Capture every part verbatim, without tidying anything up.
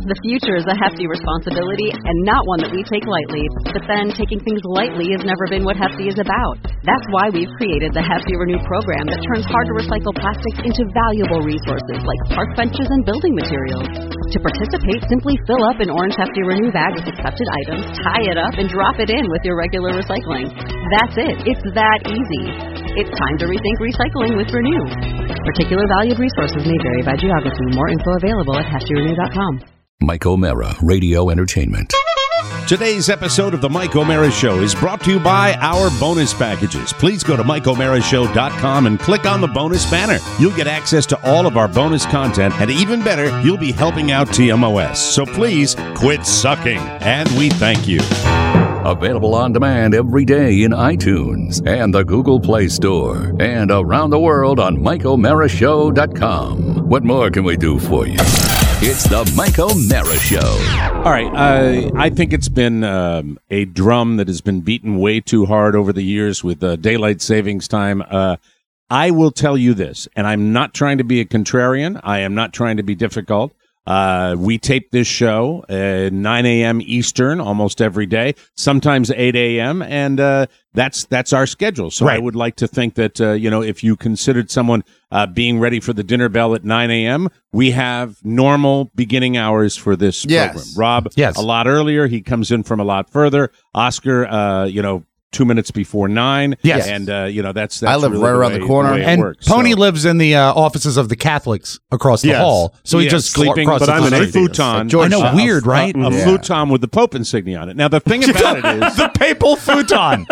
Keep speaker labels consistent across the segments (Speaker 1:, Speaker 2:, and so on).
Speaker 1: The future is a hefty responsibility and not one that we take lightly. But then, taking things lightly has never been what Hefty is about. That's why we've created the Hefty Renew program that turns hard-to-recycle plastics into valuable resources like park benches and building materials. To participate, simply fill up an orange Hefty Renew bag with accepted items, tie it up, and drop it in with your regular recycling. That's it. It's that easy. It's time to rethink recycling with Renew. Particular valued resources may vary by geography. More info available at hefty renew dot com.
Speaker 2: Mike O'Mara, Radio Entertainment.
Speaker 3: Today's episode of The Mike O'Mara Show is brought to you by our bonus packages. Please go to mike o'mara show dot com and click on the bonus banner. You'll get access to all of our bonus content, and even better, you'll be helping out T M O S. So please quit sucking, and we thank you.
Speaker 2: Available on demand every day in iTunes and the Google Play Store, and around the world on mike o'mara show dot com. What more can we do for you? It's the Mike O'Mara Show.
Speaker 3: All right, uh, I think it's been um, a drum that has been beaten way too hard over the years with uh, daylight savings time. Uh, I will tell you this, and I'm not trying to be a contrarian. I am not trying to be difficult. Uh, we tape this show at nine a.m. Eastern almost every day, sometimes eight a.m., and uh, that's that's our schedule. So right. I would like to think that, uh, you know, if you considered someone uh, being ready for the dinner bell at nine a.m., we have normal beginning hours for this
Speaker 4: yes.
Speaker 3: program. Rob,
Speaker 4: yes.
Speaker 3: a lot earlier. He comes in from a lot further. Oscar, uh, you know, two minutes before nine.
Speaker 4: Yes.
Speaker 3: And, uh, you know, that's, that's
Speaker 4: I live
Speaker 3: really
Speaker 4: right
Speaker 3: the
Speaker 4: around
Speaker 3: way,
Speaker 4: the corner.
Speaker 3: the way it
Speaker 5: and
Speaker 3: works,
Speaker 5: Pony
Speaker 3: so.
Speaker 5: lives in the uh, offices of the Catholics across the
Speaker 3: Yes.
Speaker 5: hall. So he
Speaker 3: Yes,
Speaker 5: just
Speaker 3: sleeping,
Speaker 5: crosses
Speaker 3: but I'm
Speaker 5: the
Speaker 3: in a
Speaker 5: street.
Speaker 3: futon.
Speaker 5: I know,
Speaker 3: Uh,
Speaker 5: weird,
Speaker 3: a,
Speaker 5: right?
Speaker 3: A, a
Speaker 4: Yeah.
Speaker 3: futon with the Pope insignia on it. Now, the thing about it is...
Speaker 5: the papal futon.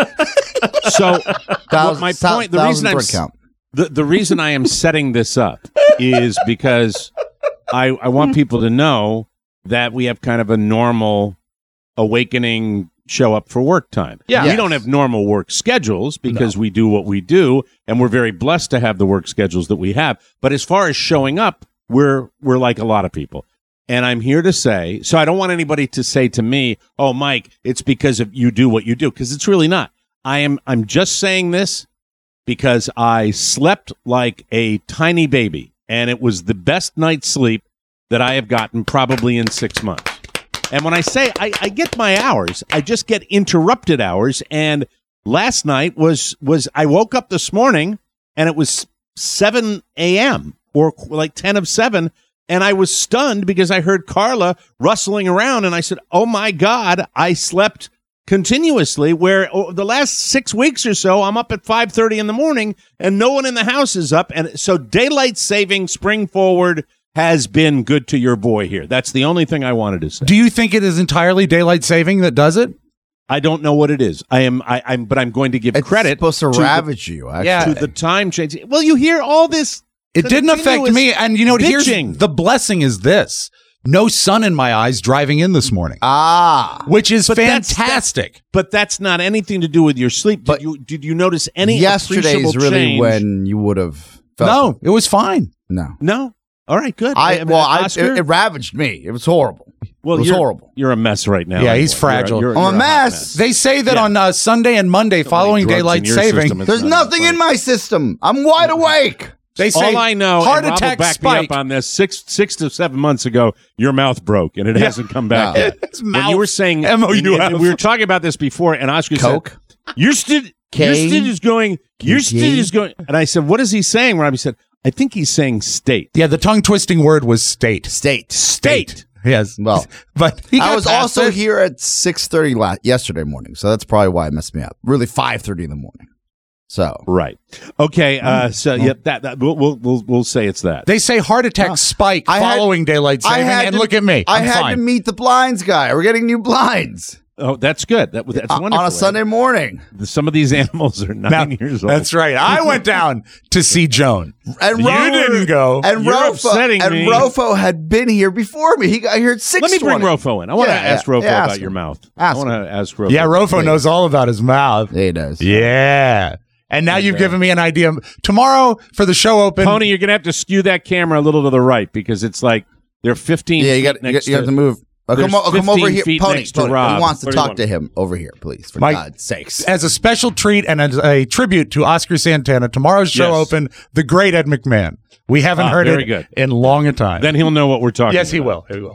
Speaker 3: So,
Speaker 4: Thousand,
Speaker 3: my point, the reason I'm...
Speaker 4: count.
Speaker 3: The, the reason I am setting this up is because I, I want people to know that we have kind of a normal awakening show up for work time.
Speaker 5: Yeah.
Speaker 3: We
Speaker 4: Yes.
Speaker 3: don't have normal work schedules because no. we do what we do, and we're very blessed to have the work schedules that we have. But as far as showing up, we're we're like a lot of people. And I'm here to say, so I don't want anybody to say to me, oh, Mike, it's because of you do what you do, because it's really not. I am I'm just saying this because I slept like a tiny baby, and it was the best night's sleep that I have gotten probably in six months. And when I say I, I get my hours, I just get interrupted hours. And last night was was I woke up this morning, and it was seven a.m. or like ten of seven, and I was stunned because I heard Carla rustling around, and I said, oh, my God, I slept continuously, where oh, the last six weeks or so, I'm up at five thirty in the morning, and no one in the house is up. And so daylight saving, spring forward, has been good to your boy here. That's the only thing I wanted to say.
Speaker 5: Do you think it is entirely daylight saving that does it?
Speaker 3: I don't know what it is. I am, I, I'm, but I'm going to give
Speaker 4: It's
Speaker 3: credit
Speaker 4: supposed to,
Speaker 3: to
Speaker 4: ravage
Speaker 3: the,
Speaker 4: you. Actually.
Speaker 5: Yeah.
Speaker 3: to the time change. Well, you hear all this.
Speaker 5: It didn't affect me. And you know, here's
Speaker 3: bitching.
Speaker 5: the blessing is this. No sun in my eyes driving in this morning.
Speaker 4: Ah.
Speaker 5: Which is
Speaker 3: But that's-
Speaker 5: fantastic.
Speaker 3: But that's not anything to do with your sleep. Did
Speaker 4: But
Speaker 3: you did you notice any
Speaker 4: Yesterday's
Speaker 3: appreciable
Speaker 4: really
Speaker 3: change?
Speaker 4: when you would have felt
Speaker 5: No,
Speaker 4: it.
Speaker 5: it was fine.
Speaker 4: No.
Speaker 3: No. All right, good.
Speaker 4: I
Speaker 3: Uh,
Speaker 4: well, I,
Speaker 3: Oscar?
Speaker 4: it, it ravaged me. It was horrible. Well, it was
Speaker 3: you're,
Speaker 4: horrible.
Speaker 3: You're a mess right now.
Speaker 5: Yeah, he's
Speaker 3: anyway.
Speaker 5: fragile.
Speaker 3: You're, you're,
Speaker 4: I'm a
Speaker 3: you're hot
Speaker 4: mess.
Speaker 5: They say that
Speaker 3: Yeah.
Speaker 5: on uh, Sunday and Monday following
Speaker 3: drugs
Speaker 5: daylight
Speaker 3: in your
Speaker 5: saving,
Speaker 3: system, it's
Speaker 4: There's
Speaker 3: not
Speaker 4: nothing
Speaker 3: funny.
Speaker 4: in my system. I'm wide awake.
Speaker 5: they say
Speaker 3: All I know,
Speaker 5: heart
Speaker 3: and Rob will
Speaker 5: attack
Speaker 3: back
Speaker 5: spike.
Speaker 3: me up on this. Six, six to seven months ago, your mouth broke, and it hasn't come back
Speaker 4: No.
Speaker 3: yet.
Speaker 5: His
Speaker 3: When
Speaker 5: mouth.
Speaker 3: you were saying,
Speaker 5: M O U F.
Speaker 3: and we were talking about this before, and Oscar
Speaker 4: Coke?
Speaker 3: said, "Your stid, your
Speaker 4: K?
Speaker 3: stid is going, your
Speaker 4: K?
Speaker 3: stid is going," and I said, "What is he saying?" Robbie said, "I think he's saying state."
Speaker 5: Yeah, the tongue twisting word was state.
Speaker 4: State.
Speaker 3: State.
Speaker 5: Yes.
Speaker 4: Well,
Speaker 5: but he got
Speaker 4: I was
Speaker 5: past
Speaker 4: also
Speaker 5: it.
Speaker 4: here at six thirty la- yesterday morning, so that's probably why it messed me up. Really, five thirty in the morning. So
Speaker 3: Right. Okay. Uh, so yeah, that, that we'll, we'll we'll we'll say it's that.
Speaker 5: They say heart attack spike
Speaker 4: I had-
Speaker 5: following daylight
Speaker 4: I
Speaker 5: saving,
Speaker 4: had
Speaker 5: and
Speaker 4: to-
Speaker 5: look at me.
Speaker 4: I
Speaker 5: I'm
Speaker 4: had
Speaker 5: fine.
Speaker 4: to meet the blinds guy. We're getting new blinds
Speaker 3: Oh, that's good. That that's
Speaker 4: on
Speaker 3: wonderful.
Speaker 4: a Sunday morning.
Speaker 3: Some of these animals are nine
Speaker 5: Now,
Speaker 3: years old.
Speaker 5: That's right. I went down to see Joan.
Speaker 4: And
Speaker 5: You
Speaker 4: Ro-
Speaker 5: didn't go.
Speaker 4: And
Speaker 3: You're
Speaker 4: Rofo
Speaker 3: upsetting
Speaker 4: and
Speaker 3: me.
Speaker 4: Rofo had been here before me. He got here at six.
Speaker 3: Let me bring Rofo in. I want to
Speaker 4: Yeah,
Speaker 3: ask
Speaker 4: yeah,
Speaker 3: Rofo
Speaker 4: yeah, ask
Speaker 3: about
Speaker 4: him.
Speaker 3: your mouth.
Speaker 4: Ask
Speaker 3: I want to ask Rofo.
Speaker 5: Yeah, Rofo knows all about his mouth.
Speaker 4: Yeah, he does.
Speaker 5: Yeah. And now you've given me an idea. Tomorrow for the show open.
Speaker 3: Pony, you're gonna have to skew that camera a little to the right because it's like they're fifteen.
Speaker 4: Yeah, you
Speaker 3: feet
Speaker 4: got you,
Speaker 3: next
Speaker 4: got, you have
Speaker 3: to,
Speaker 4: to move. Oh, come,
Speaker 3: there's
Speaker 4: o- come over
Speaker 3: fifteen
Speaker 4: here,
Speaker 3: feet
Speaker 4: Pony.
Speaker 3: next to
Speaker 4: Pony.
Speaker 3: Rob.
Speaker 4: He wants to
Speaker 3: Where do you
Speaker 4: talk
Speaker 3: want?
Speaker 4: to him over here, please, for
Speaker 5: Mike,
Speaker 4: God's sakes.
Speaker 5: As a special treat and as a tribute to Oscar Santana, tomorrow's show
Speaker 3: Yes.
Speaker 5: open, the great Ed McMahon. We haven't
Speaker 3: Ah,
Speaker 5: heard
Speaker 3: very
Speaker 5: it
Speaker 3: good.
Speaker 5: in long a time.
Speaker 3: Then he'll know what we're talking.
Speaker 5: yes, he
Speaker 3: about.
Speaker 5: will. He will.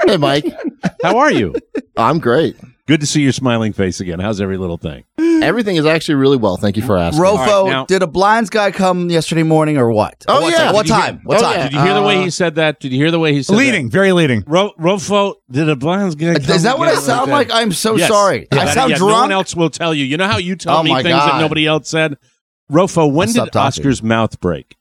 Speaker 6: Hey, Mike.
Speaker 3: How are you?
Speaker 6: I'm great.
Speaker 3: Good to see your smiling face again. How's every little thing?
Speaker 6: Everything is actually really well. Thank you for asking.
Speaker 4: Rofo,
Speaker 3: All right, now-
Speaker 4: did a blinds guy come yesterday morning or what?
Speaker 6: Oh,
Speaker 4: what
Speaker 6: yeah.
Speaker 4: Time? What
Speaker 6: Did you
Speaker 4: time?
Speaker 6: hear-
Speaker 4: What
Speaker 6: oh,
Speaker 4: time?
Speaker 6: yeah.
Speaker 3: Did you hear the way
Speaker 4: Uh,
Speaker 3: he said that? Did you hear the way he said
Speaker 5: Leading, very leading.
Speaker 3: that? Ro- Rofo, did a blinds guy come
Speaker 4: Is that what I
Speaker 3: again?
Speaker 4: sound like? I'm so
Speaker 3: Yes.
Speaker 4: sorry.
Speaker 3: Yeah,
Speaker 4: I
Speaker 3: that-
Speaker 4: sound
Speaker 3: yeah, No
Speaker 4: drunk.
Speaker 3: one else will tell you. You know how you tell
Speaker 4: Oh,
Speaker 3: me
Speaker 4: my
Speaker 3: things
Speaker 4: God.
Speaker 3: that nobody else said? Rofo, when
Speaker 4: I'll
Speaker 3: did
Speaker 4: stop talking.
Speaker 3: Oscar's mouth break?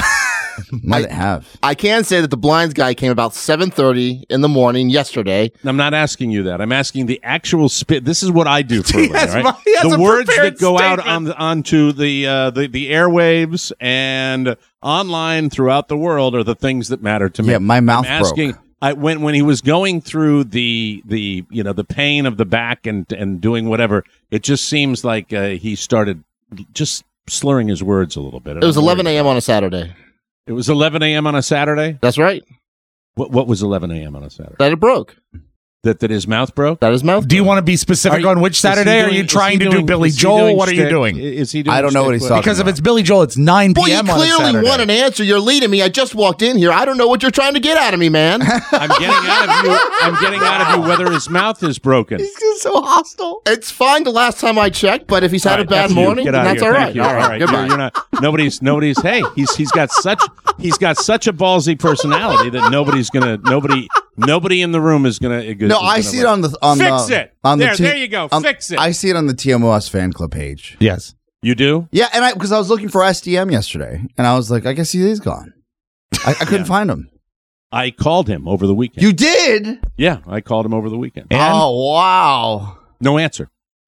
Speaker 4: Might have.
Speaker 6: I can say that the blinds guy came about seven thirty in the morning yesterday.
Speaker 3: I'm not asking you that. I'm asking the actual spit. This is what I do for a
Speaker 5: He
Speaker 3: living,
Speaker 5: has
Speaker 3: right?
Speaker 5: my- he has
Speaker 3: The
Speaker 5: a
Speaker 3: words
Speaker 5: prepared
Speaker 3: that go out
Speaker 5: statement.
Speaker 3: on the, onto the, uh, the the airwaves and online throughout the world are the things that matter to me.
Speaker 4: Yeah, my mouth
Speaker 3: I'm asking,
Speaker 4: broke.
Speaker 3: I when when he was going through the the you know the pain of the back and and doing whatever, it just seems like uh, he started just slurring his words a little bit.
Speaker 6: It was eleven a.m. on a Saturday.
Speaker 3: It was eleven a.m. on a Saturday.
Speaker 6: That's right.
Speaker 3: What what was eleven a.m. on a Saturday?
Speaker 6: That it broke.
Speaker 3: That that his mouth broke.
Speaker 6: That his mouth
Speaker 5: Do you
Speaker 6: broke.
Speaker 5: want to be specific
Speaker 3: Are you-
Speaker 5: on which
Speaker 3: is he
Speaker 5: Saturday? Are
Speaker 3: doing-
Speaker 5: you
Speaker 3: is
Speaker 5: trying
Speaker 3: he
Speaker 5: to
Speaker 3: doing-
Speaker 5: do Billy
Speaker 3: is he
Speaker 5: Joel?
Speaker 3: doing
Speaker 5: What are you
Speaker 3: shtick?
Speaker 5: doing?
Speaker 3: Is he doing
Speaker 4: I don't know
Speaker 3: shtick?
Speaker 4: what he's talking
Speaker 5: Because if
Speaker 4: about.
Speaker 5: it's Billy Joel, it's nine
Speaker 6: Well, you
Speaker 5: p.m. on a
Speaker 6: clearly
Speaker 5: Saturday.
Speaker 6: want an answer. You're leading me. I just walked in here. I don't know what you're trying to get out of me, man.
Speaker 3: I'm getting out of you. I'm getting out of you whether his mouth is broken.
Speaker 6: He's just so hostile. It's fine the last time I checked, but if he's had
Speaker 3: All
Speaker 6: a
Speaker 3: right,
Speaker 6: bad
Speaker 3: that's you.
Speaker 6: morning,
Speaker 3: Get
Speaker 6: then
Speaker 3: out of
Speaker 6: that's
Speaker 3: here.
Speaker 6: all
Speaker 3: Thank
Speaker 6: right.
Speaker 3: you.
Speaker 6: All right.
Speaker 3: You're,
Speaker 6: Goodbye.
Speaker 3: you're not. Nobody's. Nobody's. Hey, he's he's got such he's got such a ballsy personality that nobody's gonna nobody nobody in the room is gonna. Is
Speaker 4: No,
Speaker 3: gonna
Speaker 4: I see it on the on
Speaker 3: Fix
Speaker 4: the,
Speaker 3: it.
Speaker 4: on the
Speaker 3: There,
Speaker 4: T-
Speaker 3: there you go.
Speaker 4: on-
Speaker 3: Fix it.
Speaker 4: I see it on the T M O S fan club page.
Speaker 5: Yes.
Speaker 3: You do?
Speaker 4: Yeah, and I because I was looking for S D M yesterday, and I was like, I guess he is gone. I, I couldn't
Speaker 3: Yeah.
Speaker 4: find him.
Speaker 3: I called him over the weekend.
Speaker 4: You did?
Speaker 3: yeah, I called him over the weekend.
Speaker 5: And
Speaker 4: Oh wow,
Speaker 3: No answer.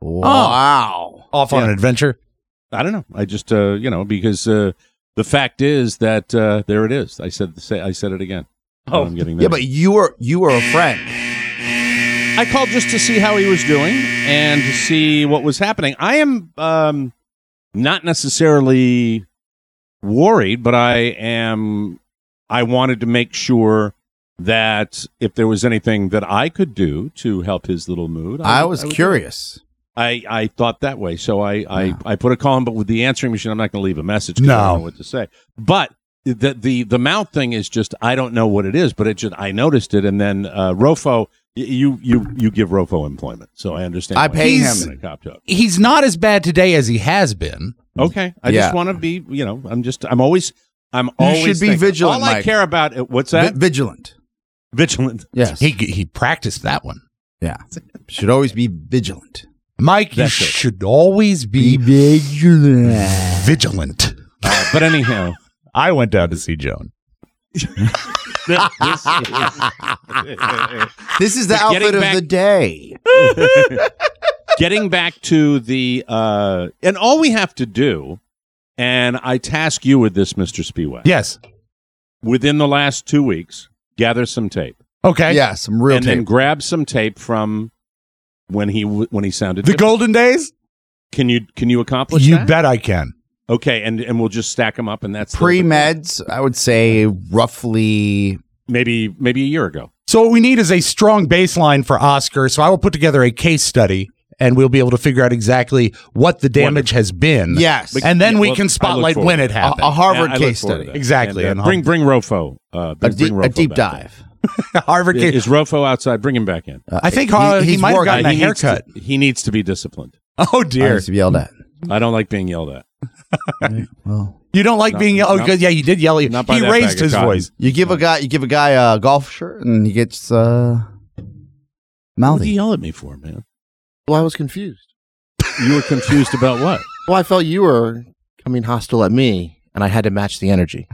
Speaker 4: wow.
Speaker 5: off on
Speaker 3: Yeah.
Speaker 5: an adventure.
Speaker 3: I don't know. I just uh, you know because uh, the fact is that uh, there it is. I said say I said it again. Oh, I'm getting there.
Speaker 4: Yeah, but you were you were a friend.
Speaker 3: I called just to see how he was doing and to see what was happening. I am um, not necessarily worried, but I am. I wanted to make sure that if there was anything that I could do to help his little mood,
Speaker 4: I
Speaker 3: would-
Speaker 4: was
Speaker 3: would do it.
Speaker 4: curious.
Speaker 3: I, I thought that way, so I, I, I put a call in, but with the answering machine, I'm not going to leave a message. 'cause I
Speaker 5: No.
Speaker 3: don't know what to say. But the the the mouth thing is just I don't know what it is, but it just I noticed it, and then uh, Rofo, y- you you you give Rofo employment, so I understand.
Speaker 4: I
Speaker 3: why
Speaker 4: pay
Speaker 3: he's
Speaker 4: him.
Speaker 3: in a cop job.
Speaker 5: He's not as bad today as he has been.
Speaker 3: Okay, I
Speaker 4: Yeah.
Speaker 3: just want to be, you know, I'm just I'm always I'm
Speaker 4: You
Speaker 3: always
Speaker 4: should be
Speaker 3: thinking-
Speaker 4: vigilant,
Speaker 3: All I
Speaker 4: Mike.
Speaker 3: care about uh, what's
Speaker 4: Vi-
Speaker 3: that
Speaker 4: vigilant.
Speaker 3: vigilant.
Speaker 4: Yes.
Speaker 5: He he practiced that one.
Speaker 4: yeah. Should always be vigilant.
Speaker 5: Mike, you
Speaker 3: That's it.
Speaker 5: should always be
Speaker 4: vigilant.
Speaker 5: vigilant.
Speaker 3: Uh, but anyhow,
Speaker 5: I went down to see Joan.
Speaker 3: this is,
Speaker 4: This is the
Speaker 3: But getting
Speaker 4: outfit of
Speaker 3: back-
Speaker 4: the day.
Speaker 3: getting back to the uh and all we have to do, and I task you with this, Mister Spiewak,
Speaker 5: Yes.
Speaker 3: within the last two weeks, gather some tape
Speaker 5: Okay.
Speaker 4: Yeah, some real
Speaker 3: and then
Speaker 4: tape.
Speaker 3: grab some tape from when he w- when he sounded
Speaker 5: The
Speaker 3: different.
Speaker 5: golden days?
Speaker 3: Can you can you accomplish
Speaker 5: You
Speaker 3: that?
Speaker 5: bet I can.
Speaker 3: Okay, and and we'll just stack them up, and that's the-
Speaker 4: Pre meds, I would say roughly.
Speaker 3: maybe maybe a year ago.
Speaker 5: So what we need is a strong baseline for Oscar. So I will put together a case study and we'll be able to figure out exactly what the damage has been.
Speaker 4: Yes.
Speaker 5: And then
Speaker 3: Yeah,
Speaker 5: we
Speaker 3: well, I
Speaker 5: can
Speaker 3: look
Speaker 5: spotlight
Speaker 3: forward
Speaker 5: when
Speaker 3: to
Speaker 5: it
Speaker 3: that.
Speaker 4: A,
Speaker 5: happened.
Speaker 4: a Harvard
Speaker 3: And I look
Speaker 4: case
Speaker 3: forward to
Speaker 4: study.
Speaker 3: that.
Speaker 5: Exactly,
Speaker 3: And, uh,
Speaker 5: and
Speaker 3: bring bring Rofo. Uh,
Speaker 4: A
Speaker 3: bring
Speaker 4: deep,
Speaker 3: Rofo
Speaker 4: a deep
Speaker 3: back in.
Speaker 4: dive.
Speaker 5: Harvard case.
Speaker 3: Is Rofo outside? Bring him back in.
Speaker 4: Uh,
Speaker 5: I think uh, he
Speaker 4: he's
Speaker 5: might have
Speaker 4: working.
Speaker 5: gotten a
Speaker 3: he needs to-
Speaker 5: haircut.
Speaker 3: he needs to be disciplined.
Speaker 5: Oh,
Speaker 4: I
Speaker 5: dear.
Speaker 4: used to be yelled at.
Speaker 3: I don't like being yelled at.
Speaker 4: Well,
Speaker 5: You don't like
Speaker 3: No,
Speaker 5: being yelled? Oh,
Speaker 3: no.
Speaker 5: good. Yeah, you did yell. He
Speaker 3: Not by that
Speaker 5: raised
Speaker 3: bag of
Speaker 5: his
Speaker 3: cotton.
Speaker 5: voice.
Speaker 4: you give a guy, you give a guy a golf shirt, and he gets uh,
Speaker 3: What do you
Speaker 4: mouthy.
Speaker 3: yell at me for, man?
Speaker 6: Well, I was confused.
Speaker 3: You were confused about what?
Speaker 6: Well, I felt you were coming hostile at me, and I had to match the energy.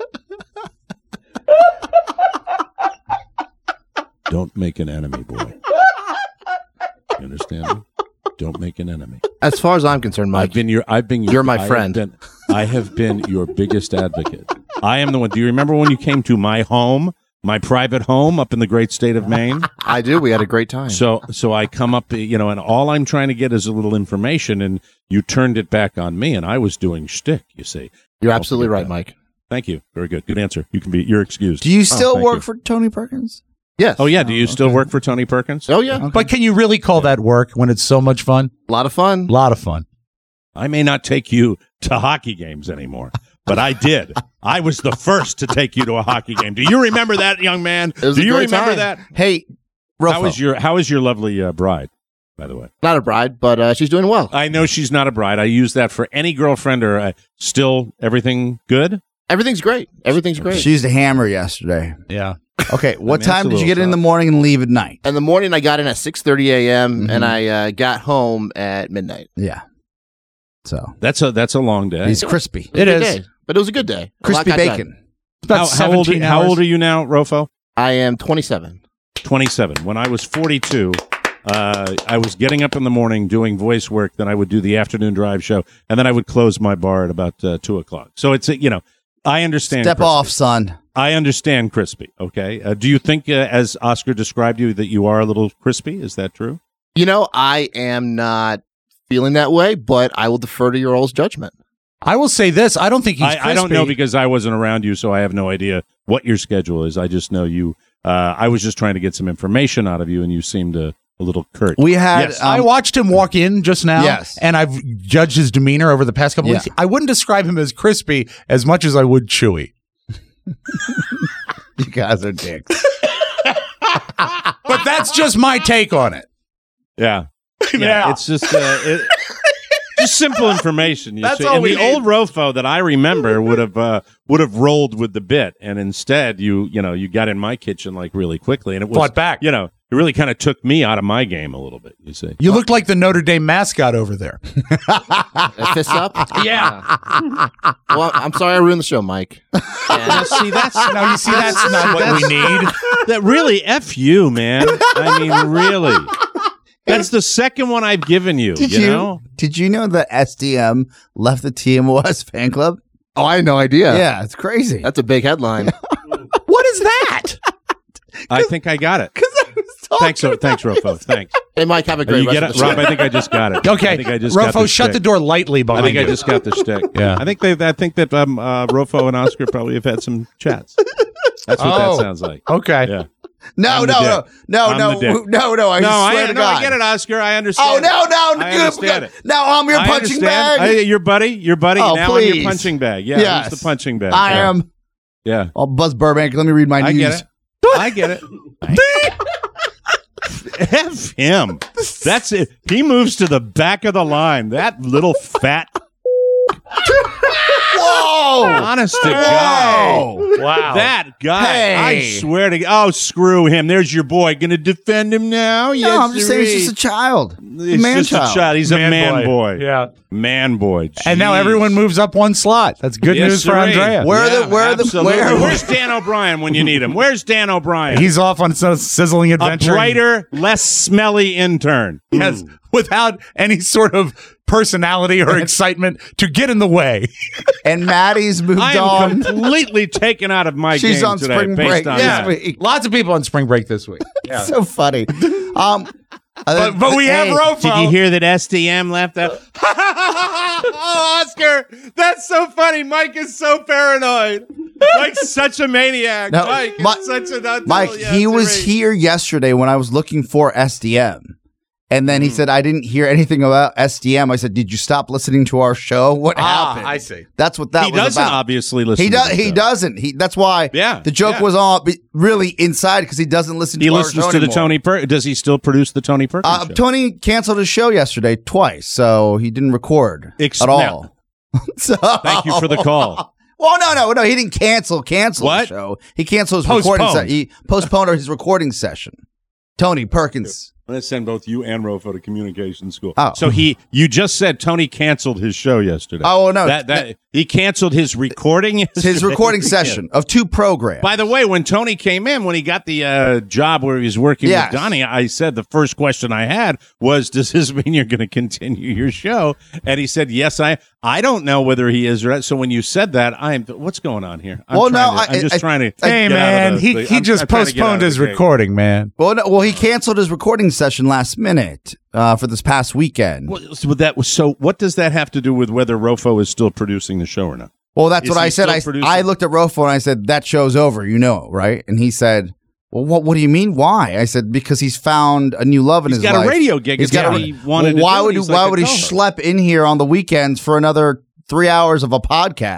Speaker 3: Don't make an enemy, boy. You understand me? Don't make an enemy.
Speaker 6: As far as I'm concerned, Mike,
Speaker 3: I've been your. I've been. Your,
Speaker 6: You're my
Speaker 3: I have
Speaker 6: friend.
Speaker 3: been- I have been your biggest advocate. I am the one. Do you remember when you came to my home, my private home up in the great state of Maine?
Speaker 6: I do. We had a great time.
Speaker 3: So, so I come up, you know, and all I'm trying to get is a little information, and you turned it back on me, and I was doing shtick. You see.
Speaker 6: You're
Speaker 3: Don't
Speaker 6: absolutely
Speaker 3: forget
Speaker 6: right,
Speaker 3: that.
Speaker 6: Mike.
Speaker 3: Thank you. Very good. Good answer. You can be. You're excused.
Speaker 4: Do you still
Speaker 3: thank
Speaker 4: work
Speaker 3: you.
Speaker 4: for Tony Perkins?
Speaker 6: Yes.
Speaker 3: Oh yeah. Do you still work for Tony Perkins?
Speaker 6: Oh, yeah.
Speaker 5: But can you really call that work when it's so much fun?
Speaker 6: A lot of fun.
Speaker 5: A lot of fun.
Speaker 3: I may not take you to hockey games anymore, but I did. I was the first to take you to a hockey game. Do you remember that, young man?
Speaker 6: It was
Speaker 3: Do
Speaker 6: a
Speaker 3: you
Speaker 6: great
Speaker 3: remember
Speaker 6: time.
Speaker 3: that?
Speaker 4: Hey, Rofo.
Speaker 3: How is your How is your lovely uh, bride, by the way?
Speaker 6: Not a bride, but uh, she's doing well.
Speaker 3: I know she's not a bride. I use that for any girlfriend. Or uh, still everything good?
Speaker 6: Everything's great. Everything's great.
Speaker 4: She used a hammer yesterday.
Speaker 5: Yeah.
Speaker 4: Okay, what
Speaker 3: that's
Speaker 4: time
Speaker 3: a
Speaker 4: did you
Speaker 3: little
Speaker 4: get in the
Speaker 3: tough.
Speaker 4: morning and leave at night?
Speaker 6: In the morning, I got in at six thirty a.m.
Speaker 4: Mhm.
Speaker 6: and I uh, got home at midnight.
Speaker 4: Yeah. So
Speaker 3: That's a That's a long day.
Speaker 4: he's crispy.
Speaker 6: It, was
Speaker 5: It
Speaker 6: a good
Speaker 5: is.
Speaker 6: day, but it was a good day. A lot
Speaker 4: Crispy
Speaker 6: got done.
Speaker 4: bacon.
Speaker 5: It's about
Speaker 3: How, how old?
Speaker 5: seventeen
Speaker 3: How
Speaker 5: hours.
Speaker 3: old are you now, Rofo?
Speaker 6: I am twenty-seven.
Speaker 3: twenty-seven. When I was forty-two, uh, I was getting up in the morning doing voice work. Then I would do the afternoon drive show, and then I would close my bar at about uh, two o'clock. So it's a, you know, I understand.
Speaker 4: Step
Speaker 3: crispy.
Speaker 4: off, son.
Speaker 3: I understand crispy. Okay. Uh, do you think, uh, as Oscar described you, that you are a little crispy? Is that true?
Speaker 6: You know, I am not feeling that way, but I will defer to your all's judgment.
Speaker 5: I will say this. I don't think he's
Speaker 3: I, I don't know
Speaker 5: crispy.
Speaker 3: because I wasn't around you, so I have no idea what your schedule is. I just know you. Uh, I was just trying to get some information out of you, and you seemed a, a little curt.
Speaker 4: We had.
Speaker 3: Yes.
Speaker 4: um,
Speaker 5: I watched him walk in just now.
Speaker 4: Yes.
Speaker 5: And I've judged his demeanor over the past couple
Speaker 4: Yeah.
Speaker 5: weeks. I wouldn't describe him as crispy as much as I would chewy.
Speaker 4: you guys are dicks.
Speaker 5: But that's just my take on it.
Speaker 3: Yeah. yeah,
Speaker 5: Yeah.
Speaker 3: It's just uh, it, just simple information. You
Speaker 5: That's
Speaker 3: see.
Speaker 5: all
Speaker 3: and
Speaker 5: we
Speaker 3: the
Speaker 5: need.
Speaker 3: old Rofo that I remember would have uh, would have rolled with the bit, and instead you you know you got in my kitchen like really quickly, and it was
Speaker 5: Fought back.
Speaker 3: You know, it really kind of took me out of my game a little bit. You see,
Speaker 5: You look like the Notre Dame mascot over there.
Speaker 6: A fist up?
Speaker 5: Yeah.
Speaker 6: Well, I'm sorry I ruined the show, Mike.
Speaker 3: Now, see that's
Speaker 5: Now, you see, that's not what we need.
Speaker 3: that really f you, man. I mean, really. That's the second one I've given you.
Speaker 4: Did
Speaker 3: you,
Speaker 4: you,
Speaker 3: know,
Speaker 4: did you know that S D M left the T M O S fan club?
Speaker 6: Oh, I had no idea.
Speaker 4: Yeah, it's crazy.
Speaker 6: That's a big headline.
Speaker 5: What is that?
Speaker 3: I think I got it.
Speaker 4: I was talking
Speaker 3: Thanks, Ro- thanks, Rofo. Thanks.
Speaker 6: Hey, Mike, have a
Speaker 3: Uh,
Speaker 6: great
Speaker 3: you
Speaker 6: rest
Speaker 3: get
Speaker 6: of
Speaker 3: it,
Speaker 6: the show.
Speaker 3: Rob? I think I just got it.
Speaker 5: Okay.
Speaker 3: I think I just got
Speaker 5: Rofo,
Speaker 3: the
Speaker 5: shut
Speaker 3: shtick.
Speaker 5: the door lightly
Speaker 3: I
Speaker 5: behind
Speaker 3: think I
Speaker 5: you.
Speaker 3: just got the shtick.
Speaker 5: Yeah.
Speaker 3: I think they. I think that um, uh, Rofo and Oscar probably have had some chats. That's what
Speaker 5: Oh.
Speaker 3: that sounds like.
Speaker 5: Okay.
Speaker 3: Yeah.
Speaker 4: no,
Speaker 3: I'm the
Speaker 4: no, no,
Speaker 3: dick.
Speaker 4: no,
Speaker 3: I'm
Speaker 4: no,
Speaker 3: the dick.
Speaker 4: no, no. I
Speaker 3: no,
Speaker 4: swear
Speaker 3: I,
Speaker 4: to
Speaker 3: no,
Speaker 4: God.
Speaker 3: I get it, Oscar. I understand.
Speaker 4: Oh no, no,
Speaker 3: I
Speaker 4: you-
Speaker 3: understand it.
Speaker 4: Now I'm your
Speaker 3: I
Speaker 4: punching
Speaker 3: understand.
Speaker 4: bag.
Speaker 3: I, your buddy, your buddy.
Speaker 4: Oh,
Speaker 3: now I'm
Speaker 4: please.
Speaker 3: your punching bag. Yeah,
Speaker 4: Yes.
Speaker 3: who's the punching bag?
Speaker 4: I
Speaker 3: yeah.
Speaker 4: am.
Speaker 3: Yeah,
Speaker 4: Oh, Buzz Burbank. Let me read my
Speaker 3: I
Speaker 4: news.
Speaker 3: get it. I get it. F him. That's it. He moves to the back of the line. That little fat.
Speaker 4: Whoa!
Speaker 3: Honest to God.
Speaker 4: Whoa!
Speaker 5: Wow.
Speaker 3: That guy,
Speaker 4: Hey.
Speaker 3: I swear to God. Oh, screw him. There's your boy. Going to defend him now? Yes,
Speaker 4: No, I'm just saying it's
Speaker 3: sirree.
Speaker 4: just a child.
Speaker 3: It's
Speaker 4: man
Speaker 3: just
Speaker 4: child.
Speaker 3: a child. He's a man boy.
Speaker 5: Yeah.
Speaker 3: Man boy.
Speaker 5: And now
Speaker 3: Jeez.
Speaker 5: everyone moves up one slot. That's good
Speaker 3: Yes,
Speaker 5: news for
Speaker 3: sirree.
Speaker 5: Andrea.
Speaker 4: Where are the- where are the-
Speaker 3: absolutely.
Speaker 4: where-
Speaker 3: Where's Dan O'Brien when you need him? Where's Dan O'Brien?
Speaker 5: He's off on some sizzling
Speaker 3: a
Speaker 5: adventure.
Speaker 3: brighter, less smelly intern.
Speaker 5: Yes, without any sort of personality or excitement to get in the way.
Speaker 4: And Maddie's moved
Speaker 3: I am
Speaker 4: on.
Speaker 3: completely taken out of my
Speaker 4: She's
Speaker 3: game
Speaker 4: on
Speaker 3: today
Speaker 4: spring
Speaker 3: based
Speaker 4: break
Speaker 3: on
Speaker 4: this
Speaker 3: that.
Speaker 4: week.
Speaker 5: Lots of people on spring break this week. Yeah.
Speaker 4: So funny. Um,
Speaker 5: But, but we have
Speaker 4: hey,
Speaker 5: Rofo.
Speaker 3: Did you hear that S D M left out? Oh, Oscar, that's so funny. Mike is so paranoid. Mike's such a maniac.
Speaker 4: No,
Speaker 3: Mike is
Speaker 4: Mi-
Speaker 3: such a nut.
Speaker 4: Mike,
Speaker 3: Yes,
Speaker 4: he was
Speaker 3: sirree.
Speaker 4: here yesterday when I was looking for S D M. And then
Speaker 3: Mm.
Speaker 4: he said, I didn't hear anything about S D M. I said, did you stop listening to our show? What
Speaker 5: Ah,
Speaker 4: happened?
Speaker 5: I see.
Speaker 4: That's what that
Speaker 3: He
Speaker 4: was
Speaker 3: doesn't
Speaker 4: about.
Speaker 3: obviously listen.
Speaker 4: He
Speaker 3: to
Speaker 4: does.
Speaker 3: the
Speaker 4: He
Speaker 3: show.
Speaker 4: doesn't. He. That's why.
Speaker 3: Yeah,
Speaker 4: The joke
Speaker 3: yeah.
Speaker 4: was all be- really inside because he doesn't listen.
Speaker 3: He
Speaker 4: to
Speaker 3: listens
Speaker 4: our show
Speaker 3: to the
Speaker 4: anymore.
Speaker 3: Tony. Per- Does he still produce the Tony Perkins
Speaker 4: Uh,
Speaker 3: show?
Speaker 4: Tony canceled his show yesterday twice, so he didn't record
Speaker 3: Ex-
Speaker 4: at all. so,
Speaker 3: Thank you for the call.
Speaker 4: Well, no, no, no. He didn't cancel. Cancel
Speaker 3: What?
Speaker 4: the show. He canceled his recording.
Speaker 5: Postponed.
Speaker 4: Se- he postponed his recording session. Tony Perkins.
Speaker 3: I'm going to send both you and Rofo to communication school.
Speaker 4: Oh.
Speaker 3: So he, you just said Tony canceled his show yesterday.
Speaker 4: Oh, no.
Speaker 3: that that he canceled his recording.
Speaker 4: His
Speaker 3: yesterday?
Speaker 4: recording session of two programs.
Speaker 3: By the way, when Tony came in, when he got the uh, job where he was working
Speaker 4: Yes.
Speaker 3: with Donnie, I said the first question I had was, "Does this mean you're going to continue your show?" And he said, "Yes, I." I don't know whether he is or not. So when you said that, I'm. What's going on here? I'm
Speaker 4: Well,
Speaker 3: trying
Speaker 4: no,
Speaker 3: to,
Speaker 4: I-
Speaker 3: I'm just
Speaker 4: I-
Speaker 3: trying to.
Speaker 5: Hey,
Speaker 3: get out
Speaker 5: man,
Speaker 3: of the-
Speaker 5: he,
Speaker 3: the-
Speaker 5: he
Speaker 3: I'm-
Speaker 5: just
Speaker 3: I'm trying to get out
Speaker 5: postponed
Speaker 3: of
Speaker 5: his
Speaker 3: the gate.
Speaker 5: recording, man.
Speaker 4: well, no, well, he canceled his recording session last minute uh, for this past weekend.
Speaker 3: Well, so that was so. What does that have to do with whether Rofo is still producing the show or not?
Speaker 4: Well, that's
Speaker 3: Is
Speaker 4: what
Speaker 3: he
Speaker 4: I said.
Speaker 3: still
Speaker 4: I,
Speaker 3: producing?
Speaker 4: I looked at Rofo and I said, that show's over, you know, right? And he said, well, what What do you mean? Why? I said, because he's found a new love in
Speaker 3: He's
Speaker 4: his
Speaker 3: got a
Speaker 4: life.
Speaker 3: radio gig.
Speaker 4: He's
Speaker 3: It's
Speaker 4: got
Speaker 3: what
Speaker 4: a,
Speaker 3: he wanted to
Speaker 4: well, why
Speaker 3: do,
Speaker 4: would
Speaker 3: and
Speaker 4: he,
Speaker 3: he's
Speaker 4: why
Speaker 3: like a
Speaker 4: would he
Speaker 3: co-host.
Speaker 4: schlep in here on the weekends for another three hours of a podcast?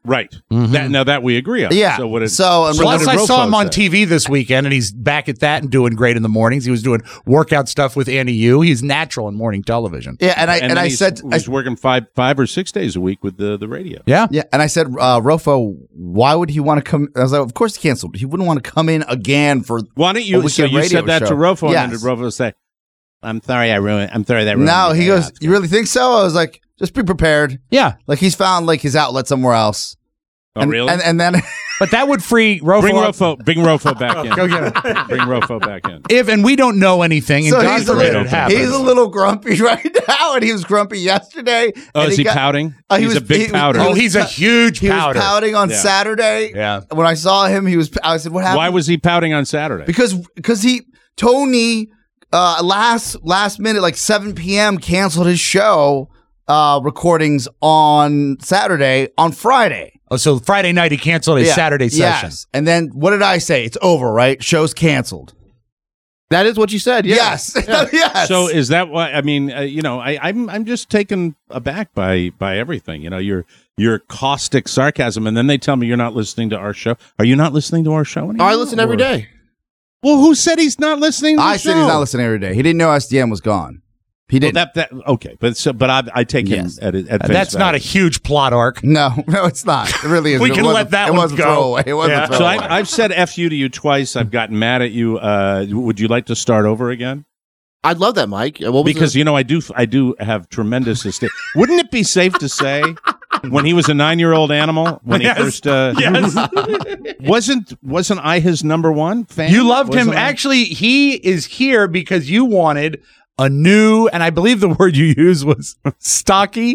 Speaker 3: Right.
Speaker 5: Mhm.
Speaker 3: That, now that we agree on.
Speaker 4: Yeah.
Speaker 3: So what? Did,
Speaker 4: So, and
Speaker 3: so what
Speaker 5: Plus,
Speaker 3: did
Speaker 5: I saw
Speaker 3: Rofo
Speaker 5: him on
Speaker 3: say?
Speaker 5: T V this weekend, and he's back at that and doing great in the mornings. He was doing workout stuff with Annie Yu. He's natural in morning television.
Speaker 4: Yeah, and I and,
Speaker 3: then
Speaker 4: I
Speaker 3: he's,
Speaker 4: said, I,
Speaker 3: he's working five five or six days a week with the the radio.
Speaker 5: Yeah.
Speaker 4: yeah, and I said, uh, Rofo, why would he want to come? I was like, of course he canceled. He wouldn't want to come in again for.
Speaker 3: Why don't
Speaker 4: a
Speaker 3: you?
Speaker 4: weekend
Speaker 3: So you
Speaker 4: radio
Speaker 3: said that
Speaker 4: show.
Speaker 3: to Rofo,
Speaker 4: Yes.
Speaker 3: and then did Rofo say, "I'm sorry, I ruined. I'm sorry that ruined."
Speaker 4: No,
Speaker 3: your
Speaker 4: he
Speaker 3: day
Speaker 4: goes,
Speaker 3: off."
Speaker 4: you really think so? I was like, just be prepared.
Speaker 5: Yeah.
Speaker 4: Like he's found like his outlet somewhere else.
Speaker 3: Oh,
Speaker 4: and,
Speaker 3: really?
Speaker 4: And, and then
Speaker 5: But that would free Rofo.
Speaker 3: bring
Speaker 5: up-
Speaker 3: Rofo. Bring Rofo back in.
Speaker 5: Go get him.
Speaker 3: Bring Rofo back in.
Speaker 5: If and we don't know anything, and
Speaker 4: so
Speaker 5: God
Speaker 4: he's a,
Speaker 5: forbid
Speaker 4: little,
Speaker 5: it happens.
Speaker 4: he's a little grumpy right now, and he was grumpy yesterday.
Speaker 3: Oh,
Speaker 4: and
Speaker 3: is he
Speaker 4: got-
Speaker 3: pouting?
Speaker 4: Oh, he
Speaker 3: He's
Speaker 4: was-
Speaker 3: a big
Speaker 4: he was-
Speaker 3: pouter.
Speaker 5: Oh, he's a huge
Speaker 4: He
Speaker 5: powder.
Speaker 4: was pouting on
Speaker 3: Yeah.
Speaker 4: Saturday.
Speaker 5: Yeah.
Speaker 4: When I saw him, he was. I said, "What happened?"
Speaker 3: Why was he pouting on Saturday?
Speaker 4: Because because he Tony uh, last last minute like seven p.m. canceled his show uh, recordings on Saturday on Friday.
Speaker 5: Oh, so Friday night he canceled his
Speaker 4: Yeah.
Speaker 5: Saturday session.
Speaker 4: Yes, and then what did I say? It's over, right? Show's canceled.
Speaker 6: That is what you said. Yeah.
Speaker 4: Yes, yes.
Speaker 3: So is that why? I mean, uh, you know, I, I'm I'm just taken aback by by everything. You know, your your caustic sarcasm, and then they tell me you're not listening to our show. Are you not listening to our show anymore?
Speaker 6: I listen every
Speaker 3: Or-
Speaker 6: day.
Speaker 3: Well, who said he's not listening? To
Speaker 4: I
Speaker 3: the
Speaker 4: said he's
Speaker 3: show?
Speaker 4: not listening every day. He didn't know S D M was gone. He
Speaker 3: Well,
Speaker 4: didn't.
Speaker 3: that that okay, but so but I I take him
Speaker 4: Yes.
Speaker 3: at, at face
Speaker 5: That's not a
Speaker 3: value.
Speaker 5: huge plot arc.
Speaker 4: no, no, it's not. It really is.
Speaker 5: We
Speaker 4: It
Speaker 5: can
Speaker 4: wasn't-
Speaker 5: let that
Speaker 4: It
Speaker 5: one
Speaker 4: was a
Speaker 5: go.
Speaker 4: throwaway. It was
Speaker 5: Yeah.
Speaker 4: a
Speaker 3: So
Speaker 4: throwaway.
Speaker 3: I, I've said F you to you twice. I've gotten mad at you. Uh, would you like to start over again?
Speaker 6: I'd love that, Mike. Uh, What was
Speaker 3: Because
Speaker 6: the-
Speaker 3: you know I do I do have tremendous esteem. Wouldn't it be safe to say when he was a nine year old animal when he
Speaker 5: Yes.
Speaker 3: first uh,
Speaker 5: Yes.
Speaker 3: wasn't wasn't I his number one fan?
Speaker 5: You loved him.
Speaker 3: Wasn't I?
Speaker 5: Actually, he is here because you wanted a new, and I believe the word you used was stocky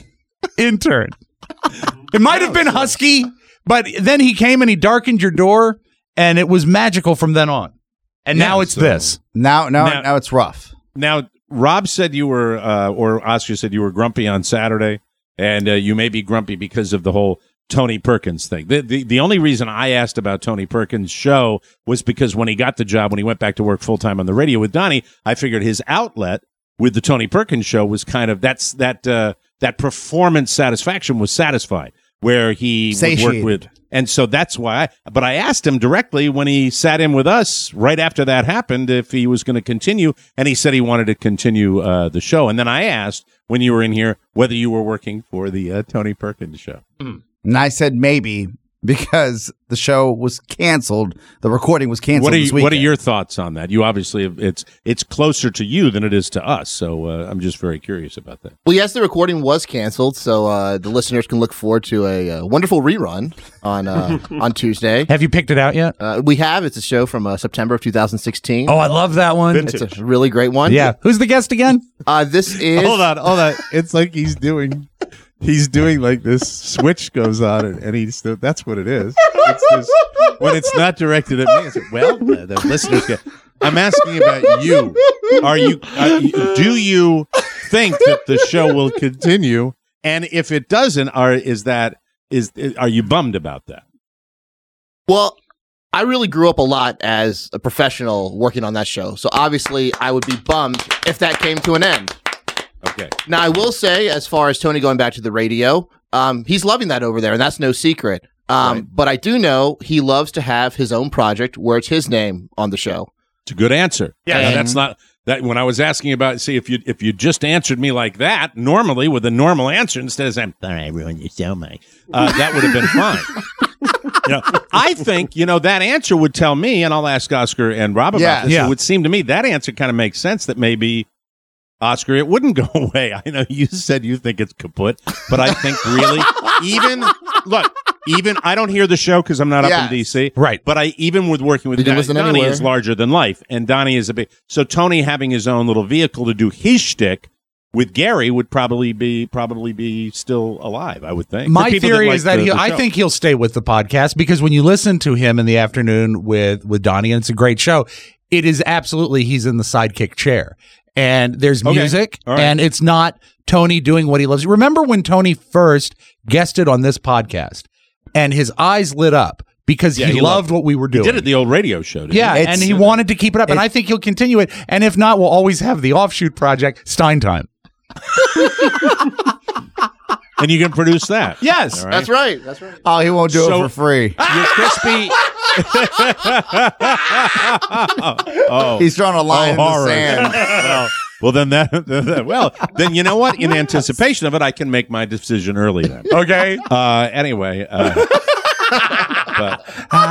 Speaker 5: intern. It might have been husky, but then he came and he darkened your door, and it was magical from then on. And
Speaker 3: Yeah,
Speaker 5: now it's
Speaker 3: so-
Speaker 5: this.
Speaker 4: now, now,
Speaker 3: Now-
Speaker 4: now it's rough.
Speaker 3: Now Rob said you were uh, or Oscar said you were grumpy on Saturday, and uh, you may be grumpy because of the whole Tony Perkins thing. The, the the only reason I asked about Tony Perkins' show was because when he got the job, when he went back to work full time on the radio with Donnie, I figured his outlet with the Tony Perkins show was kind of that's that uh, that performance satisfaction was satisfied, where he would
Speaker 4: Satiated.
Speaker 3: work with. And so that's why I, but I asked him directly when he sat in with us right after that happened if he was going to continue. And he said he wanted to continue uh, the show. And then I asked when you were in here whether you were working for the uh, Tony Perkins show.
Speaker 4: And I said maybe because the show was canceled. The recording was canceled
Speaker 3: What are,
Speaker 4: this
Speaker 3: you,
Speaker 4: weekend.
Speaker 3: what are your thoughts on that? You obviously, it's it's closer to you than it is to us. So uh, I'm just very curious about that.
Speaker 6: Well, yes, the recording was canceled, so uh, the listeners can look forward to a, uh wonderful rerun on uh, on Tuesday.
Speaker 5: Have you picked it out yet?
Speaker 6: Uh, we have. It's a show from uh, September of two thousand sixteen.
Speaker 5: Oh, I love that one.
Speaker 6: It's a really great one.
Speaker 5: Yeah. Who's the guest again?
Speaker 6: Uh, this is.
Speaker 7: Hold on, hold on. It's like he's doing, he's doing like this switch goes on, and, and he's that's what it is. It's this, when it's not directed at me. It's like, well, uh, the listeners get. I'm asking about you. Are you? Are you do you think that the show will continue?
Speaker 3: And if it doesn't, are is that is are you bummed about that?
Speaker 6: Well, I really grew up a lot as a professional working on that show, so obviously I would be bummed if that came to an end.
Speaker 3: Okay.
Speaker 6: Now, I will say, as far as Tony going back to the radio, um, he's loving that over there, and that's no secret. Um,
Speaker 3: Right.
Speaker 6: But I do know he loves to have his own project where it's his name on the show.
Speaker 3: It's a good answer.
Speaker 5: Yeah.
Speaker 3: Now, that's not that when I was asking about see if you if you just answered me like that normally with a normal answer instead of saying sorry I ruined your show, Mike. Uh, that would have been fine. You know, I think you know that answer would tell me, and I'll ask Oscar and Rob about
Speaker 4: Yeah.
Speaker 3: this.
Speaker 5: Yeah.
Speaker 3: It would seem to me that answer kind of makes sense that maybe Oscar it wouldn't go away. I know you said you think it's kaput, but I think really even look. Even I don't hear the show because I'm not up
Speaker 4: Yes.
Speaker 3: in D C.
Speaker 5: Right.
Speaker 3: But I even with working with
Speaker 6: Did you
Speaker 3: Donnie,
Speaker 6: listen
Speaker 3: Donnie
Speaker 6: anywhere?
Speaker 3: is larger than life, and Donnie is a big. So Tony having his own little vehicle to do his shtick with Gary would probably be probably be still alive. I would think. For
Speaker 5: My
Speaker 3: people
Speaker 5: theory
Speaker 3: like
Speaker 5: is that
Speaker 3: the-
Speaker 5: he,
Speaker 3: the
Speaker 5: I
Speaker 3: show.
Speaker 5: think he'll stay with the podcast because when you listen to him in the afternoon with with Donnie, and it's a great show, it is absolutely he's in the sidekick chair. And there's
Speaker 3: Okay.
Speaker 5: music,
Speaker 3: All right.
Speaker 5: and it's not Tony doing what he loves. Remember when Tony first guested on this podcast, and his eyes lit up because
Speaker 3: Yeah,
Speaker 5: he,
Speaker 3: he
Speaker 5: loved
Speaker 3: loved
Speaker 5: what we were
Speaker 3: he
Speaker 5: doing.
Speaker 3: did it at the old radio show. Didn't
Speaker 5: Yeah,
Speaker 3: he?
Speaker 5: and he wanted to keep it up, and I think he'll continue it. And if not, we'll always have the offshoot project, Stein Time.
Speaker 3: and you can produce that.
Speaker 5: Yes.
Speaker 3: All right?
Speaker 6: That's right. That's right.
Speaker 4: Oh, he won't do
Speaker 3: So-
Speaker 4: it for free.
Speaker 3: Your crispy. oh,
Speaker 4: He's drawing a line
Speaker 3: oh,
Speaker 4: in the
Speaker 3: horror.
Speaker 4: sand.
Speaker 3: well, well, then that, then that- Well, then you know what? In anticipation of it, I can make my decision early. Then.
Speaker 5: Okay.
Speaker 3: Uh, anyway. Uh, but,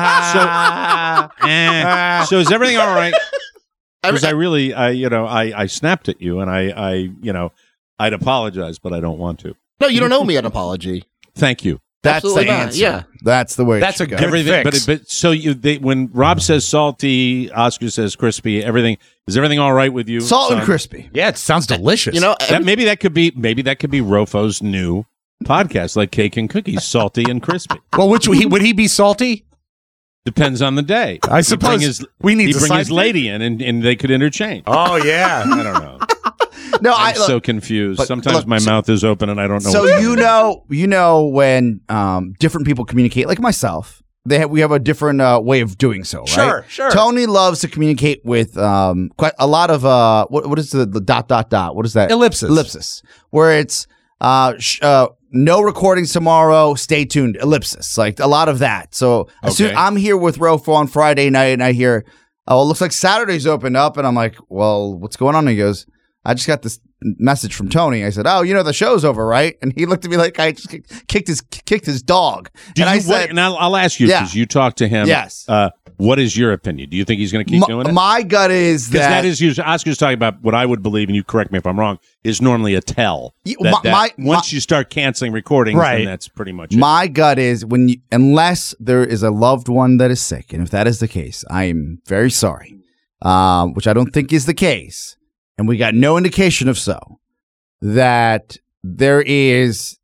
Speaker 3: so, eh, so is everything all right? Because I really, I you know, I, I snapped at you, and I, I, you know, I'd apologize, but I don't want to.
Speaker 6: No, you don't owe me an apology.
Speaker 3: Thank you.
Speaker 4: That's
Speaker 6: Absolutely
Speaker 4: the
Speaker 6: not.
Speaker 4: answer.
Speaker 6: Yeah.
Speaker 4: That's the way. it
Speaker 5: That's a
Speaker 4: should go.
Speaker 5: good
Speaker 3: Everything,
Speaker 5: fix.
Speaker 3: but but so you they, when Rob says salty, Oscar says crispy. Everything is everything all right with you?
Speaker 4: Salt and
Speaker 3: son?
Speaker 4: crispy.
Speaker 5: Yeah, it sounds delicious.
Speaker 6: You know,
Speaker 3: That maybe that could be maybe that could be Rofo's new podcast, like Cake and Cookies, salty and crispy.
Speaker 5: well, which would he, would he be salty?
Speaker 3: Depends on the day.
Speaker 5: I
Speaker 3: He'd
Speaker 5: suppose
Speaker 3: bring his,
Speaker 5: we need
Speaker 3: he'd
Speaker 5: to
Speaker 3: bring
Speaker 5: side
Speaker 3: his
Speaker 5: pick.
Speaker 3: lady in, and, and they could interchange.
Speaker 5: Oh yeah.
Speaker 3: I don't know.
Speaker 4: No, I
Speaker 3: I'm so confused.
Speaker 4: but
Speaker 3: Sometimes
Speaker 4: look,
Speaker 3: my
Speaker 4: so-
Speaker 3: mouth is open and I don't know.
Speaker 4: So
Speaker 3: what
Speaker 4: you know, you know when um, different people communicate, like myself, they have, we have a different uh, way of doing so, right?
Speaker 5: Sure, sure.
Speaker 4: Tony loves to communicate with um, quite a lot of uh, what, what is the, the dot dot dot? What is that?
Speaker 5: Ellipsis.
Speaker 4: Ellipsis, where it's uh, sh- uh, no recordings tomorrow. Stay tuned. Ellipsis, like a lot of that. So as soon
Speaker 3: Okay.
Speaker 4: I'm here with Rofo on Friday night, and I hear, oh, it looks like Saturday's opened up, and I'm like, well, what's going on? And he goes, I just got this message from Tony. I said, "Oh, you know the show's over, right?" And he looked at me like I just kicked- kicked his kicked his dog.
Speaker 3: Do
Speaker 4: and
Speaker 3: you,
Speaker 4: I said,
Speaker 3: what, and I'll, I'll ask you
Speaker 4: Yeah.
Speaker 3: because you talked to him.
Speaker 4: Yes.
Speaker 3: Uh, what is your opinion? Do you think he's going to keep
Speaker 4: "My-
Speaker 3: doing it?
Speaker 4: "My gut is
Speaker 3: Because
Speaker 4: that,
Speaker 3: that is usually Oscar's talking about what I would believe, and you correct me if I'm wrong. Is normally a tell.
Speaker 4: Y-
Speaker 3: that-
Speaker 4: my-
Speaker 3: that
Speaker 4: my-
Speaker 3: once
Speaker 4: my-
Speaker 3: you start canceling recordings,
Speaker 5: Right.
Speaker 3: then that's pretty much it.
Speaker 4: my gut is when you, unless there is a loved one that is sick, and if that is the case, I am very sorry, um, which I don't think is the case, and we got no indication of so. That there is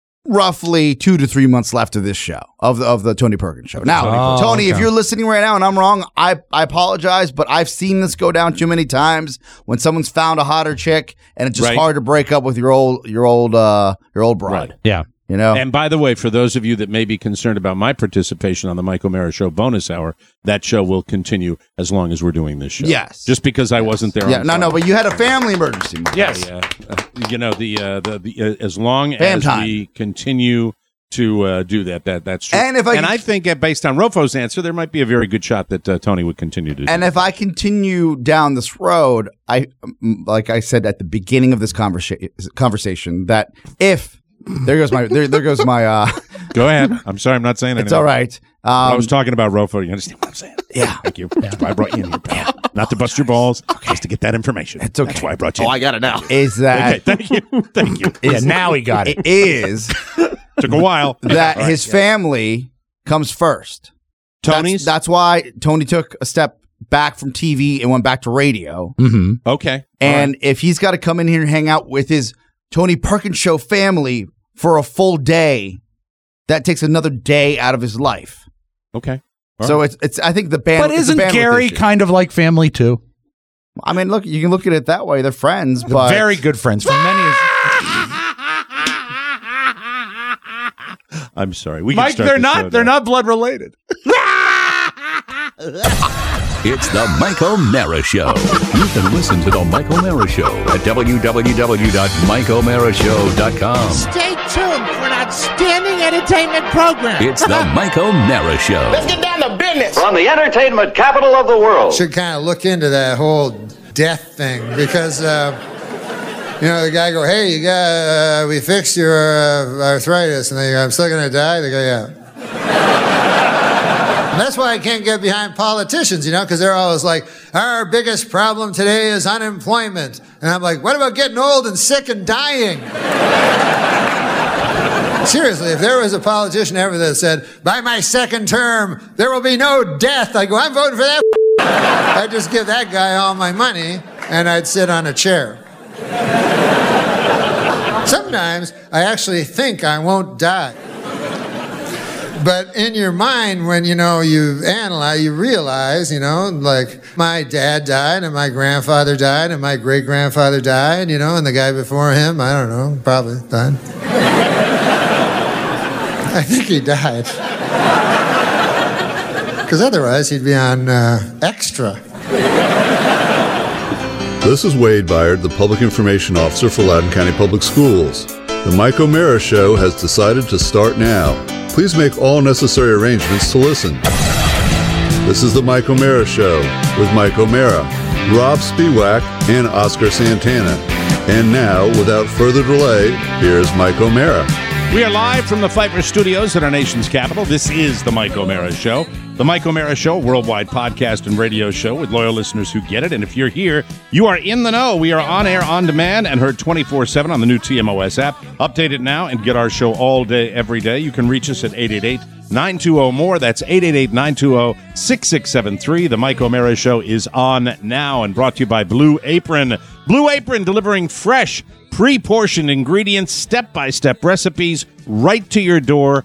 Speaker 4: roughly two to three months left of this show of the of the Tony Perkins show. Now,
Speaker 5: Oh,
Speaker 4: Tony, if
Speaker 5: okay.
Speaker 4: you're listening right now and I'm wrong, I I apologize, but I've seen this go down too many times when someone's found a hotter chick and it's just
Speaker 3: Right.
Speaker 4: hard to break up with your old your old uh your old bride.
Speaker 3: Right.
Speaker 5: Yeah.
Speaker 4: You know,
Speaker 3: And by the way, for those of you that may be concerned about my participation on the Mike O'Mara Show bonus hour, that show will continue as long as we're doing this show.
Speaker 4: Yes.
Speaker 3: Just because I wasn't there.
Speaker 4: yeah,
Speaker 3: on
Speaker 4: no, no,
Speaker 3: Friday.
Speaker 4: but you had a family emergency. Mike.
Speaker 5: Yes.
Speaker 3: Uh, uh, you know the uh, the, the uh, as long
Speaker 4: Fam
Speaker 3: as
Speaker 4: time.
Speaker 3: we continue to uh, do that, that that's true.
Speaker 4: And if I-
Speaker 3: and I think uh, based on Rofo's answer, there might be a very good shot that uh, Tony would continue to. do
Speaker 4: And if I continue down this road, I um, like I said at the beginning of this conversa- conversation that if there goes my there, there goes my uh
Speaker 3: Go ahead. I'm sorry, I'm not saying anything.
Speaker 4: it's all right.
Speaker 3: But I
Speaker 4: Um,
Speaker 3: was talking about Rofo. You understand what I'm saying?
Speaker 4: Yeah.
Speaker 3: Thank you. That's why I brought you in here, pal. Not to bust your balls, just to get that information.
Speaker 4: It's okay.
Speaker 3: That's why I brought you
Speaker 6: Oh,
Speaker 3: in.
Speaker 6: I got it now.
Speaker 4: is that
Speaker 3: Okay, thank you. Thank you.
Speaker 5: Yeah, now he got it.
Speaker 4: it is
Speaker 3: Took a while.
Speaker 4: that
Speaker 3: All right,
Speaker 4: his
Speaker 3: yeah.
Speaker 4: family comes first.
Speaker 3: Tony's?
Speaker 4: That's, that's why Tony took a step back from T V and went back to radio.
Speaker 5: Mm-hmm.
Speaker 3: Okay.
Speaker 4: And if he's got to come in here and hang out with his Tony Perkins Show family for a full day, that takes another day out of his life.
Speaker 3: Okay. All
Speaker 4: so
Speaker 3: right.
Speaker 4: it's it's I think the band.
Speaker 5: But
Speaker 4: it's a
Speaker 5: isn't
Speaker 4: bandwidth
Speaker 5: Gary
Speaker 4: issue.
Speaker 5: kind of like family too?
Speaker 4: I mean, look, you can look at it that way. They're friends, but
Speaker 5: Very good friends for many.
Speaker 3: I'm sorry. We can
Speaker 5: Mike,
Speaker 3: start
Speaker 5: they're
Speaker 3: the
Speaker 5: not.
Speaker 3: show
Speaker 5: They're
Speaker 3: now.
Speaker 5: not blood related.
Speaker 2: It's the Mike O'Mara Show. You can listen to the Mike O'Mara Show at w w w dot mike o'mara show dot com.
Speaker 8: Stay tuned for an outstanding entertainment program.
Speaker 2: It's the Mike O'Mara Show.
Speaker 8: Let's get down to business.
Speaker 9: From the entertainment capital of the world.
Speaker 10: Should kind of look into that whole death thing because, uh, you know, the guy go, hey, you got, uh, we fixed your uh, arthritis. And they go, I'm still going to die? They go, yeah. And that's why I can't get behind politicians, you know, because they're always like, our biggest problem today is unemployment. And I'm like, what about getting old and sick and dying? Seriously, if there was a politician ever that said, by my second term, there will be no death, I go, I'm voting for that. I'd just give that guy all my money and I'd sit on a chair. Sometimes I actually think I won't die. But in your mind, when, you know, you analyze, you realize, you know, like my dad died and my grandfather died and my great-grandfather died, you know, and the guy before him, I don't know, probably died. I think he died. Because otherwise he'd be on uh, Extra.
Speaker 11: This is Wade Byard, the Public Information Officer for Loudoun County Public Schools. The Mike O'Mara Show has decided to start now. Please make all necessary arrangements to listen. This is The Mike O'Mara Show with Mike O'Mara, Rob Spiewak, and Oscar Santana. And now, without further delay, here's Mike O'Mara.
Speaker 3: We are live from the Pfeiffer Studios at our nation's capital. This is The Mike O'Mara Show. The Mike O'Mara Show, worldwide podcast and radio show with loyal listeners who get it. And if you're here, you are in the know. We are on air, on demand, and heard twenty-four seven on the new T M O S app. Update it now and get our show all day, every day. You can reach us at eight eight eight, nine two zero, more. That's eight eight eight, nine two zero, six six seven three. The Mike O'Mara Show is on now and brought to you by Blue Apron. Blue Apron, delivering fresh, pre-portioned ingredients, step-by-step recipes right to your door.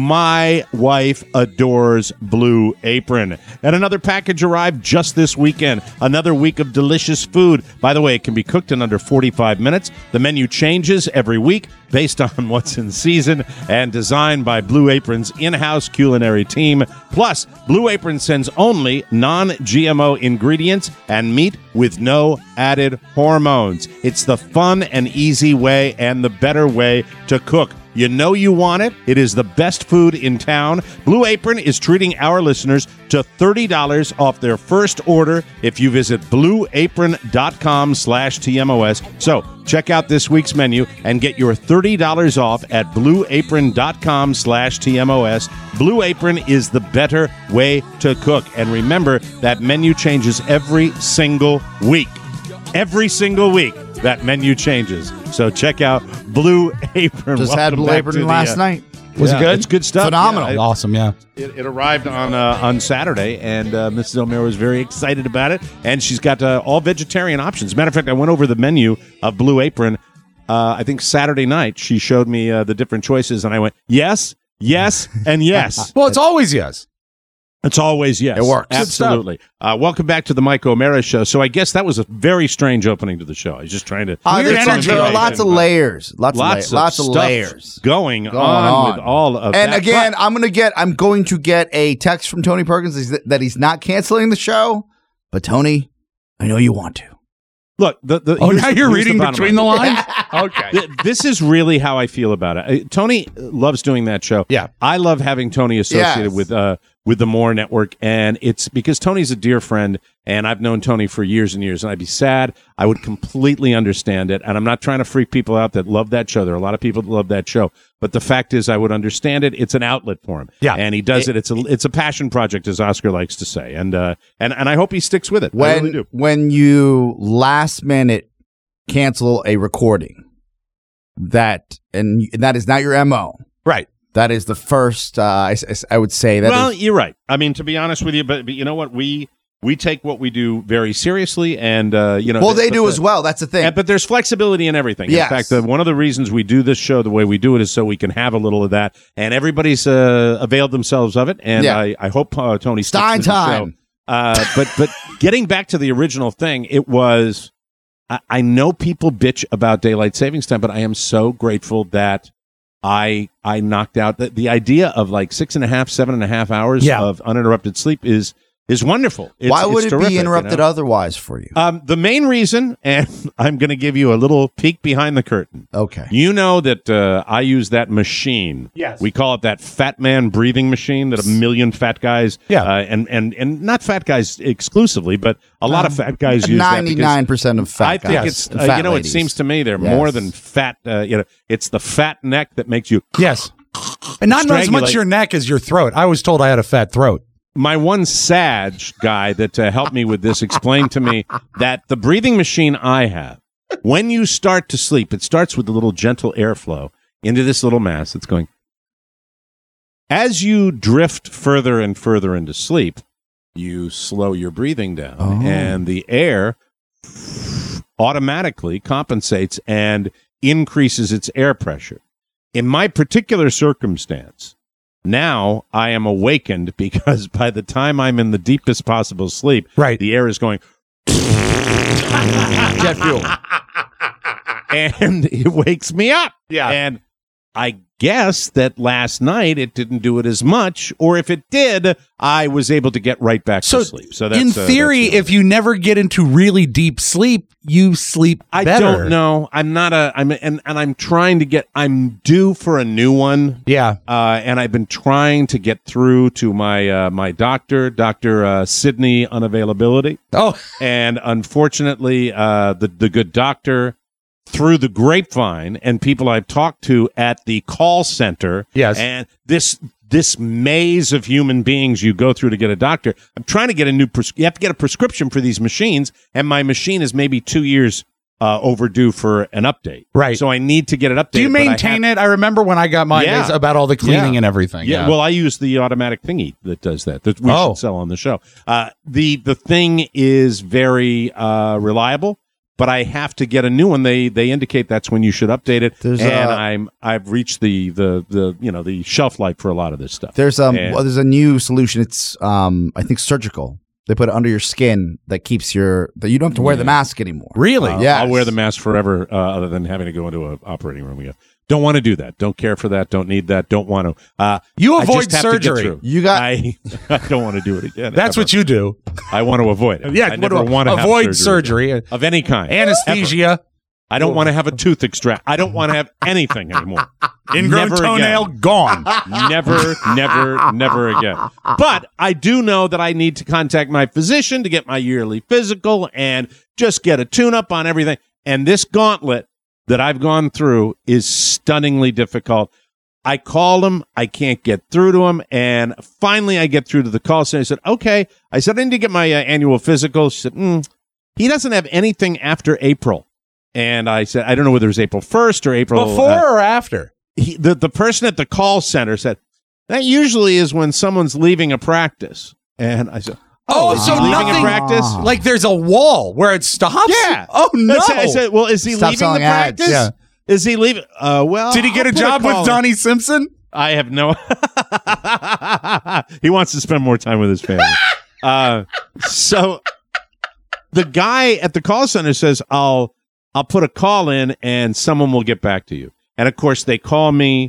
Speaker 3: My wife adores Blue Apron. And another package arrived just this weekend. Another week of delicious food. By the way, it can be cooked in under forty-five minutes. The menu changes every week based on what's in season and designed by Blue Apron's in-house culinary team. Plus, Blue Apron sends only non-G M O ingredients and meat with no added hormones. It's the fun and easy way and the better way to cook. You know you want it. It is the best food in town. Blue Apron is treating our listeners to thirty dollars off their first order if you visit blueapron.com slash TMOS. So check out this week's menu and get your thirty dollars off at blueapron.com slash TMOS. Blue Apron is the better way to cook. And remember, that menu changes every single week. Every single week, that menu changes. So check out Blue Apron.
Speaker 4: Just
Speaker 3: Welcome
Speaker 4: had Blue
Speaker 3: back
Speaker 4: Apron
Speaker 3: to the,
Speaker 4: last
Speaker 3: uh,
Speaker 4: night.
Speaker 5: Was
Speaker 3: yeah,
Speaker 5: it good?
Speaker 3: It's good stuff.
Speaker 4: Phenomenal.
Speaker 3: Yeah, it-
Speaker 5: Awesome, yeah.
Speaker 3: It, it arrived on uh, on Saturday, and uh, Missus O'Mara was very excited about it. And she's got uh, all vegetarian options. Matter of fact, I went over the menu of Blue Apron. Uh, I think Saturday night she showed me uh, the different choices, and I went yes, yes, and yes.
Speaker 5: Well, it's always yes.
Speaker 3: It's always yes.
Speaker 4: It works. Good
Speaker 3: Absolutely. Uh, welcome back to the Mike O'Mara Show. So I guess that was a very strange opening to the show. I was just trying to.
Speaker 4: Uh,
Speaker 5: Weird
Speaker 4: there's
Speaker 5: energy.
Speaker 4: There are lots of layers. Lots,
Speaker 3: Lots
Speaker 4: of, la- lots
Speaker 3: of
Speaker 4: of
Speaker 3: stuff
Speaker 4: layers
Speaker 3: going,
Speaker 4: going
Speaker 3: on,
Speaker 4: on.
Speaker 3: with all of
Speaker 4: And
Speaker 3: that.
Speaker 4: again,
Speaker 3: But-
Speaker 4: I'm gonna get. I'm going to get a text from Tony Perkins that- that he's not canceling the show. But Tony, I know you want to.
Speaker 3: look, the, the,
Speaker 5: Oh,
Speaker 3: here's-
Speaker 5: now you're
Speaker 3: here's the
Speaker 5: reading
Speaker 3: bottom
Speaker 5: between
Speaker 3: line.
Speaker 5: the lines? Okay.
Speaker 3: Th- This is really how I feel about it. Uh, Tony loves doing that show.
Speaker 5: Yeah.
Speaker 3: I love having Tony associated
Speaker 4: Yes.
Speaker 3: with uh with the Moore Network, and it's because Tony's a dear friend, and I've known Tony for years and years, and I'd be sad. I would completely understand it, and I'm not trying to freak people out that love that show. There are a lot of people that love that show, but the fact is, I would understand it. It's an outlet for him,
Speaker 5: Yeah.
Speaker 3: and he does it. It's a it's a passion project, as Oscar likes to say, and uh and and I hope he sticks with it. I
Speaker 4: When
Speaker 3: really do.
Speaker 4: when you last minute cancel a recording, that and that is not your M O.
Speaker 5: Right.
Speaker 4: That is the first. Uh, I, s- I would say that.
Speaker 3: well,
Speaker 4: is-
Speaker 3: you're right. I mean, to be honest with you, but, but you know what? We we take what we do very seriously, and uh, you know.
Speaker 4: well, they
Speaker 3: but
Speaker 4: do
Speaker 3: the-
Speaker 4: as well. That's the thing.
Speaker 3: And, but there's flexibility in everything.
Speaker 4: Yes.
Speaker 3: In fact, uh, one of the reasons we do this show the way we do it is so we can have a little of that, and everybody's uh, availed themselves of it. And
Speaker 4: Yeah.
Speaker 3: I, I hope uh, Tony sticks
Speaker 4: Stein
Speaker 3: with the
Speaker 4: time.
Speaker 3: show. Uh, but but getting back to the original thing, it was. I, I know people bitch about daylight savings time, but I am so grateful that I I knocked out the, the idea of like six and a half, seven and a half hours
Speaker 5: Yeah.
Speaker 3: of uninterrupted sleep is is wonderful. It's,
Speaker 4: Why would
Speaker 3: it's
Speaker 4: it
Speaker 3: terrific,
Speaker 4: be
Speaker 3: you
Speaker 4: interrupted
Speaker 3: know?
Speaker 4: otherwise for you?
Speaker 3: Um, the main reason, and I'm going to give you a little peek behind the curtain.
Speaker 4: Okay.
Speaker 3: You know that uh, I use that machine.
Speaker 5: Yes.
Speaker 3: We call it that fat man breathing machine that a million fat guys,
Speaker 5: Yeah.
Speaker 3: uh, and, and, and not fat guys exclusively, but a lot of fat guys use that. because
Speaker 4: Ninety-nine percent of fat
Speaker 3: I think
Speaker 4: guys
Speaker 3: it's,
Speaker 4: and
Speaker 3: uh,
Speaker 4: fat
Speaker 3: you know,
Speaker 4: ladies.
Speaker 3: it seems to me they're
Speaker 4: Yes.
Speaker 3: more than fat. Uh, you know, it's the fat neck that makes you.
Speaker 5: Yes. And not as much
Speaker 3: Strangulate.
Speaker 5: your neck as your throat. I was told I had a fat throat.
Speaker 3: My one Sag guy that uh, helped me with this explained to me that the breathing machine I have, when you start to sleep, it starts with a little gentle airflow into this little mass that's going. As you drift further and further into sleep, you slow your breathing down,
Speaker 4: Oh.
Speaker 3: and the air automatically compensates and increases its air pressure. In my particular circumstance, now I am awakened because by the time I'm in the deepest possible sleep,
Speaker 5: Right.
Speaker 3: the air is going
Speaker 4: Jet fuel.
Speaker 3: and it wakes me up.
Speaker 5: Yeah.
Speaker 3: And I guess that last night it didn't do it as much, or if it did, I was able to get right back
Speaker 5: So,
Speaker 3: to sleep. So that's,
Speaker 5: in
Speaker 3: uh,
Speaker 5: theory,
Speaker 3: that's
Speaker 5: if you never get into really deep sleep, you sleep
Speaker 3: I
Speaker 5: better.
Speaker 3: don't know. I'm not a. I'm and and I'm trying to get. I'm due for a new one.
Speaker 5: Yeah.
Speaker 3: Uh, and I've been trying to get through to my uh, my doctor, Doctor Uh, Sydney Unavailability.
Speaker 5: Oh,
Speaker 3: and unfortunately, uh, the the good doctor, through the grapevine and people I've talked to at the call center,
Speaker 5: yes,
Speaker 3: and this. This maze of human beings you go through to get a doctor. I'm trying to get a new. Pres- you have to get a prescription for these machines, and my machine is maybe two years uh, overdue for an update.
Speaker 5: Right.
Speaker 3: So I need to get it updated.
Speaker 5: Do you maintain
Speaker 3: I
Speaker 5: it? I remember when I got mine
Speaker 3: Yeah.
Speaker 5: about all the cleaning
Speaker 3: Yeah.
Speaker 5: and everything.
Speaker 3: Yeah.
Speaker 5: Yeah.
Speaker 3: Well, I use the automatic thingy that does that. That we
Speaker 5: Oh.
Speaker 3: should sell on the show. Uh, the the thing is very uh, reliable. But I have to get a new one. They they indicate that's when you should update it.
Speaker 4: There's
Speaker 3: and
Speaker 4: a-
Speaker 3: I'm I've reached the, the the you know the shelf life for a lot of this stuff.
Speaker 4: There's um
Speaker 3: And-
Speaker 4: well, there's a new solution. It's um I think surgical. They put it under your skin that keeps your that you don't have to wear the mask anymore.
Speaker 5: Really?
Speaker 3: Uh,
Speaker 4: Yes.
Speaker 3: I'll wear the mask forever, uh, other than having to go into an operating room again. Don't want to do that. Don't care for that. Don't need that. Don't want to. Uh,
Speaker 5: You
Speaker 3: I
Speaker 5: avoid
Speaker 3: just have to get
Speaker 5: surgery.
Speaker 3: through.
Speaker 4: You got-
Speaker 3: I, I don't want to do it again.
Speaker 5: That's
Speaker 3: ever.
Speaker 5: what you do.
Speaker 3: I want to avoid it.
Speaker 5: Yeah,
Speaker 3: I
Speaker 5: what
Speaker 3: never
Speaker 5: do I-
Speaker 3: want to have
Speaker 5: avoid
Speaker 3: surgery,
Speaker 5: surgery.
Speaker 3: again. of any kind.
Speaker 5: Anesthesia.
Speaker 3: Ever. I don't want to have a tooth extract. I don't want to have anything anymore.
Speaker 5: Ingrown
Speaker 3: Never
Speaker 5: toenail
Speaker 3: again.
Speaker 5: gone.
Speaker 3: Never, never, never again. But I do know that I need to contact my physician to get my yearly physical and just get a tune-up on everything. And this gauntlet that I've gone through is stunningly difficult. I called him. I can't get through to him. And finally, I get through to the call center. I said, okay. I said, I need to get my uh, annual physical. She said, mm, he doesn't have anything after April. And I said, I don't know whether it was April first or April.
Speaker 5: Before
Speaker 3: uh,
Speaker 5: or after?
Speaker 3: he, the, the person at the call center said, that usually is when someone's leaving a practice. And I said,
Speaker 5: Oh,
Speaker 3: is
Speaker 5: so
Speaker 3: he leaving
Speaker 5: nothing-
Speaker 3: a practice?
Speaker 5: Like there's a wall where it stops?
Speaker 3: Yeah.
Speaker 5: Oh, no.
Speaker 3: I said, I said, well, is he
Speaker 4: Stop
Speaker 3: leaving the
Speaker 4: selling ads.
Speaker 3: practice?
Speaker 5: Yeah.
Speaker 3: Is he leaving? Uh, well,
Speaker 5: Did he get
Speaker 3: I'll
Speaker 5: a
Speaker 3: put
Speaker 5: job
Speaker 3: call
Speaker 5: with
Speaker 3: in.
Speaker 5: Donnie Simpson?
Speaker 3: I have no. He wants to spend more time with his family. uh, so the guy at the call center says, "I'll I'll put a call in, and someone will get back to you." And of course, they call me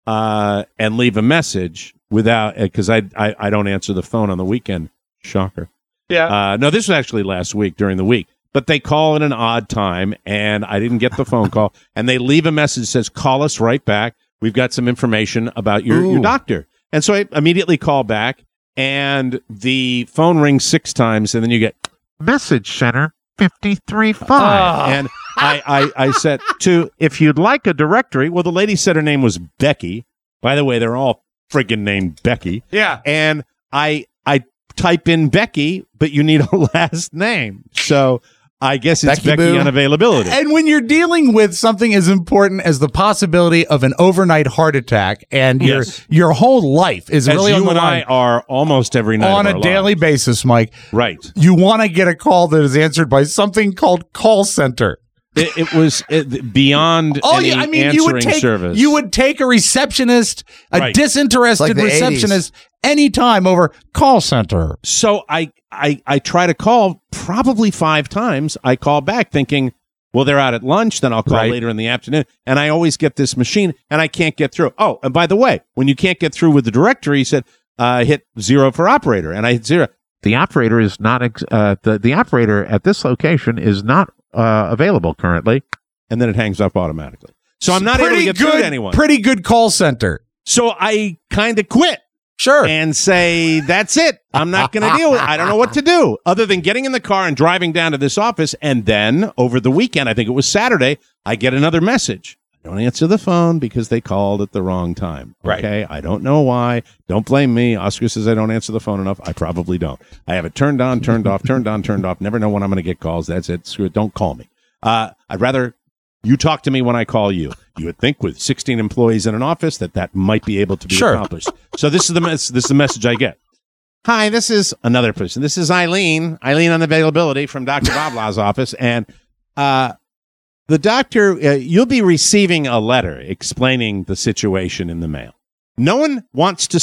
Speaker 3: uh, and leave a message without because I, I I don't answer the phone on the weekend. Shocker.
Speaker 5: Yeah.
Speaker 3: Uh, no, this was actually last week during the week. But they call at an odd time, and I didn't get the phone call. And they leave a message that says, call us right back. We've got some information about your, your doctor. And so I immediately call back, and the phone rings six times, and then you get, message center fifty-three five.
Speaker 5: Ah.
Speaker 3: And I, I, I said, to, if you'd like a directory, well, the lady said her name was Becky. By the way, they're all friggin' named Becky.
Speaker 5: Yeah.
Speaker 3: And I, I type in Becky, but you need a last name. So I guess it's
Speaker 4: Becky
Speaker 3: Becky,
Speaker 4: Boo.
Speaker 3: Unavailability.
Speaker 5: And when you're dealing with something as important as the possibility of an overnight heart attack and your
Speaker 3: Yes.
Speaker 5: your whole life is
Speaker 3: As
Speaker 5: really
Speaker 3: you
Speaker 5: on the
Speaker 3: and I
Speaker 5: line
Speaker 3: are almost every night
Speaker 5: on
Speaker 3: of
Speaker 5: a
Speaker 3: our
Speaker 5: daily
Speaker 3: lives.
Speaker 5: basis, Mike,
Speaker 3: Right.
Speaker 5: you want to get a call that is answered by something called call center.
Speaker 3: It, it was it, beyond
Speaker 5: Oh,
Speaker 3: any
Speaker 5: yeah, I mean,
Speaker 3: answering
Speaker 5: you would take
Speaker 3: service.
Speaker 5: you would take a receptionist, a
Speaker 3: Right.
Speaker 5: disinterested
Speaker 4: Like the
Speaker 5: receptionist, anytime over call center.
Speaker 3: So I, I I try to call probably five times. I call back thinking, well, they're out at lunch. Then I'll call
Speaker 5: Right.
Speaker 3: later in the afternoon. And I always get this machine, and I can't get through. Oh, and by the way, when you can't get through with the directory, he said, uh, hit zero for operator, and I hit zero. The operator is not ex- uh, the the operator at this location is not uh, available currently, and then it hangs up automatically. So I'm not able to
Speaker 5: Pretty
Speaker 3: get
Speaker 5: good,
Speaker 3: through to anyone.
Speaker 5: Pretty good call center.
Speaker 3: So I kind of quit.
Speaker 5: Sure.
Speaker 3: And say, that's it. I'm not going to deal with it. I don't know what to do other than getting in the car and driving down to this office. And then over the weekend, I think it was Saturday, I get another message. I don't answer the phone because they called at the wrong time.
Speaker 5: Right.
Speaker 3: Okay. I don't know why. Don't blame me. Oscar says I don't answer the phone enough. I probably don't. I have it turned on, turned off, turned on, turned off. Never know when I'm going to get calls. That's it. Screw it. Don't call me. Uh, I'd rather you talk to me when I call you. You would think with sixteen employees in an office that that might be able to be
Speaker 5: Sure.
Speaker 3: accomplished. So this is the mes- this is the message I get. Hi, this is another person. This is Eileen. Eileen Unavailability from Doctor Boblaw's office, and uh, the doctor. Uh, you'll be receiving a letter explaining the situation in the mail. No one wants to say.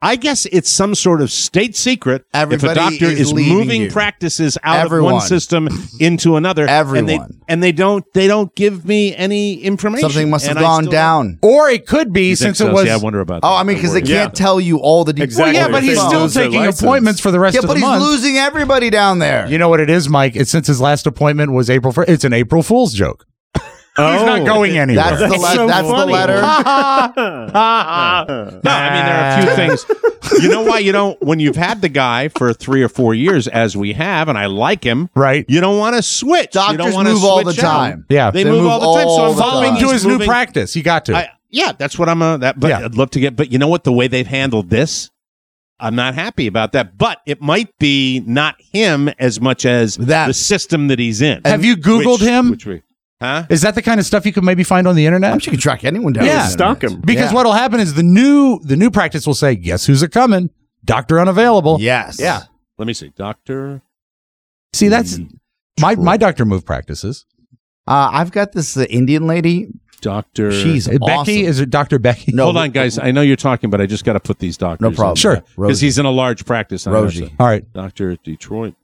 Speaker 3: I guess it's some sort of state secret.
Speaker 4: Everybody
Speaker 3: if a doctor
Speaker 4: is
Speaker 3: is,
Speaker 4: leaving
Speaker 3: moving
Speaker 4: you.
Speaker 3: practices out
Speaker 4: Everyone.
Speaker 3: of one system into another,
Speaker 4: Everyone.
Speaker 3: and they, and they don't they don't give me any information.
Speaker 4: Something must have
Speaker 3: and I
Speaker 4: gone
Speaker 3: still-
Speaker 4: down.
Speaker 5: Or it could be
Speaker 3: You think
Speaker 5: since
Speaker 3: so?
Speaker 5: it was.
Speaker 3: See, I wonder about.
Speaker 4: Oh,
Speaker 3: that.
Speaker 4: I mean, because they
Speaker 3: worry.
Speaker 4: can't tell you all the details.
Speaker 5: Well, yeah, but he's
Speaker 7: If they
Speaker 5: still
Speaker 7: lose their
Speaker 5: taking
Speaker 7: license.
Speaker 5: appointments for the rest
Speaker 4: Yeah,
Speaker 5: of
Speaker 4: but
Speaker 5: the
Speaker 4: he's
Speaker 5: month.
Speaker 4: losing everybody down there.
Speaker 5: You know what it is, Mike? It's since his last appointment was April first. It's an April Fool's joke.
Speaker 3: Oh.
Speaker 5: He's not going anywhere.
Speaker 4: That's the,
Speaker 3: That's
Speaker 4: le-
Speaker 3: so
Speaker 4: that's the
Speaker 3: funny.
Speaker 4: letter.
Speaker 3: No, I mean there are a few things. You know why you don't? When you've had the guy for three or four years, as we have, and I like him,
Speaker 5: Right.
Speaker 3: You don't want to switch. you don't
Speaker 4: Doctors
Speaker 3: want to
Speaker 4: move all the
Speaker 3: switch out.
Speaker 4: time.
Speaker 5: Yeah.
Speaker 3: They,
Speaker 4: They
Speaker 3: move,
Speaker 4: move
Speaker 3: all the time. So
Speaker 4: all
Speaker 3: I'm
Speaker 4: the
Speaker 3: hoping
Speaker 4: time.
Speaker 5: to
Speaker 3: he's
Speaker 5: his new
Speaker 3: moving-
Speaker 5: practice. He got to.
Speaker 3: I, yeah, that's what I'm. Uh, that, but
Speaker 5: Yeah.
Speaker 3: I'd love to get. But you know what? The way they've handled this, I'm not happy about that. But it might be not him as much as
Speaker 4: That-
Speaker 3: the system that he's in.
Speaker 5: Have you Googled
Speaker 3: Which-
Speaker 5: him?
Speaker 3: Which we, huh?
Speaker 5: Is that the kind of stuff you could maybe find on the internet?
Speaker 4: I'm sure you can track anyone down.
Speaker 5: Yeah.
Speaker 4: the
Speaker 7: Stalk
Speaker 4: internet.
Speaker 7: him.
Speaker 5: Because
Speaker 4: Yeah.
Speaker 5: what'll happen is the new the new practice will say, "Guess who's a coming? Doctor unavailable."
Speaker 4: Yes.
Speaker 5: Yeah.
Speaker 3: Let me see, Doctor.
Speaker 5: See, that's my my doctor moved practices.
Speaker 4: Uh, I've got this uh, Indian lady.
Speaker 3: Doctor.
Speaker 4: She's
Speaker 5: Uh, Becky,
Speaker 4: awesome.
Speaker 5: is it Doctor Becky?
Speaker 4: No,
Speaker 3: Hold on, guys. I know you're talking, but I just got to put these doctors.
Speaker 4: No problem.
Speaker 5: Sure.
Speaker 3: because
Speaker 4: Rosie.
Speaker 3: he's in a large practice. I
Speaker 4: Rosie.
Speaker 3: know, so-
Speaker 5: All right.
Speaker 3: Doctor Detroit.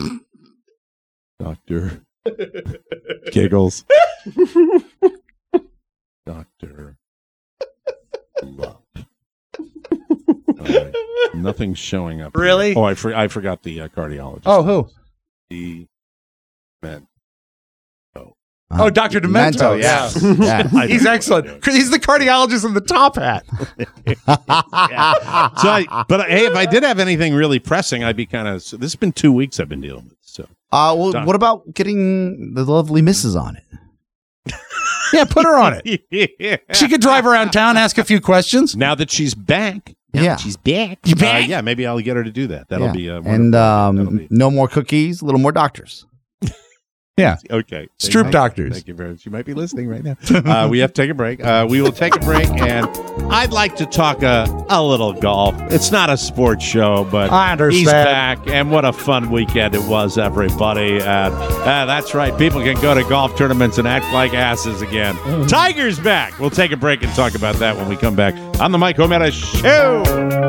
Speaker 3: Doctor Giggles. Doctor Love. All right. Nothing's showing up. here.
Speaker 5: Really?
Speaker 3: Oh, I, for, I forgot the uh, cardiologist.
Speaker 5: Oh, who?
Speaker 3: The man.
Speaker 5: Oh, Doctor Demento. Yeah.
Speaker 4: Yeah.
Speaker 5: He's excellent. 'Cause he's the cardiologist in the top hat.
Speaker 3: So, I, but hey, if I did have anything really pressing, I'd be kind of. So this has been two weeks I've been dealing with. So
Speaker 4: Uh, well,
Speaker 3: Done.
Speaker 4: what about getting the lovely missus on it?
Speaker 5: Yeah, put her on it.
Speaker 3: yeah.
Speaker 5: She could drive around town, ask a few questions.
Speaker 3: Now that she's back,
Speaker 4: Yeah.
Speaker 3: she's back.
Speaker 5: You
Speaker 3: Uh,
Speaker 5: back?
Speaker 3: yeah, maybe I'll get her to do that. That'll
Speaker 4: Yeah.
Speaker 3: be uh,
Speaker 4: and
Speaker 3: wonderful.
Speaker 4: um,
Speaker 3: That'll be-
Speaker 4: no more cookies, a little more doctors.
Speaker 5: Yeah.
Speaker 3: okay. Thank
Speaker 5: Stroop
Speaker 3: you.
Speaker 5: doctors.
Speaker 3: Thank you very much. You might be listening right now. Uh, we have to take a break. Uh, we will take a break, and I'd like to talk a, a little golf. It's not a sports show, but
Speaker 5: I understand.
Speaker 3: he's back, and what a fun weekend it was, everybody. And uh, that's right. People can go to golf tournaments and act like asses again. Tiger's back. We'll take a break and talk about that when we come back on the Mike O'Mara Show.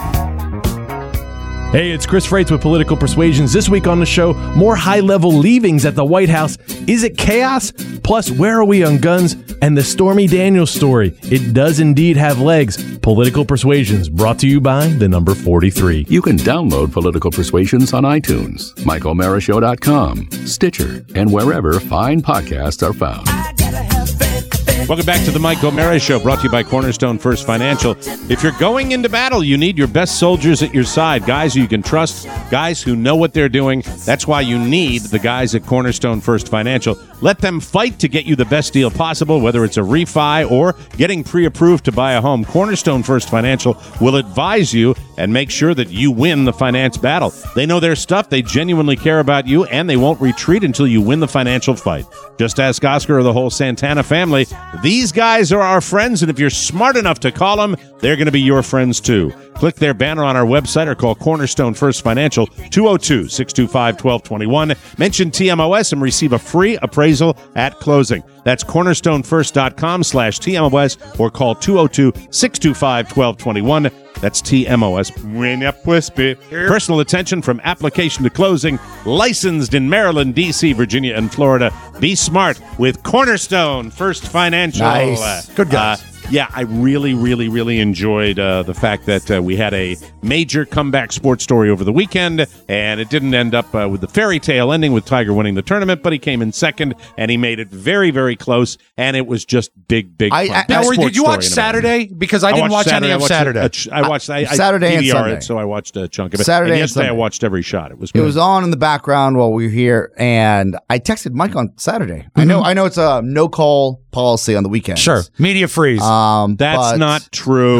Speaker 12: Hey, it's Chris Freitz with Political Persuasions. This week on the show, more high-level leavings at the White House. Is it chaos? Plus, where are we on guns? And the Stormy Daniels story. It does indeed have legs. Political Persuasions, brought to you by the number forty-three.
Speaker 2: You can download Political Persuasions on iTunes, Mike O'Mara Show dot com, Stitcher, and wherever fine podcasts are found.
Speaker 3: Welcome back to the Mike O'Mara Show, brought to you by Cornerstone First Financial. If you're going into battle, you need your best soldiers at your side, guys who you can trust, guys who know what they're doing. That's why you need the guys at Cornerstone First Financial. Let them fight to get you the best deal possible, whether it's a refi or getting pre-approved to buy a home. Cornerstone First Financial will advise you and make sure that you win the finance battle. They know their stuff, they genuinely care about you, and they won't retreat until you win the financial fight. Just ask Oscar or the whole Santana family. These guys are our friends, and if you're smart enough to call them, they're going to be your friends too. Click their banner on our website or call Cornerstone First Financial, two oh two, six two five, one two two one. Mention T M O S and receive a free appraisal at closing. That's cornerstonefirst.com slash TMOS or call two oh two, six two five, one two two one. That's T M O S. Personal attention from application to closing. Licensed in Maryland, D C, Virginia, and Florida. Be smart with Cornerstone First Financial.
Speaker 4: Nice.
Speaker 5: Good guys.
Speaker 3: Uh, yeah, I really, really, really enjoyed uh, the fact that uh, we had a major comeback sports story over the weekend, and it didn't end up uh, with the fairy tale ending with Tiger winning the tournament, but he came in second, and he made it very, very close, and it was just big, big
Speaker 4: I-
Speaker 3: fun.
Speaker 4: I-
Speaker 3: Best
Speaker 5: Now, were-
Speaker 3: sports
Speaker 5: did you
Speaker 3: story
Speaker 5: watch
Speaker 3: in America.
Speaker 5: Saturday? Because I didn't
Speaker 3: watched
Speaker 5: watch any
Speaker 3: I
Speaker 5: of
Speaker 3: watched
Speaker 5: Saturday.
Speaker 3: A, a ch- I watched I, I
Speaker 4: Saturday and
Speaker 3: D V R'd
Speaker 4: Sunday.
Speaker 3: it, so I watched a chunk of it.
Speaker 4: Saturday
Speaker 3: and
Speaker 4: and
Speaker 3: yesterday I
Speaker 4: Sunday.
Speaker 3: watched every shot. It was
Speaker 4: It
Speaker 3: great.
Speaker 4: was on in the background while we were here, and I texted Mike on Saturday. I know, I know, it's a no call policy on the weekend.
Speaker 5: Sure. Media freeze.
Speaker 4: Um,
Speaker 3: That's
Speaker 4: but-
Speaker 3: not true.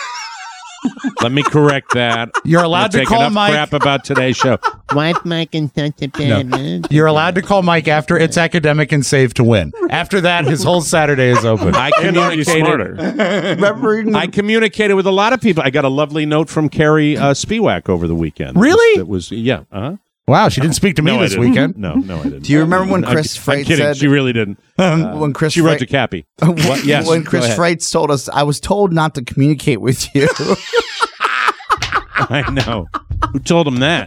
Speaker 3: Let me correct that.
Speaker 5: You're allowed to
Speaker 3: Take
Speaker 5: call
Speaker 3: enough
Speaker 5: Mike.
Speaker 3: crap about today's show.
Speaker 8: Why Mike in such a bad mood?
Speaker 5: You're allowed to call Mike after it's academic and safe to win. After that, his whole Saturday is open.
Speaker 3: I
Speaker 7: You
Speaker 3: communicated.
Speaker 7: smarter.
Speaker 4: Remember,
Speaker 3: I communicated with a lot of people. I got a lovely note from Carrie uh, Spiewak over the weekend.
Speaker 5: Really?
Speaker 3: It was, yeah. Uh-huh.
Speaker 5: Wow, she didn't speak to me
Speaker 3: No, I
Speaker 5: this
Speaker 3: didn't.
Speaker 5: weekend.
Speaker 3: No, no, I didn't.
Speaker 4: Do you remember when
Speaker 3: I'm-
Speaker 4: Chris
Speaker 3: I'm
Speaker 4: Freit
Speaker 3: kidding.
Speaker 4: said-
Speaker 3: She really didn't. Uh,
Speaker 4: when Chris
Speaker 3: she wrote
Speaker 4: Freit-
Speaker 3: to Cappy.
Speaker 4: when,
Speaker 3: What? Yes,
Speaker 4: when
Speaker 3: go
Speaker 4: Chris
Speaker 3: ahead.
Speaker 4: Freitz told us, I was told not to communicate with you.
Speaker 3: I know. Who told him that?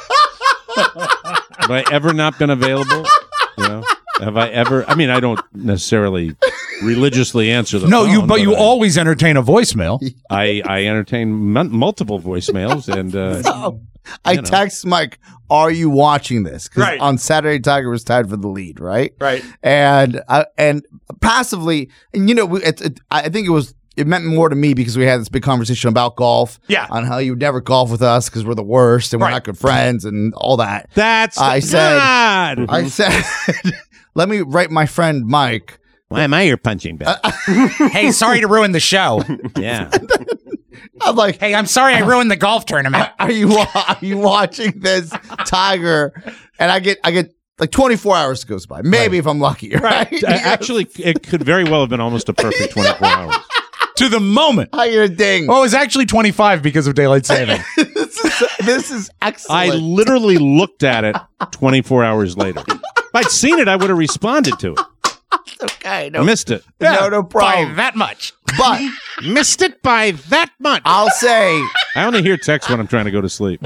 Speaker 3: Have I ever not been available? You know, have I ever? I mean, I don't necessarily religiously answer the
Speaker 5: no,
Speaker 3: phone.
Speaker 5: you, but you
Speaker 3: I,
Speaker 5: always entertain a voicemail.
Speaker 3: I, I entertain m- multiple voicemails, and uh,
Speaker 4: No. I
Speaker 3: you know.
Speaker 4: text Mike, "Are you watching this?" Because
Speaker 5: Right.
Speaker 4: on Saturday, Tiger was tied for the lead, right?
Speaker 5: Right.
Speaker 4: And uh, and passively, and you know, we, it, it, I think it was it meant more to me because we had this big conversation about golf.
Speaker 5: Yeah.
Speaker 4: On how you would never golf with us because we're the worst and we're
Speaker 5: Right.
Speaker 4: not good friends and all that.
Speaker 3: That's
Speaker 4: I said.
Speaker 3: God.
Speaker 4: I said, "Let me write my friend Mike."
Speaker 3: Why am I your punching bag?
Speaker 5: Hey, sorry to ruin the show.
Speaker 3: Yeah.
Speaker 4: I'm like,
Speaker 5: Hey, I'm sorry I ruined the golf tournament.
Speaker 4: are you wa- are you watching this, Tiger? And I get I get like twenty-four hours goes by, maybe if I'm lucky, right?
Speaker 3: Uh, Actually, it could very well have been almost a perfect twenty-four hours.
Speaker 5: To the moment.
Speaker 4: I get a ding.
Speaker 5: Oh, it was actually twenty-five because of daylight saving.
Speaker 4: this is this is excellent.
Speaker 3: I literally looked at it twenty-four hours later. If I'd seen it, I would have responded to it.
Speaker 4: okay,
Speaker 3: I
Speaker 4: no,
Speaker 3: missed it.
Speaker 4: no, no
Speaker 5: By
Speaker 4: problem.
Speaker 5: that much.
Speaker 4: But
Speaker 3: Missed it by that much.
Speaker 4: I'll say,
Speaker 3: I only hear text when I'm trying to go to sleep.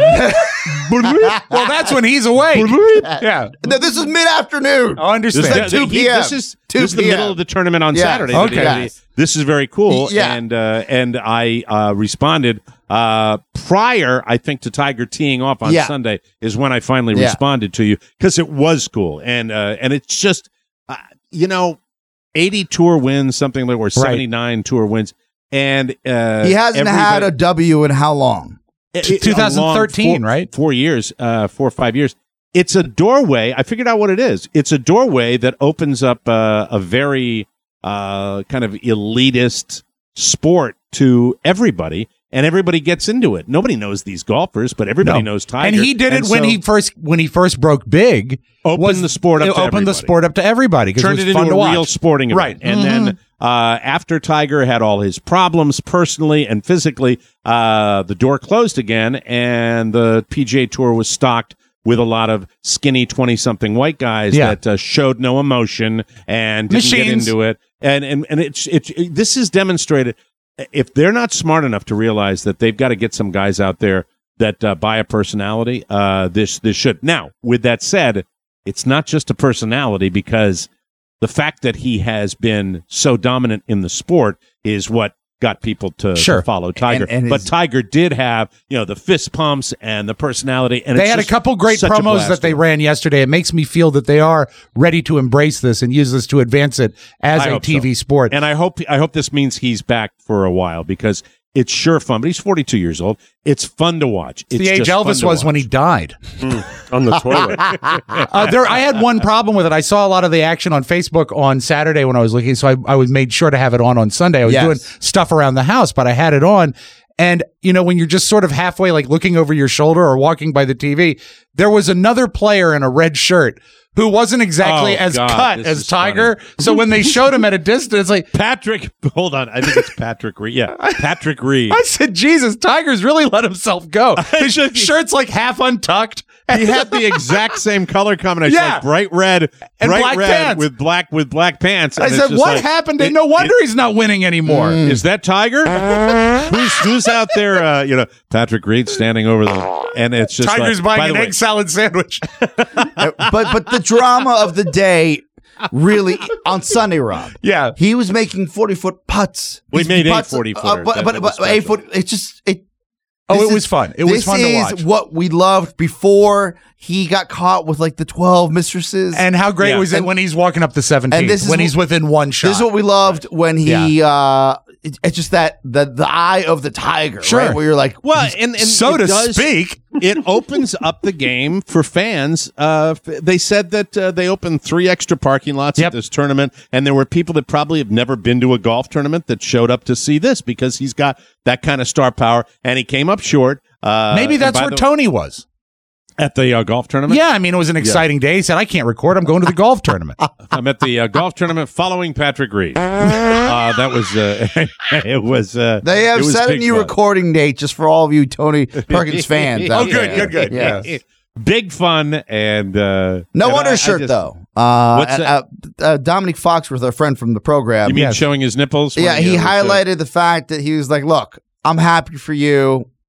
Speaker 5: Well, that's when he's awake. Yeah.
Speaker 4: no, this is mid afternoon.
Speaker 5: I
Speaker 3: This,
Speaker 5: understand.
Speaker 4: Like two
Speaker 3: he-
Speaker 4: p.m.
Speaker 3: This is,
Speaker 4: two
Speaker 3: this is the
Speaker 4: p.m.
Speaker 3: middle of the tournament on
Speaker 4: Yes.
Speaker 3: Saturday.
Speaker 5: Okay.
Speaker 4: Yes.
Speaker 3: This is very cool.
Speaker 4: Yeah.
Speaker 3: And uh, and I uh, responded uh, prior, I think, to Tiger teeing off on
Speaker 4: Yeah.
Speaker 3: Sunday is when I finally
Speaker 4: Yeah.
Speaker 3: responded to you because it was cool. And uh, and it's just, uh, you know, eighty tour wins, something like, or seventy-nine tour wins. And uh,
Speaker 4: he hasn't had a
Speaker 3: everybody-
Speaker 4: W in how long?
Speaker 3: it- it-
Speaker 5: twenty
Speaker 3: a long
Speaker 5: thirteen,
Speaker 3: four-
Speaker 5: right?
Speaker 3: Four years, uh, four or five years. It's a doorway. I figured out what it is. It's a doorway that opens up uh, a very uh, kind of elitist sport to everybody, and everybody gets into it. Nobody knows these golfers, but everybody
Speaker 5: No.
Speaker 3: knows Tiger.
Speaker 5: And he did it
Speaker 3: And
Speaker 5: when
Speaker 3: so
Speaker 5: he first when he first broke big.
Speaker 3: opened
Speaker 5: was-
Speaker 3: the sport up
Speaker 5: it
Speaker 3: to
Speaker 5: opened the
Speaker 3: everybody.
Speaker 5: sport up to everybody. 'cause
Speaker 3: Turned
Speaker 5: it
Speaker 3: it
Speaker 5: was
Speaker 3: into
Speaker 5: fun
Speaker 3: a
Speaker 5: to watch.
Speaker 3: real sporting event.
Speaker 5: Right.
Speaker 3: And
Speaker 5: Mhm.
Speaker 3: then uh, after Tiger had all his problems personally and physically, uh, the door closed again, and the P G A Tour was stocked with a lot of skinny twenty-something white guys
Speaker 5: Yeah.
Speaker 3: that uh, showed no emotion and didn't get
Speaker 5: Machines.
Speaker 3: into it. And and and it's it's it, this is demonstrated. If they're not smart enough to realize that they've got to get some guys out there that uh, buy a personality, uh, this this should. Now, with that said, it's not just a personality, because the fact that he has been so dominant in the sport is what got people to,
Speaker 5: Sure.
Speaker 3: to follow Tiger.
Speaker 4: And- and
Speaker 3: but
Speaker 4: his-
Speaker 3: Tiger did have, you know, the fist pumps and the personality. And
Speaker 5: They
Speaker 3: it's
Speaker 5: had a
Speaker 3: just
Speaker 5: couple great
Speaker 3: such a
Speaker 5: promos
Speaker 3: blast
Speaker 5: that they
Speaker 3: to-
Speaker 5: ran yesterday. It makes me feel that they are ready to embrace this and use this to advance it as
Speaker 3: I
Speaker 5: a
Speaker 3: hope
Speaker 5: T V
Speaker 3: so.
Speaker 5: sport.
Speaker 3: And I hope I hope this means he's back for a while, because it's sure fun. But he's forty-two years old. It's fun to watch.
Speaker 5: It's the
Speaker 3: It's
Speaker 5: age
Speaker 3: just fun
Speaker 5: Elvis
Speaker 3: to
Speaker 5: was when
Speaker 3: watch.
Speaker 5: he died.
Speaker 7: on the toilet.
Speaker 5: Uh, there, I had one problem with it. I saw a lot of the action on Facebook on Saturday when I was looking, so I, I was made sure to have it on on Sunday. I was
Speaker 4: Yes.
Speaker 5: doing stuff around the house, but I had it on. And, you know, when you're just sort of halfway, like looking over your shoulder or walking by the T V, there was another player in a red shirt who wasn't exactly
Speaker 3: Oh,
Speaker 5: as
Speaker 3: God,
Speaker 5: cut
Speaker 3: this
Speaker 5: as
Speaker 3: is
Speaker 5: Tiger. So when they showed him at a distance, like,
Speaker 3: Patrick, hold on. I think it's Patrick Reed. Yeah, Patrick Reed.
Speaker 5: I said, Jesus, Tiger's really let himself go. His shirt's like half untucked.
Speaker 3: He had the exact same color combination,
Speaker 5: Yeah.
Speaker 3: like bright red,
Speaker 5: And
Speaker 3: bright
Speaker 5: black
Speaker 3: red
Speaker 5: pants.
Speaker 3: with black with black pants.
Speaker 5: I
Speaker 3: And it's
Speaker 5: said,
Speaker 3: just
Speaker 5: what
Speaker 3: like,
Speaker 5: happened?
Speaker 3: it-
Speaker 5: no wonder
Speaker 3: it-
Speaker 5: he's not winning anymore.
Speaker 3: Is that Tiger? who's who's out there? Uh, you know, Patrick Reed standing over the, and it's just
Speaker 5: Tiger's
Speaker 3: like, by
Speaker 5: buying
Speaker 3: the
Speaker 5: an
Speaker 3: way,
Speaker 5: egg salad sandwich.
Speaker 4: but but the drama of the day really on Sunday, Rob.
Speaker 5: Yeah.
Speaker 4: He was making forty foot putts.
Speaker 3: We
Speaker 4: These
Speaker 3: made eight
Speaker 4: putts,
Speaker 3: forty
Speaker 4: uh,
Speaker 3: footers.
Speaker 4: but
Speaker 3: That-
Speaker 4: but,
Speaker 3: that was
Speaker 4: but eight
Speaker 3: special.
Speaker 4: foot. It's just it.
Speaker 5: Oh,
Speaker 4: this
Speaker 5: it was
Speaker 4: is-
Speaker 5: fun. It was
Speaker 4: this
Speaker 5: fun to
Speaker 4: is
Speaker 5: watch.
Speaker 4: what we loved before he got caught with like the twelve mistresses.
Speaker 5: And how great
Speaker 3: Yeah.
Speaker 5: was it
Speaker 4: And-
Speaker 5: when he's walking up the seventeenth,
Speaker 4: and this is
Speaker 5: when
Speaker 4: wh-
Speaker 5: he's within one shot?
Speaker 4: This is what we loved when he. uh it, It's just that the the eye of the tiger,
Speaker 5: Sure.
Speaker 4: right? Where you're like,
Speaker 3: Well, and, and
Speaker 5: so
Speaker 3: it
Speaker 5: to
Speaker 3: does-
Speaker 5: speak.
Speaker 3: it opens up the game for fans. Uh, f- they said that uh, they opened three extra parking lots
Speaker 5: Yep.
Speaker 3: at this tournament, and there were people that probably have never been to a golf tournament that showed up to see this because he's got that kind of star power, and he came up short. Uh,
Speaker 5: Maybe
Speaker 3: and
Speaker 5: that's
Speaker 3: by
Speaker 5: where
Speaker 3: the-
Speaker 5: Tony was.
Speaker 3: at the uh, golf tournament.
Speaker 5: Yeah, I mean, it was an exciting day. He said, I can't record. I'm going to the golf tournament.
Speaker 3: I'm at the uh, golf tournament following Patrick Reed. Uh, that was uh, it was. Uh,
Speaker 4: they have
Speaker 3: it was
Speaker 4: set a
Speaker 3: big
Speaker 4: new
Speaker 3: fun.
Speaker 4: recording date just for all of you Tony Perkins fans.
Speaker 5: Oh,
Speaker 4: out
Speaker 5: good,
Speaker 4: there.
Speaker 5: good, good.
Speaker 4: Yeah.
Speaker 3: Big fun and uh,
Speaker 4: No
Speaker 3: and I- I
Speaker 4: undershirt
Speaker 3: just-
Speaker 4: though. Uh,
Speaker 3: What's
Speaker 4: uh, uh, Dominic Foxworth, our friend from the program.
Speaker 3: You mean
Speaker 5: Yes.
Speaker 3: showing his nipples? when
Speaker 4: Yeah, he
Speaker 3: was, uh,
Speaker 4: highlighted the fact that he was like, "Look, I'm happy for you.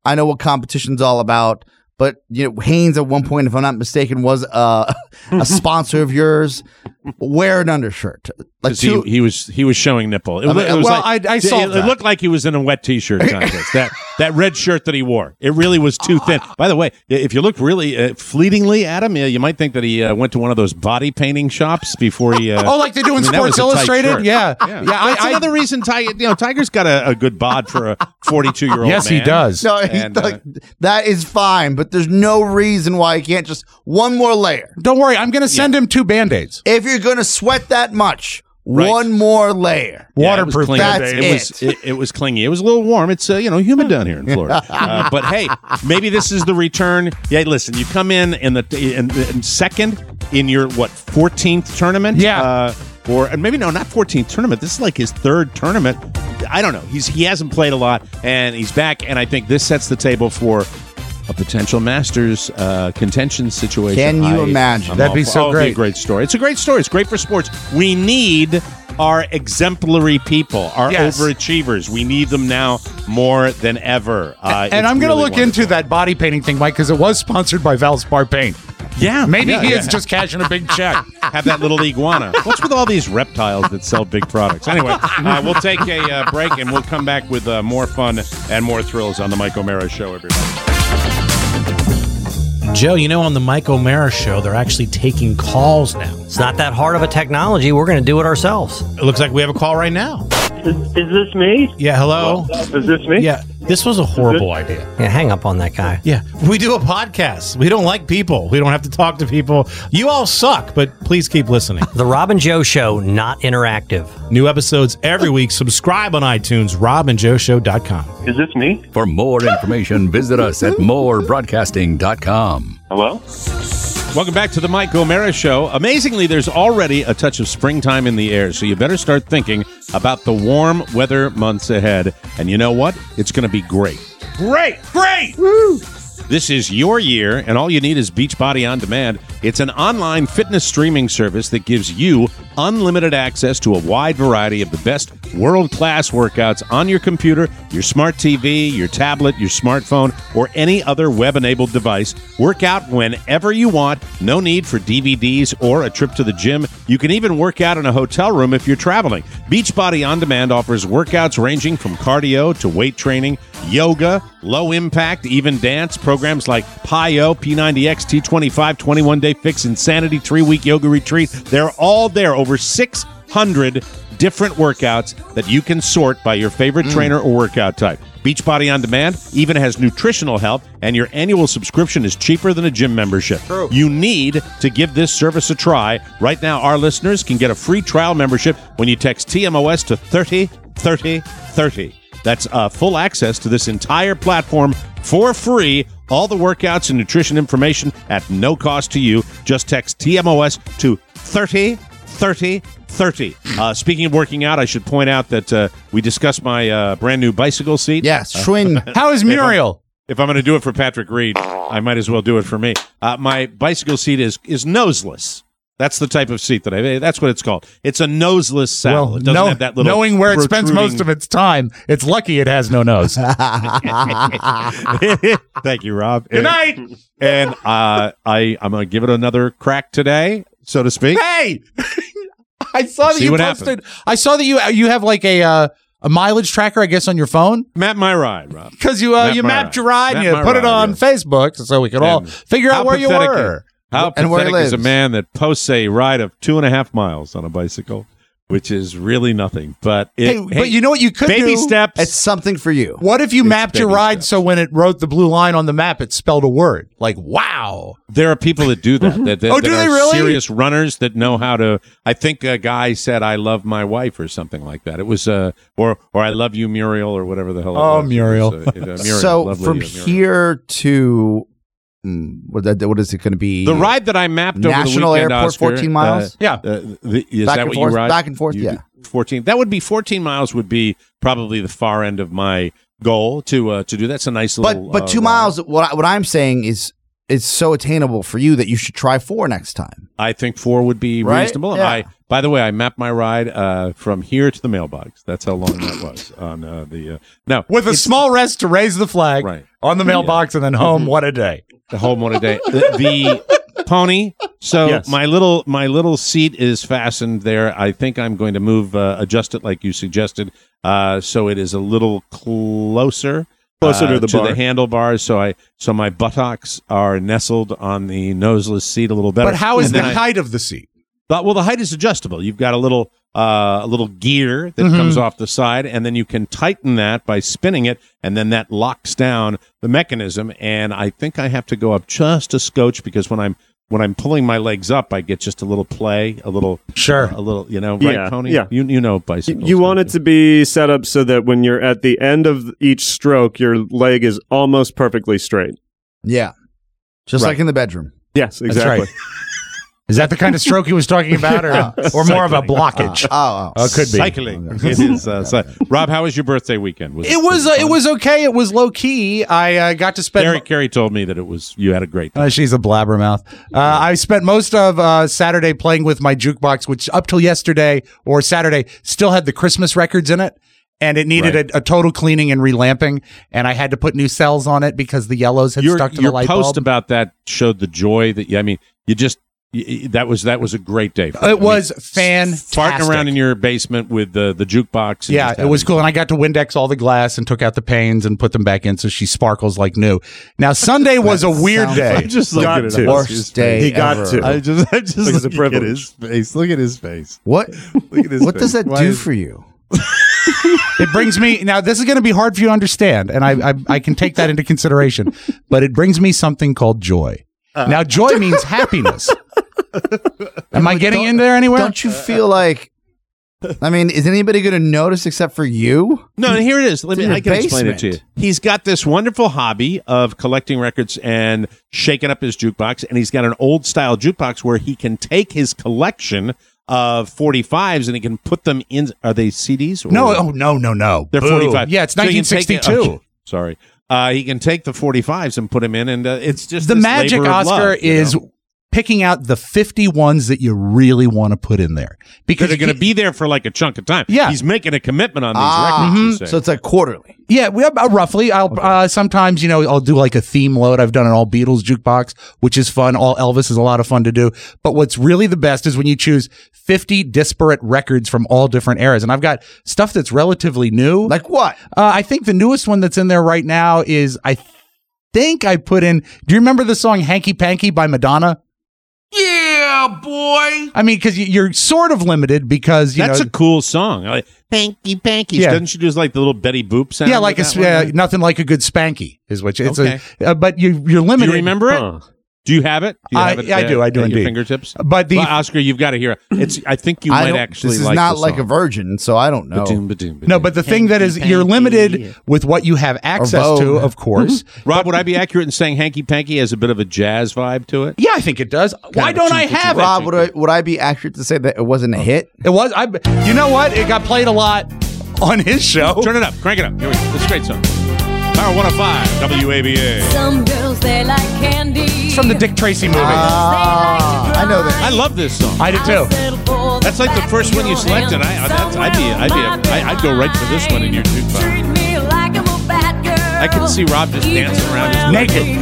Speaker 4: I know what competition's all about. But you know, Hanes at one point, if I'm not mistaken, was uh, a sponsor of yours. Wear an undershirt. Like
Speaker 3: he, he was he was showing nipple. It,
Speaker 5: I mean,
Speaker 3: it was
Speaker 5: well,
Speaker 3: like,
Speaker 5: I- I saw
Speaker 3: it,
Speaker 5: that.
Speaker 3: it looked like he was in a wet T-shirt contest. that that red shirt that he wore, it really was too thin. By the way, if you look really uh, fleetingly at him, yeah, you might think that he uh, went to one of those body painting shops before he. Uh,
Speaker 5: Oh, like they do in
Speaker 3: I mean, that
Speaker 5: Sports
Speaker 3: was a tight
Speaker 5: Illustrated?
Speaker 3: shirt.
Speaker 5: Yeah.
Speaker 3: yeah.
Speaker 5: Yeah, I-
Speaker 3: That's
Speaker 5: I-
Speaker 3: another reason. Tiger, you know, Tiger's got a, a good bod for a forty-two-year-old.
Speaker 5: Yes, he
Speaker 3: man.
Speaker 5: does.
Speaker 4: No, he-
Speaker 3: And, uh,
Speaker 4: like, that is fine, but there's no reason why he can't just one more layer.
Speaker 5: Don't worry, I'm going to send him two Band-Aids.
Speaker 4: If you're going to sweat that much,
Speaker 3: Right.
Speaker 4: one more layer.
Speaker 3: Yeah, it was
Speaker 5: Waterproof
Speaker 3: clingy.
Speaker 4: That's
Speaker 3: it. Was,
Speaker 4: it.
Speaker 3: it, it was clingy. It was a little warm. It's uh, you know humid down here in Florida. Uh, but hey, maybe this is the return. Yeah, listen, you come in in the in, in second in your what fourteenth tournament.
Speaker 5: Yeah.
Speaker 3: uh, or and maybe no, not fourteenth tournament. This is like his third tournament. I don't know. He's he hasn't played a lot, and he's back. And I think this sets the table for a potential Masters uh, contention situation.
Speaker 4: Can you
Speaker 3: I-
Speaker 4: imagine?
Speaker 3: I'm
Speaker 5: That'd
Speaker 3: all
Speaker 5: be
Speaker 3: for-
Speaker 5: so
Speaker 3: oh, it'd be
Speaker 5: great.
Speaker 3: a great story. It's a great story. It's great for sports. We need our exemplary people, our
Speaker 5: Yes.
Speaker 3: overachievers. We need them now more than ever. Uh,
Speaker 5: and
Speaker 3: it's
Speaker 5: I'm going to
Speaker 3: really
Speaker 5: look into
Speaker 3: wonderful.
Speaker 5: that body painting thing, Mike, because it was sponsored by Valspar Paint.
Speaker 3: Yeah,
Speaker 5: Maybe
Speaker 3: yeah,
Speaker 5: he
Speaker 3: yeah.
Speaker 5: is just cashing a big check.
Speaker 3: Have that little iguana. What's with all these reptiles that sell big products? Anyway, uh, we'll take a uh, break and we'll come back with uh, more fun and more thrills on the Mike O'Mara Show, everybody.
Speaker 13: Joe, you know, on the Mike O'Mara Show, they're actually taking calls now.
Speaker 14: It's not that hard of a technology. We're going to do it ourselves.
Speaker 13: It looks like we have a call right now.
Speaker 15: Is, is this me?
Speaker 13: Yeah, hello?
Speaker 15: Is this me?
Speaker 13: Yeah, this was a horrible idea.
Speaker 14: Yeah, hang up on that guy.
Speaker 13: Yeah, we do a podcast. We don't like people. We don't have to talk to people. You all suck, but please keep listening.
Speaker 14: The Rob and Joe Show, not interactive.
Speaker 13: New episodes every week. Subscribe on iTunes, rob and joe show dot com.
Speaker 15: Is this me?
Speaker 2: For more information, visit us at more broadcasting dot com.
Speaker 15: Hello?
Speaker 3: Welcome back to the Mike O'Mara Show. Amazingly, there's already a touch of springtime in the air, so you better start thinking about the warm weather months ahead. And you know what? It's going to be great. Great! Great! Woo! This is your year, and all you need is Beachbody On Demand. It's an online fitness streaming service that gives you unlimited access to a wide variety of the best world-class workouts on your computer, your smart T V, your tablet, your smartphone, or any other web-enabled device. Work out whenever you want. No need for D V Ds or a trip to the gym. You can even work out in a hotel room if you're traveling. Beachbody On Demand offers workouts ranging from cardio to weight training, yoga, low impact, even dance, programs like P I O, P ninety X, T twenty-five, twenty-one day Fix, Insanity, three-week yoga retreat. They're all there. Over six hundred different workouts that you can sort by your favorite trainer or workout type. Beachbody On Demand even has nutritional help, and your annual subscription is cheaper than a gym membership. True. You need to give this service a try. Right now, our listeners can get a free trial membership when you text T M O S to thirty thirty thirty. That's uh, full access to this entire platform for free. All the workouts and nutrition information at no cost to you. Just text T M O S to thirty thirty thirty. Uh, speaking of working out, I should point out that uh, we discussed my uh, brand new bicycle seat.
Speaker 4: Yes, Schwinn.
Speaker 5: How is Muriel?
Speaker 3: If I'm going to do it for Patrick Reed, I might as well do it for me. Uh, my bicycle seat is is noseless. That's the type of seat that I. That's what it's called. It's a noseless saddle.
Speaker 5: Well,
Speaker 3: it doesn't
Speaker 5: know-
Speaker 3: have that little.
Speaker 5: knowing where it spends
Speaker 3: protruding-
Speaker 5: most of its time, it's lucky it has no nose.
Speaker 3: Thank you, Rob.
Speaker 5: Good night.
Speaker 3: And uh, I I'm going to give it another crack today, so to speak.
Speaker 5: Hey, I saw that
Speaker 3: See
Speaker 5: you
Speaker 3: what
Speaker 5: posted.
Speaker 3: happened.
Speaker 5: I saw that you you have like a uh, a mileage tracker, I guess, on your phone.
Speaker 3: Map my ride, Rob.
Speaker 5: Because you uh,
Speaker 3: Map
Speaker 5: you
Speaker 3: my
Speaker 5: mapped
Speaker 3: ride.
Speaker 5: your ride and
Speaker 3: Map
Speaker 5: you
Speaker 3: my
Speaker 5: put it
Speaker 3: ride,
Speaker 5: on
Speaker 3: yeah.
Speaker 5: Facebook so we could all
Speaker 3: And
Speaker 5: figure out
Speaker 3: how
Speaker 5: where you
Speaker 3: pathetic
Speaker 5: were.
Speaker 3: is- How
Speaker 4: And where he
Speaker 3: pathetic is a
Speaker 4: lives.
Speaker 3: man that posts a ride of two and a half miles on a bicycle, which is really nothing. But it,
Speaker 5: Hey, but you know what you could
Speaker 3: baby
Speaker 5: do?
Speaker 3: steps.
Speaker 4: It's something for you.
Speaker 5: What if you
Speaker 3: It's
Speaker 5: mapped your
Speaker 3: baby
Speaker 5: ride
Speaker 3: steps.
Speaker 5: so when it wrote the blue line on the map, it spelled a word like "wow"?
Speaker 3: There are people that do that. that, that
Speaker 5: Oh,
Speaker 3: that
Speaker 5: do
Speaker 3: are
Speaker 5: they really?
Speaker 3: Serious runners that know how to. I think a guy said, "I love my wife" or something like that. It was, uh, or or "I love you, Muriel," or whatever the hell. It
Speaker 5: Oh,
Speaker 3: was.
Speaker 5: Muriel.
Speaker 3: It was, uh, it, uh, Muriel.
Speaker 4: so
Speaker 3: Lovely,
Speaker 4: from
Speaker 3: uh, Muriel.
Speaker 4: here to mm, what, that, what is it going to be?
Speaker 3: The ride that I mapped over
Speaker 4: National
Speaker 3: the weekend,
Speaker 4: Airport,
Speaker 3: Oscar,
Speaker 4: fourteen miles?
Speaker 3: uh,
Speaker 5: Yeah.
Speaker 3: uh, the, is
Speaker 4: Back
Speaker 3: that
Speaker 4: and
Speaker 3: what
Speaker 4: forth,
Speaker 3: you ride?
Speaker 4: back and forth,
Speaker 3: You-
Speaker 4: yeah.
Speaker 3: fourteen. That would be fourteen miles. Would be probably the far end of my goal to uh, to do. That's a nice little.
Speaker 4: But but
Speaker 3: uh,
Speaker 4: two
Speaker 3: ride.
Speaker 4: miles. What I, what I'm saying is it's so attainable for you that you should try four next time.
Speaker 3: I think four would be
Speaker 4: Right?
Speaker 3: reasonable.
Speaker 4: Yeah.
Speaker 3: I, by the way, I mapped my ride uh, from here to the mailbox. That's how long that was on uh, the. Uh, no,
Speaker 5: With a
Speaker 3: it's-
Speaker 5: small rest to raise the flag
Speaker 3: Right.
Speaker 5: on the mailbox and then home. What a day.
Speaker 3: the home one a day. The, the pony. So
Speaker 15: Yes.
Speaker 3: my little my little seat is fastened there. I think I'm going to move, uh, adjust it like you suggested, uh, so it is a little closer.
Speaker 15: Closer
Speaker 3: uh,
Speaker 15: to the
Speaker 3: to
Speaker 15: bar.
Speaker 3: the handlebars, so I so my buttocks are nestled on the noseless seat a little better.
Speaker 5: But how is
Speaker 3: And
Speaker 5: the
Speaker 3: then I-
Speaker 5: height of the seat?
Speaker 3: But, well, the height is adjustable. You've got a little uh, a little gear that
Speaker 5: Mhm.
Speaker 3: comes off the side, and then you can tighten that by spinning it, and then that locks down the mechanism. And I think I have to go up just a scotch because when I'm when I'm pulling my legs up, I get just a little play, a little
Speaker 5: Sure,
Speaker 3: a little, you know, right,
Speaker 15: Yeah,
Speaker 3: Tony?
Speaker 15: yeah.
Speaker 3: You you know bicycles.
Speaker 15: You want it to be set up so that when you're at the end of each stroke, your leg is almost perfectly straight.
Speaker 4: Yeah. Just
Speaker 15: Right.
Speaker 4: like in the bedroom.
Speaker 15: Yes,
Speaker 5: That's
Speaker 15: exactly.
Speaker 5: right. Is that the kind of stroke he was talking about, or, or more of a blockage?
Speaker 4: Oh,
Speaker 5: Oh, it could be.
Speaker 3: cycling. It is. Uh, so- Rob, how was your birthday weekend? Was
Speaker 5: It was uh, it
Speaker 3: fun?
Speaker 5: was okay. It was low key. I uh, got to spend.
Speaker 3: Carrie, Carrie told me that it was. You had a great time.
Speaker 5: Uh, she's a blabbermouth. Uh, I spent most of uh, Saturday playing with my jukebox, which up till yesterday or Saturday still had the Christmas records in it. And it needed
Speaker 3: Right.
Speaker 5: a, a total cleaning and relamping. And I had to put new cells on it because the yellows had
Speaker 3: your,
Speaker 5: stuck to
Speaker 3: your
Speaker 5: the light
Speaker 3: post
Speaker 5: bulb.
Speaker 3: about that showed the joy that. I mean, you just y- y- that was that was a great day. For you. I
Speaker 5: It
Speaker 3: mean,
Speaker 5: was fantastic.
Speaker 3: farting around in your basement with the the jukebox. and
Speaker 5: Yeah,
Speaker 3: just
Speaker 5: it was
Speaker 3: having-
Speaker 5: cool. And I got to Windex all the glass and took out the panes and put them back in so she sparkles like new. Now, Sunday was a weird
Speaker 4: sounds
Speaker 5: day.
Speaker 4: like-
Speaker 7: just
Speaker 15: Got
Speaker 7: looking at
Speaker 15: to.
Speaker 7: his
Speaker 4: Worst day
Speaker 15: He got
Speaker 4: ever.
Speaker 15: to.
Speaker 7: I just, I just
Speaker 15: Look at the
Speaker 7: looking at
Speaker 15: privilege.
Speaker 7: his face. Look at his face.
Speaker 4: What?
Speaker 7: Look at his
Speaker 4: What does
Speaker 7: face.
Speaker 4: that
Speaker 7: Why
Speaker 4: do
Speaker 7: is-
Speaker 4: for you?
Speaker 5: It brings me now. This is going to be hard for you to understand, and I, I I can take that into consideration. But it brings me something called joy. Now, joy means happiness. Am I getting in there anywhere?
Speaker 4: Don't you feel like? I mean, is anybody going to notice except for you?
Speaker 3: No, and here it is. Let
Speaker 4: It's
Speaker 3: me.
Speaker 4: in
Speaker 3: I
Speaker 4: your
Speaker 3: can explain it to you.
Speaker 4: basement.
Speaker 3: He's got this wonderful hobby of collecting records and shaking up his jukebox, and he's got an old style jukebox where he can take his collection of forty-fives and he can put them in. Are they C Ds? Or
Speaker 5: No, oh no, no, no.
Speaker 3: they're
Speaker 5: Boo.
Speaker 3: forty-five.
Speaker 5: Yeah, it's
Speaker 3: So he
Speaker 5: nineteen
Speaker 3: can take it-
Speaker 5: sixty-two.
Speaker 3: okay, sorry, uh, he can take the forty-fives and put them in, and uh, it's just
Speaker 5: The
Speaker 3: this
Speaker 5: magic,
Speaker 3: labor of
Speaker 5: Oscar,
Speaker 3: love, you
Speaker 5: is
Speaker 3: know?
Speaker 5: picking out the fifty ones that you really want to put in there because
Speaker 3: Because they're going to be there for like a chunk of time.
Speaker 5: Yeah.
Speaker 3: He's making a commitment on these
Speaker 4: Ah,
Speaker 3: records. you say.
Speaker 4: so it's like quarterly.
Speaker 5: Yeah, we have, uh, roughly. I'll uh, sometimes, you know, I'll do like a theme load. I've done an all Beatles jukebox, which is fun. All Elvis is a lot of fun to do. But what's really the best is when you choose fifty disparate records from all different eras. And I've got stuff that's relatively new.
Speaker 4: Like what?
Speaker 5: Uh, I think the newest one that's in there right now is I think I put in. Do you remember the song "Hanky Panky" by Madonna?
Speaker 3: Yeah, boy.
Speaker 5: I mean, because you're sort of limited because you
Speaker 3: That's
Speaker 5: know.
Speaker 3: a cool song. I Like, Panky Panky.
Speaker 5: Yeah.
Speaker 3: Doesn't she do like the little Betty Boop sound?
Speaker 5: Yeah, like a
Speaker 3: with
Speaker 5: sp-
Speaker 3: that
Speaker 5: uh,
Speaker 3: one?
Speaker 5: nothing like a good spanky is what you, it's
Speaker 3: Okay.
Speaker 5: a. Uh, but you you're
Speaker 3: Do you
Speaker 5: limited.
Speaker 3: remember it?
Speaker 15: Huh.
Speaker 3: Do you have it? Do you
Speaker 5: I-
Speaker 3: have it
Speaker 5: I
Speaker 3: at-
Speaker 5: do, I do
Speaker 3: at your
Speaker 5: indeed.
Speaker 3: fingertips.
Speaker 5: But the
Speaker 3: Well, Oscar, you've got to hear it. It's. I think you
Speaker 4: I
Speaker 3: might
Speaker 4: don't-
Speaker 3: actually.
Speaker 4: This is
Speaker 3: like
Speaker 4: not
Speaker 3: the
Speaker 4: like a
Speaker 3: song.
Speaker 4: virgin, so I don't know.
Speaker 3: Ba-doom, ba-doom, ba-doom.
Speaker 5: No, but the thing that is, you're limited with what you have access
Speaker 4: Vogue.
Speaker 5: to, of course.
Speaker 3: Rob, would I be accurate in saying "Hanky Panky" has a bit of a jazz vibe to it?
Speaker 5: Yeah, I think it does. Why
Speaker 3: of a
Speaker 5: don't I
Speaker 3: cheeky
Speaker 5: have
Speaker 4: Rob,
Speaker 5: it?
Speaker 4: would I would I be accurate to say that it wasn't a hit?
Speaker 5: It was. I. You know what? It got played a lot on his show.
Speaker 3: Turn it up, crank it up. Here we go. It's a great song. Power one oh five, W A B A.
Speaker 16: Some girls they like candy.
Speaker 5: It's from the Dick Tracy movie.
Speaker 4: Ah, I know that.
Speaker 3: I love this song.
Speaker 5: I did too.
Speaker 3: That's like the first one you selected. I, that's, I'd be, I'd be, a, I, I'd go right for this one in your jukebox.
Speaker 16: Treat me like I'm a bad girl.
Speaker 3: I can see Rob just dancing around his
Speaker 5: Naked.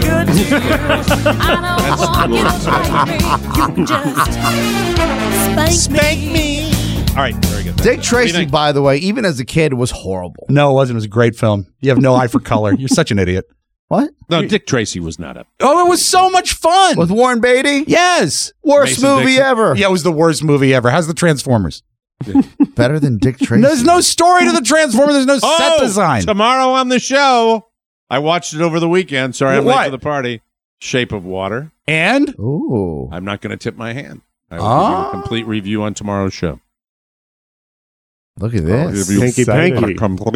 Speaker 16: Spank me.
Speaker 3: All right, very good.
Speaker 4: Dick
Speaker 3: What do you
Speaker 4: Tracy,
Speaker 3: think?
Speaker 4: by the way, even as a kid, was horrible.
Speaker 5: No, it wasn't. It was a great film. You have no eye for color. You're such an idiot.
Speaker 4: What?
Speaker 3: No, Dick Tracy was not up.
Speaker 5: Oh, it was so much fun.
Speaker 4: With Warren Beatty?
Speaker 5: Yes.
Speaker 4: Worst
Speaker 3: Mason
Speaker 4: movie
Speaker 3: Dixon.
Speaker 4: ever.
Speaker 5: Yeah, it was the worst movie ever. How's the Transformers?
Speaker 4: Better than Dick Tracy.
Speaker 5: There's no story to the Transformers. There's no
Speaker 3: Oh,
Speaker 5: set design.
Speaker 3: tomorrow on the show. I watched it over the weekend. Sorry, I'm
Speaker 5: What?
Speaker 3: late for the party. Shape of Water.
Speaker 5: And
Speaker 4: Ooh.
Speaker 3: I'm not going to tip my hand. I will
Speaker 5: Ah.
Speaker 3: give you a complete review on tomorrow's show.
Speaker 4: Look at this.
Speaker 15: Hanky panky.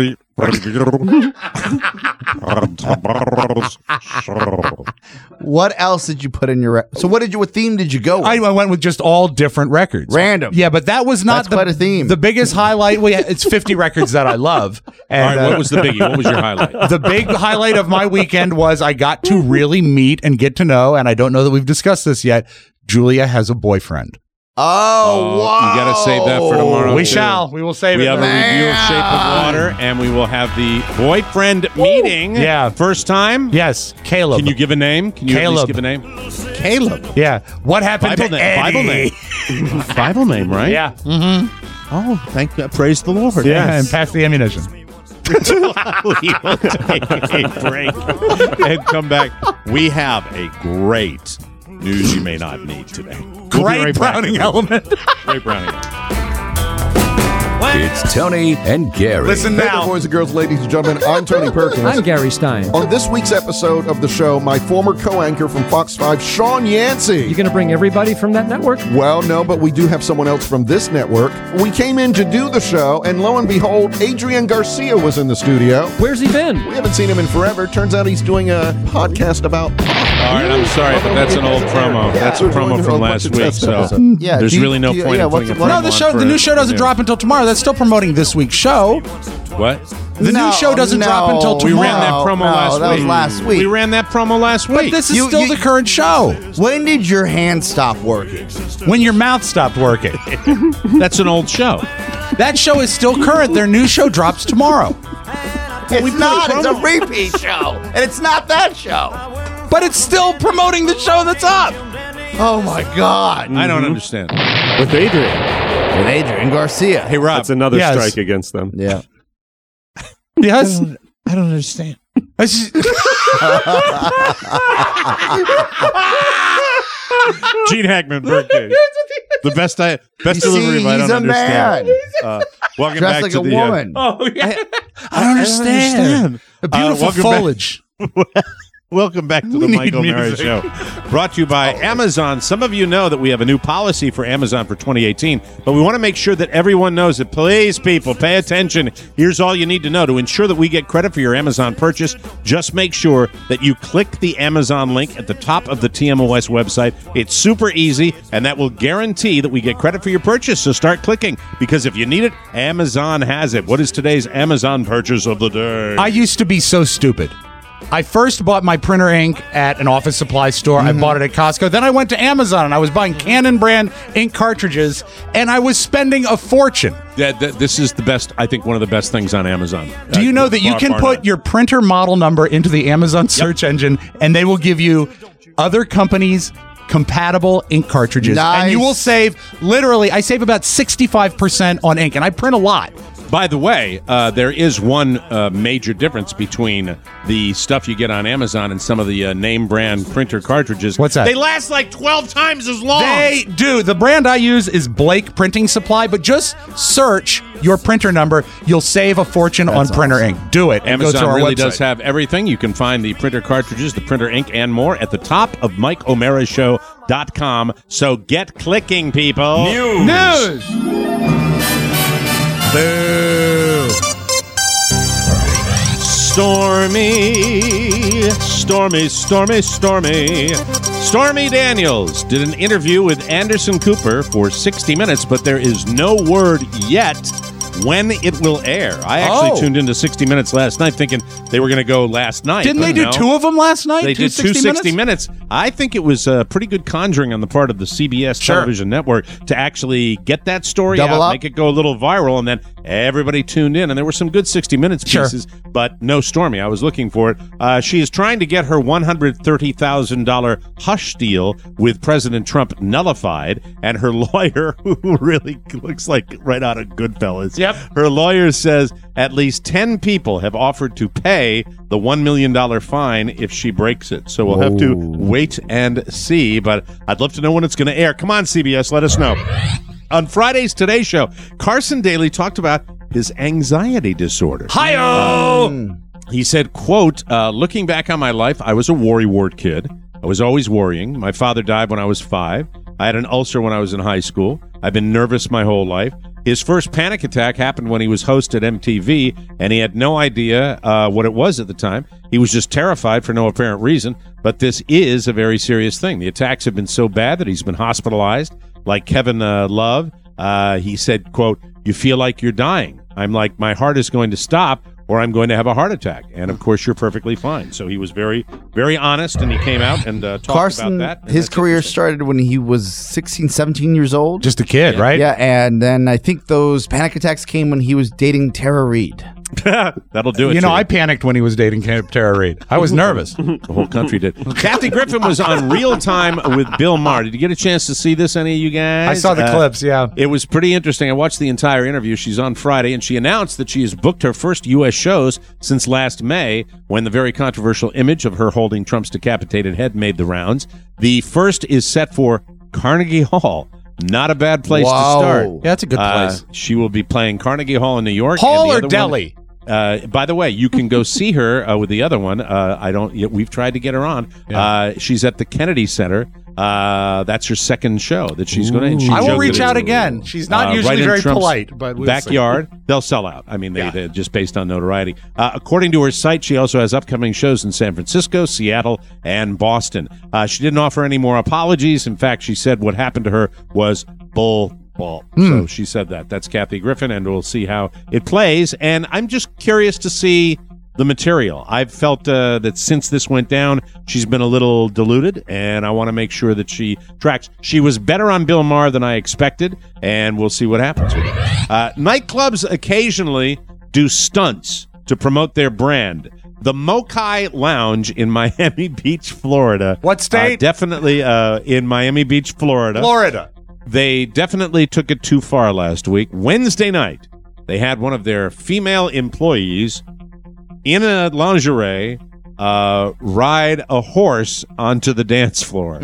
Speaker 4: What else did you put in your? Re- so what did you? What theme did you go with?
Speaker 5: I, I went with just all different records,
Speaker 4: Random.
Speaker 5: Yeah, but that was not
Speaker 4: That's
Speaker 5: the,
Speaker 4: quite a theme.
Speaker 5: The biggest highlight. Well, yeah, it's fifty records that I love. And,
Speaker 3: All right,
Speaker 5: uh,
Speaker 3: what was the biggie? What was your highlight?
Speaker 5: The big highlight of my weekend was I got to really meet and get to know, and I don't know that we've discussed this yet. Julia has a boyfriend.
Speaker 4: Oh, wow.
Speaker 3: You got to save that for tomorrow.
Speaker 5: We
Speaker 3: too.
Speaker 5: shall. We will save
Speaker 3: We
Speaker 5: it.
Speaker 3: have a review of Shape of Water, and we will have the boyfriend meeting.
Speaker 5: Yeah.
Speaker 3: First time?
Speaker 5: Yes. Caleb.
Speaker 3: Can you give a name? Can you at
Speaker 5: Caleb.
Speaker 3: least give a name?
Speaker 5: Caleb. Yeah. What happened
Speaker 3: Bible
Speaker 5: to
Speaker 3: name. Bible
Speaker 5: Eddie?
Speaker 3: name. Bible name, right?
Speaker 5: Yeah. Mm-hmm.
Speaker 3: Oh, thank God. Praise the Lord.
Speaker 5: Yeah, and pass the ammunition.
Speaker 3: We will take a break and come back. We have a great news you may not need today. We'll be
Speaker 5: Great
Speaker 3: right back.
Speaker 5: Browning element.
Speaker 3: Great Browning.
Speaker 2: It's Tony and Gary.
Speaker 5: Listen
Speaker 17: Hey there,
Speaker 5: now.
Speaker 17: boys and girls, ladies and gentlemen. I'm Tony Perkins.
Speaker 18: I'm Gary Stein.
Speaker 17: On this week's episode of the show, my former co-anchor from Fox five, Sean Yancey.
Speaker 18: You going to bring everybody from that network?
Speaker 17: Well, no, but we do have someone else from this network. We came in to do the show, and lo and behold, Adrian Garcia was in the studio.
Speaker 18: Where's he been?
Speaker 17: We haven't seen him in forever. Turns out he's doing a podcast about...
Speaker 3: All right, I'm sorry, but that's an old promo.
Speaker 17: Yeah,
Speaker 3: That's a
Speaker 17: we're doing
Speaker 3: promo
Speaker 17: a
Speaker 3: from
Speaker 17: whole
Speaker 3: last
Speaker 17: bunch of
Speaker 3: week,
Speaker 17: test
Speaker 3: so
Speaker 17: episodes.
Speaker 4: Yeah,
Speaker 3: there's
Speaker 4: do you-
Speaker 3: really no
Speaker 4: do you-
Speaker 3: point
Speaker 4: yeah,
Speaker 3: in putting
Speaker 4: what's-
Speaker 3: a
Speaker 4: what-
Speaker 3: promo
Speaker 5: No, the
Speaker 3: on
Speaker 5: show,
Speaker 3: for
Speaker 5: the new
Speaker 3: a-
Speaker 5: show doesn't
Speaker 3: yeah.
Speaker 5: drop until tomorrow. That's still promoting this week's show.
Speaker 3: What?
Speaker 5: The
Speaker 4: No,
Speaker 5: new show doesn't
Speaker 4: no.
Speaker 5: drop until
Speaker 3: We
Speaker 5: tomorrow.
Speaker 3: ran that promo
Speaker 4: no,
Speaker 3: last
Speaker 4: that
Speaker 3: week.
Speaker 4: was last week.
Speaker 3: We ran that promo last
Speaker 5: But
Speaker 3: week.
Speaker 5: this is
Speaker 4: You-
Speaker 5: still
Speaker 4: you-
Speaker 5: the current show.
Speaker 4: When did your hand stop working?
Speaker 5: When your mouth stopped working.
Speaker 3: That's an old show.
Speaker 5: That show is still current. Their new show drops tomorrow.
Speaker 4: It's not. It's a repeat show, and it's not that show.
Speaker 5: But it's still promoting the show that's up.
Speaker 4: Oh my God!
Speaker 3: I don't understand.
Speaker 15: With Adrian.
Speaker 4: With Adrian Garcia.
Speaker 3: Hey, Rob.
Speaker 15: That's another
Speaker 5: Yes.
Speaker 15: strike against them.
Speaker 4: Yeah.
Speaker 5: Yes.
Speaker 7: I don't understand.
Speaker 3: Gene Hackman birthday. The best I best
Speaker 4: You
Speaker 3: delivery.
Speaker 4: see,
Speaker 3: if I
Speaker 4: he's
Speaker 3: don't
Speaker 4: a
Speaker 3: understand.
Speaker 4: man.
Speaker 3: Uh, welcome
Speaker 4: Dressed
Speaker 3: back
Speaker 4: like
Speaker 3: to
Speaker 4: a
Speaker 3: the. uh,
Speaker 4: woman.
Speaker 5: Oh, yeah.
Speaker 7: I don't understand.
Speaker 5: A beautiful
Speaker 3: welcome back.
Speaker 5: foliage.
Speaker 3: Welcome back to the
Speaker 5: We need
Speaker 3: Michael Mara
Speaker 5: music.
Speaker 3: Show. Brought to you by Amazon. Some of you know that we have a new policy for Amazon for twenty eighteen, but we want to make sure that everyone knows it. Please, people, pay attention. Here's all you need to know. To ensure that we get credit for your Amazon purchase, just make sure that you click the Amazon link at the top of the T M O S website. It's super easy, and that will guarantee that we get credit for your purchase. So start clicking, because if you need it, Amazon has it. What is today's Amazon purchase of the day?
Speaker 5: I used to be so stupid. I first bought my printer ink at an office supply store. I bought it at Costco. Then I went to Amazon and I was buying Canon brand ink cartridges, and I was spending a fortune.
Speaker 3: Yeah, th- this is the best, I think, one of the best things on Amazon.
Speaker 5: Do you know that you
Speaker 3: Bar-
Speaker 5: can
Speaker 3: bar
Speaker 5: put
Speaker 3: none.
Speaker 5: your printer model number into the Amazon search engine, and they will give you other companies' compatible ink cartridges, and you
Speaker 4: Nice.
Speaker 5: will save, literally, I save about sixty-five percent on ink, and I print a lot.
Speaker 3: By the way, uh, there is one uh, major difference between the stuff you get on Amazon and some of the uh, name brand printer cartridges.
Speaker 5: What's that?
Speaker 3: They last like twelve times as long.
Speaker 5: They do. The brand I use is Blake Printing Supply, but just search your printer number. You'll save a fortune on printer ink. Do it. And go
Speaker 3: Amazon
Speaker 5: to our
Speaker 3: really
Speaker 5: website.
Speaker 3: does have everything. You can find the printer cartridges, the printer ink, and more at the top of Mike O'Mara Show dot com. So get clicking, people.
Speaker 5: News.
Speaker 3: Boo. Stormy, stormy, stormy, stormy. Stormy Daniels did an interview with Anderson Cooper for sixty minutes, but there is no word yet when it will air. I actually
Speaker 5: Oh.
Speaker 3: tuned into sixty minutes last night thinking they were going to go last night.
Speaker 5: Didn't
Speaker 3: but
Speaker 5: they do
Speaker 3: no.
Speaker 5: two of them last night?
Speaker 3: They did two sixty minutes. I think it was a pretty good conjuring on the part of the C B S
Speaker 5: Sure.
Speaker 3: television network to actually get that story
Speaker 4: Double
Speaker 3: out,
Speaker 4: up.
Speaker 3: make it go a little viral, and then everybody tuned in. And there were some good sixty minutes
Speaker 5: Sure.
Speaker 3: pieces, but no Stormy. I was looking for it. Uh, she is trying to get her one hundred thirty thousand dollars hush deal with President Trump nullified, and her lawyer, who really looks like right out of Goodfellas,
Speaker 5: Yep.
Speaker 3: her lawyer says at least ten people have offered to pay the one million dollars fine if she breaks it. So we'll have to wait and see, but I'd love to know when it's going to air. Come on, C B S, let us know. On Friday's Today Show, Carson Daly talked about his anxiety disorder.
Speaker 5: Hi-oh!
Speaker 3: He said, quote, uh, looking back on my life, I was a worry-wart kid. I was always worrying. My father died when I was five. I had an ulcer when I was in high school. I've been nervous my whole life. His first panic attack happened when he was host at M T V, and he had no idea uh, what it was at the time. He was just terrified for no apparent reason, but this is a very serious thing. The attacks have been so bad that he's been hospitalized. Like Kevin uh, Love, uh, he said, quote, "You feel like you're dying. I'm like, my heart is going to stop, or I'm going to have a heart attack." And of course, you're perfectly fine. So he was very, very honest, and he came out and uh, talked
Speaker 4: Carson,
Speaker 3: about that.
Speaker 4: his career started when he was sixteen, seventeen years old.
Speaker 5: Just a kid,
Speaker 3: Yeah.
Speaker 5: right?
Speaker 4: Yeah, and then I think those panic attacks came when he was dating Tara Reid.
Speaker 3: That'll do it.
Speaker 5: You know,
Speaker 3: to
Speaker 5: I panicked when he was dating Tara Reid. I was nervous.
Speaker 3: The whole country did. Kathy Griffin was on Real Time with Bill Maher. Did you get a chance to see this, any of you guys?
Speaker 5: I saw the
Speaker 3: Uh,
Speaker 5: clips, yeah.
Speaker 3: It was pretty interesting. I watched the entire interview. She's on Friday, and she announced that she has booked her first U S shows since last May, when the very controversial image of her holding Trump's decapitated head made the rounds. The first is set for Carnegie Hall. Not a bad place
Speaker 4: Wow.
Speaker 3: to start.
Speaker 5: Yeah, that's a good place.
Speaker 3: Uh, she will be playing Carnegie Hall in New York.
Speaker 5: Hall
Speaker 3: and the
Speaker 5: or
Speaker 3: other
Speaker 5: deli?
Speaker 3: One, uh, by the way, you can go see her uh, with the other one. Uh, I don't. yet We've tried to get her on.
Speaker 5: Yeah.
Speaker 3: Uh, she's at the Kennedy Center. Uh, that's her second show that she's going to.
Speaker 5: I will reach out again. She's not usually
Speaker 3: right in
Speaker 5: very
Speaker 3: Trump's
Speaker 5: polite, but we'll see.
Speaker 3: backyard. They'll sell out. I mean, they,
Speaker 5: Yeah.
Speaker 3: they're just based on notoriety. Uh, according to her site, she also has upcoming shows in San Francisco, Seattle, and Boston. Uh, she didn't offer any more apologies. In fact, she said what happened to her was bull. Ball. So she said that. That's Kathy Griffin, and we'll see how it plays. And I'm just curious to see the material. I've felt uh, that since this went down, she's been a little diluted, and I want to make sure that she tracks. She was better on Bill Maher than I expected, and we'll see what happens with it. Uh, nightclubs occasionally do stunts to promote their brand. The Mokai Lounge in Miami Beach, Florida.
Speaker 5: What state?
Speaker 3: Uh, definitely uh, in Miami Beach, Florida.
Speaker 5: Florida.
Speaker 3: They definitely took it too far last week. Wednesday night, they had one of their female employees in a lingerie uh, ride a horse onto the dance floor.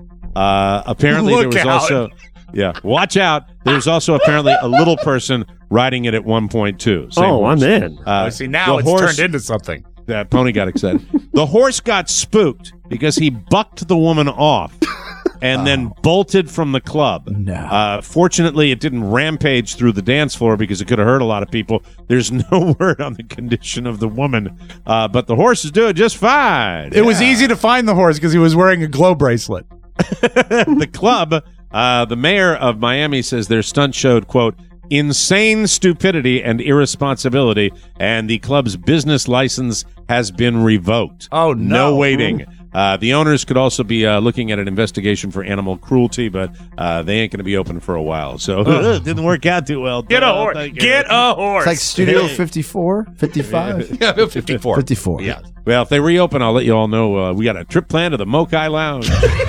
Speaker 3: Uh, apparently,
Speaker 5: Look
Speaker 3: there was
Speaker 5: out.
Speaker 3: also, yeah, watch out. There was also apparently a little person riding it at one point too. Same
Speaker 15: Oh, I'm
Speaker 3: horse.
Speaker 15: in.
Speaker 3: Uh,
Speaker 5: I see, now
Speaker 3: the
Speaker 5: it's
Speaker 3: horse-
Speaker 5: turned into something.
Speaker 3: That pony got excited. The horse got spooked because he bucked the woman off and then bolted from the club.
Speaker 4: No.
Speaker 3: Uh, fortunately, it didn't rampage through the dance floor because it could have hurt a lot of people. There's no word on the condition of the woman, uh, but the horse is doing just fine.
Speaker 5: It was easy to find the horse because he was wearing a glow bracelet.
Speaker 3: The club, uh, the mayor of Miami says their stunt showed, quote, insane stupidity and irresponsibility, and the club's business license has been revoked.
Speaker 5: Oh,
Speaker 3: No
Speaker 5: no.
Speaker 3: waiting. Uh, the owners could also be uh, looking at an investigation for animal cruelty, but uh, they ain't going to be open for a while. So it didn't work out too well.
Speaker 5: Get a
Speaker 3: Oh,
Speaker 5: horse.
Speaker 3: thank you.
Speaker 5: Get a horse.
Speaker 4: It's like Studio fifty-four, fifty-five,
Speaker 5: Yeah, fifty-four.
Speaker 4: fifty-four.
Speaker 5: Yeah.
Speaker 3: Well, if they reopen, I'll let you all know. Uh, we got a trip planned to the Mokai Lounge.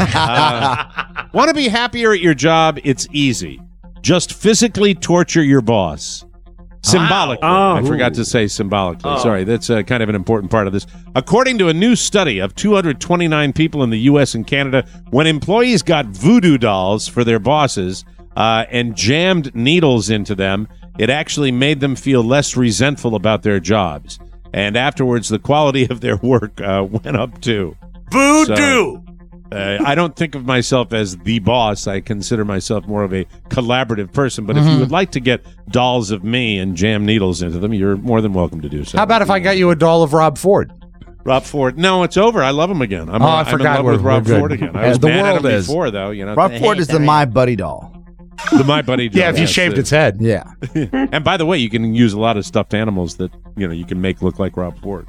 Speaker 3: uh, Want to be happier at your job? It's easy. Just physically torture your boss. Symbolically.
Speaker 15: Wow.
Speaker 3: I
Speaker 15: Oh.
Speaker 3: forgot to say symbolically.
Speaker 15: Oh.
Speaker 3: Sorry, that's uh, kind of an important part of this. According to a new study of two hundred twenty-nine people in the U S and Canada, when employees got voodoo dolls for their bosses uh, and jammed needles into them, it actually made them feel less resentful about their jobs. And afterwards, the quality of their work uh, went up too.
Speaker 5: Voodoo.
Speaker 3: So, uh, I don't think of myself as the boss. I consider myself more of a collaborative person. But if you would like to get dolls of me and jam needles into them, you're more than welcome to do so.
Speaker 5: How about if I got you a doll of Rob Ford?
Speaker 3: Rob Ford? No, it's over. I love him again. I'm,
Speaker 5: Oh,
Speaker 3: uh,
Speaker 5: I
Speaker 3: I'm
Speaker 5: forgot
Speaker 3: in love
Speaker 5: we're-
Speaker 3: with Rob
Speaker 5: we're good.
Speaker 3: Ford again. I
Speaker 5: Yeah,
Speaker 3: was
Speaker 5: the
Speaker 3: mad at
Speaker 5: world
Speaker 3: him
Speaker 5: is.
Speaker 3: before, though. You know,
Speaker 4: Rob Ford is the My Buddy doll.
Speaker 3: the My Buddy.
Speaker 5: Yeah, if you
Speaker 3: Yes,
Speaker 5: shaved
Speaker 3: uh,
Speaker 5: its head.
Speaker 4: Yeah.
Speaker 3: And by the way, you can use a lot of stuffed animals that you know you can make look like Rob Ford.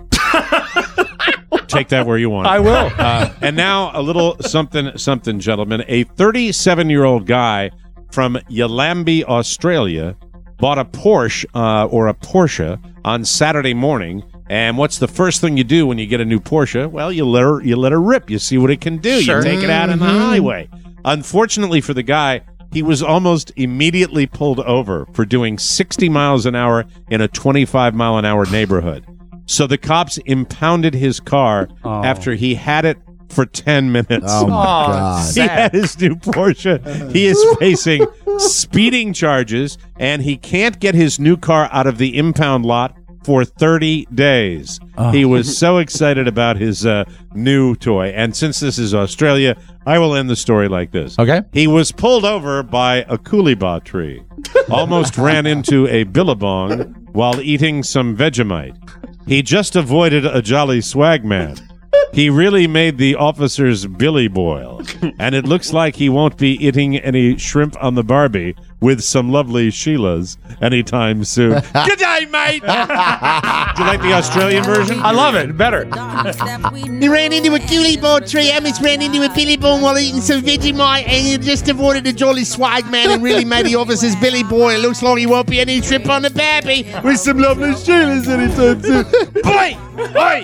Speaker 3: Take that where you want.
Speaker 5: I will.
Speaker 3: Uh, and now a little something, something, gentlemen. A thirty-seven-year-old guy from Yalambee, Australia, bought a Porsche uh, or a Porsche on Saturday morning. And what's the first thing you do when you get a new Porsche? Well, you let her, you let her rip. You see what it can do.
Speaker 5: Sure.
Speaker 3: You take it out on the highway. Unfortunately for the guy, he was almost immediately pulled over for doing sixty miles an hour in a twenty-five mile an hour neighborhood. So the cops impounded his car
Speaker 5: Oh.
Speaker 3: after he had it for ten minutes.
Speaker 4: Oh, my God.
Speaker 3: He had his new Porsche. He is facing speeding charges, and he can't get his new car out of the impound lot for thirty days.
Speaker 5: Oh.
Speaker 3: He was so excited about his uh, new toy. And since this is Australia, I will end the story like this.
Speaker 5: Okay.
Speaker 3: He was pulled over by a coolibah tree, almost ran into a billabong while eating some Vegemite. He just avoided a jolly swag man. He really made the officers Billy boil, and it looks like he won't be eating any shrimp on the Barbie with some lovely Sheilas anytime soon. Good day, mate! Do you like the Australian version?
Speaker 5: I love it. Better.
Speaker 8: He ran into a coolibah tree. Amos ran into a billabong while eating some Vegemite, and he just avoided a jolly swag man and really made the officers Billy boy. It looks like he won't be any trip on the Barbie with some lovely Sheilas anytime soon. Boy! Boy!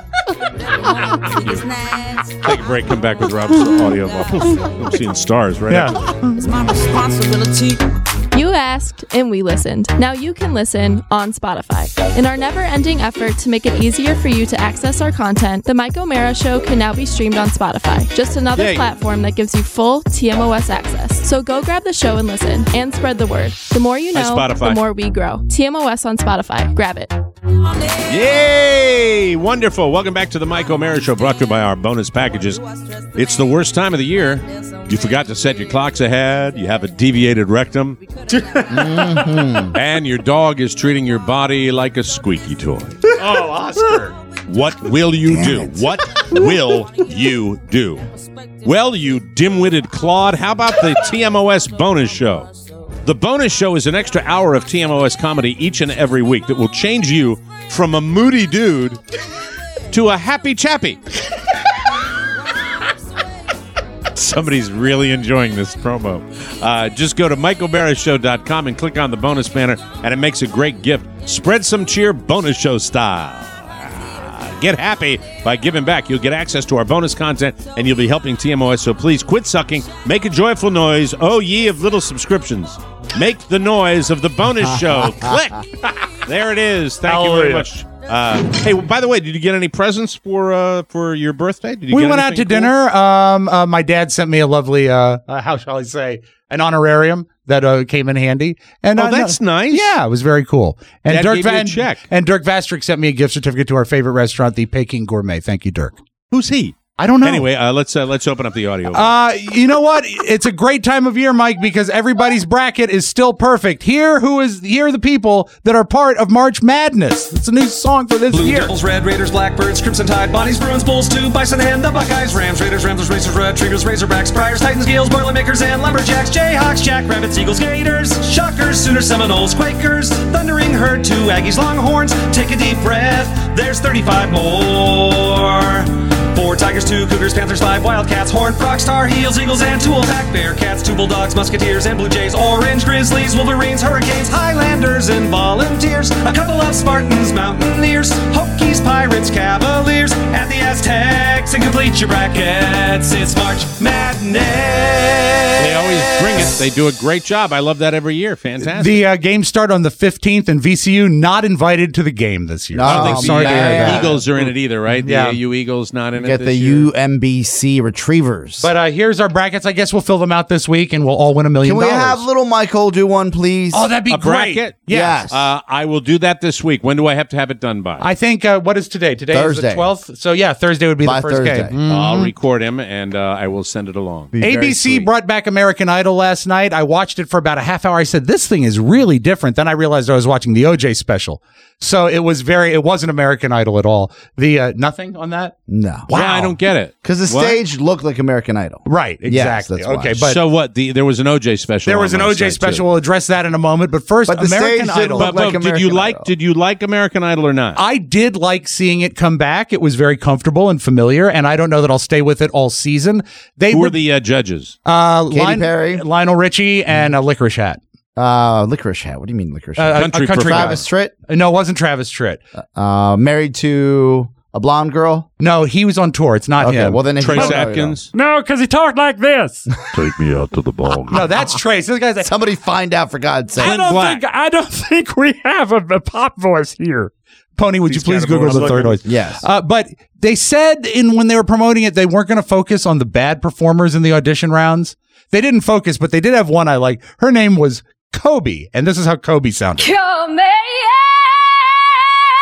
Speaker 3: Take a break, come back with Rob's audio. I'm seeing stars right
Speaker 5: Yeah.
Speaker 3: now.
Speaker 16: It's my responsibility.
Speaker 19: You asked, and we listened. Now you can listen on Spotify. In our never-ending effort to make it easier for you to access our content, The Mike O'Mara Show can now be streamed on Spotify. Just another
Speaker 16: Yay.
Speaker 19: platform that gives you full T M O S access. So go grab the show and listen, and spread the word. The more you
Speaker 3: Hi,
Speaker 19: know,
Speaker 3: Spotify.
Speaker 19: the more we grow. T M O S on Spotify. Grab it.
Speaker 3: Yay! Wonderful. Welcome back to the Mike O'Mara Show, brought to you by our bonus packages. It's the worst time of the year. You forgot to set your clocks ahead. You have a deviated rectum. Mm-hmm. And your dog is treating your body like a squeaky toy.
Speaker 5: Oh, Oscar.
Speaker 3: What will you do? What will you do? Well, you dim-witted clod, how about the T M O S bonus show? The bonus show is an extra hour of T M O S comedy each and every week that will change you from a moody dude to a happy chappy. Somebody's really enjoying this promo. Uh, just go to mike o'mara show dot com and click on the bonus banner, and it makes a great gift. Spread some cheer bonus show style. Uh, get happy by giving back. You'll get access to our bonus content, and you'll be helping T M O S. So please quit sucking. Make a joyful noise. Oh, ye of little subscriptions. Make the noise of the bonus show. Click. There it is. Thank you very
Speaker 5: Hallelujah.
Speaker 3: much. Uh, hey, well, by the way, did you get any presents for uh, for your birthday? Did you
Speaker 5: We
Speaker 3: get
Speaker 5: went out to
Speaker 3: anything cool?
Speaker 5: dinner. Um, uh, my dad sent me a lovely, uh, uh, how shall I say, an honorarium that uh, came in handy. And
Speaker 3: Oh,
Speaker 5: uh,
Speaker 3: that's
Speaker 5: no-
Speaker 3: nice.
Speaker 5: Yeah, it was very cool. And
Speaker 3: Dad
Speaker 5: Dirk
Speaker 3: gave you a
Speaker 5: Van
Speaker 3: check.
Speaker 5: and Dirk Vastrick sent me a gift certificate to our favorite restaurant, the Peking Gourmet. Thank you, Dirk.
Speaker 3: Who's he?
Speaker 5: I don't know.
Speaker 3: Anyway, uh, let's uh, let's open up the audio.
Speaker 5: Uh, you know what? It's a great time of year, Mike, because everybody's bracket is still perfect. Here, who is here are the people that are part of March Madness. It's a new song for this
Speaker 20: Blue
Speaker 5: year.
Speaker 20: Devils, Red Raiders, Blackbirds, Crimson Tide, Bonnies, Bruins, Bulls, two, Bison, and the Buckeyes, Rams, Raiders, Ramblers, Racers, Red Triggers, Razorbacks, Friars, Titans, Gales, Boilermakers, and Lumberjacks, Jayhawks, Jackrabbits, Eagles, Gators, Shockers, Sooners, Seminoles, Quakers, Thundering Herd, two Aggies, Longhorns. Take a deep breath. There's thirty-five more. Four Tigers, two Cougars, Panthers, five Wildcats, Horned Frogs, Star Heels, Eagles, and two Wolfpack, Bearcats, two Bulldogs, Musketeers, and Blue Jays, Orange, Grizzlies, Wolverines, Hurricanes, Highlanders, and Volunteers, a couple of Spartans, Mountaineers, Hokies, Pirates, Cavaliers, and the Aztecs, and complete your brackets. It's March Madness.
Speaker 3: They always bring it. They do a great job. I love that every year. Fantastic.
Speaker 5: The uh, games start on the fifteenth, and V C U not invited to the game this year.
Speaker 3: I don't think
Speaker 5: sorry
Speaker 3: the
Speaker 5: to hear that.
Speaker 3: Eagles are in it either, right?
Speaker 5: Yeah.
Speaker 3: The A U Eagles not in
Speaker 4: Get
Speaker 3: it
Speaker 4: the
Speaker 3: this year.
Speaker 4: U M B C Retrievers.
Speaker 5: But uh, here's our brackets. I guess we'll fill them out this week, and we'll all win a million
Speaker 4: Can we
Speaker 5: dollars.
Speaker 4: have little Michael do one, please?
Speaker 5: Oh, that'd be
Speaker 3: A
Speaker 5: great.
Speaker 3: bracket?
Speaker 5: Yes.
Speaker 3: Uh, I will do that this week. When do I have to have it done by?
Speaker 5: I think, uh, what is today? Today is
Speaker 4: Thursday.
Speaker 5: the twelfth. So, yeah, Thursday would be
Speaker 4: By
Speaker 5: the first
Speaker 4: Thursday.
Speaker 5: game.
Speaker 3: I'll
Speaker 5: Mhm.
Speaker 3: record him and uh, I will send it along.
Speaker 4: Be very
Speaker 5: A B C
Speaker 4: sweet.
Speaker 5: brought back American Idol last night. I watched it for about a half hour. I said, this thing is really different. Then I realized I was watching the O J special. So it was very, it wasn't American Idol at all. The, uh, nothing on that?
Speaker 4: No.
Speaker 5: Wow.
Speaker 3: Yeah, I don't get it.
Speaker 4: Because the
Speaker 3: What?
Speaker 4: stage looked like American Idol.
Speaker 5: Right, exactly.
Speaker 4: that's why.
Speaker 5: okay, but
Speaker 3: so what? The there was an O J special.
Speaker 5: there was
Speaker 3: on
Speaker 5: an O
Speaker 3: last
Speaker 5: J
Speaker 3: night,
Speaker 5: special.
Speaker 3: too.
Speaker 5: We'll address that in a moment. But first,
Speaker 4: But the
Speaker 5: American
Speaker 4: stage didn't
Speaker 5: Idol.
Speaker 4: look
Speaker 3: But,
Speaker 4: like
Speaker 3: but did you
Speaker 4: American
Speaker 3: like
Speaker 4: Idol.
Speaker 3: did you like American Idol or not?
Speaker 5: I did like seeing it come back. It was very comfortable and familiar, and I don't know that I'll stay with it all season. They
Speaker 3: Who
Speaker 5: were
Speaker 3: were the uh, judges?
Speaker 5: uh,
Speaker 4: Katy
Speaker 5: Lion-
Speaker 4: Perry?
Speaker 5: Lionel Richie, and a Licorice Hat.
Speaker 4: Uh, Licorice Hat. What do you mean Licorice
Speaker 5: Uh,
Speaker 4: Hat?
Speaker 5: a-
Speaker 3: Country
Speaker 5: a country guy.
Speaker 4: Travis Tritt?
Speaker 5: No, it wasn't Travis Tritt.
Speaker 4: Uh, married to a blonde girl?
Speaker 5: No, he was on tour. It's not
Speaker 4: Okay,
Speaker 5: him.
Speaker 4: well then if
Speaker 3: Trace
Speaker 4: you don't know, you
Speaker 3: Atkins.
Speaker 18: No, because he talked like this.
Speaker 7: Take me out to the ball.
Speaker 5: no, that's Trace. This guy's
Speaker 4: don't. Somebody find out for God's sake.
Speaker 18: I don't
Speaker 3: Black.
Speaker 18: think I don't think we have a, a pop voice here.
Speaker 5: Pony. Would you
Speaker 18: He's
Speaker 5: please
Speaker 18: got a
Speaker 5: Google
Speaker 18: voice.
Speaker 5: the third voice?
Speaker 4: Yes.
Speaker 5: Uh, but they said in when they were promoting it, they weren't going to focus on the bad performers in the audition rounds. They didn't focus, but they did have one I like. Her name was Kobe, and this is how Kobe sounded.
Speaker 16: Come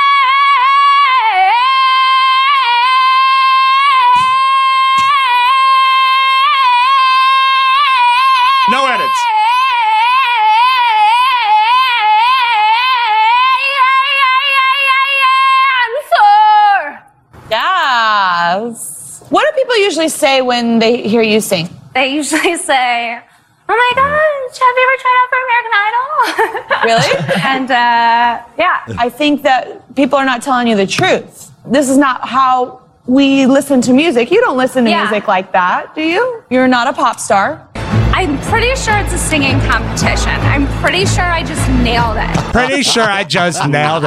Speaker 21: usually say when they hear you sing?
Speaker 22: They usually say, "Oh my gosh, have you ever tried out for American Idol?"
Speaker 21: Really?
Speaker 22: And uh, yeah,
Speaker 21: I think that people are not telling you the truth. This is not how we listen to music. You don't listen to
Speaker 22: Yeah.
Speaker 21: music like that, do you? You're not a pop star.
Speaker 22: I'm pretty sure it's a singing competition. I'm pretty sure I just nailed it.
Speaker 5: Pretty sure I just nailed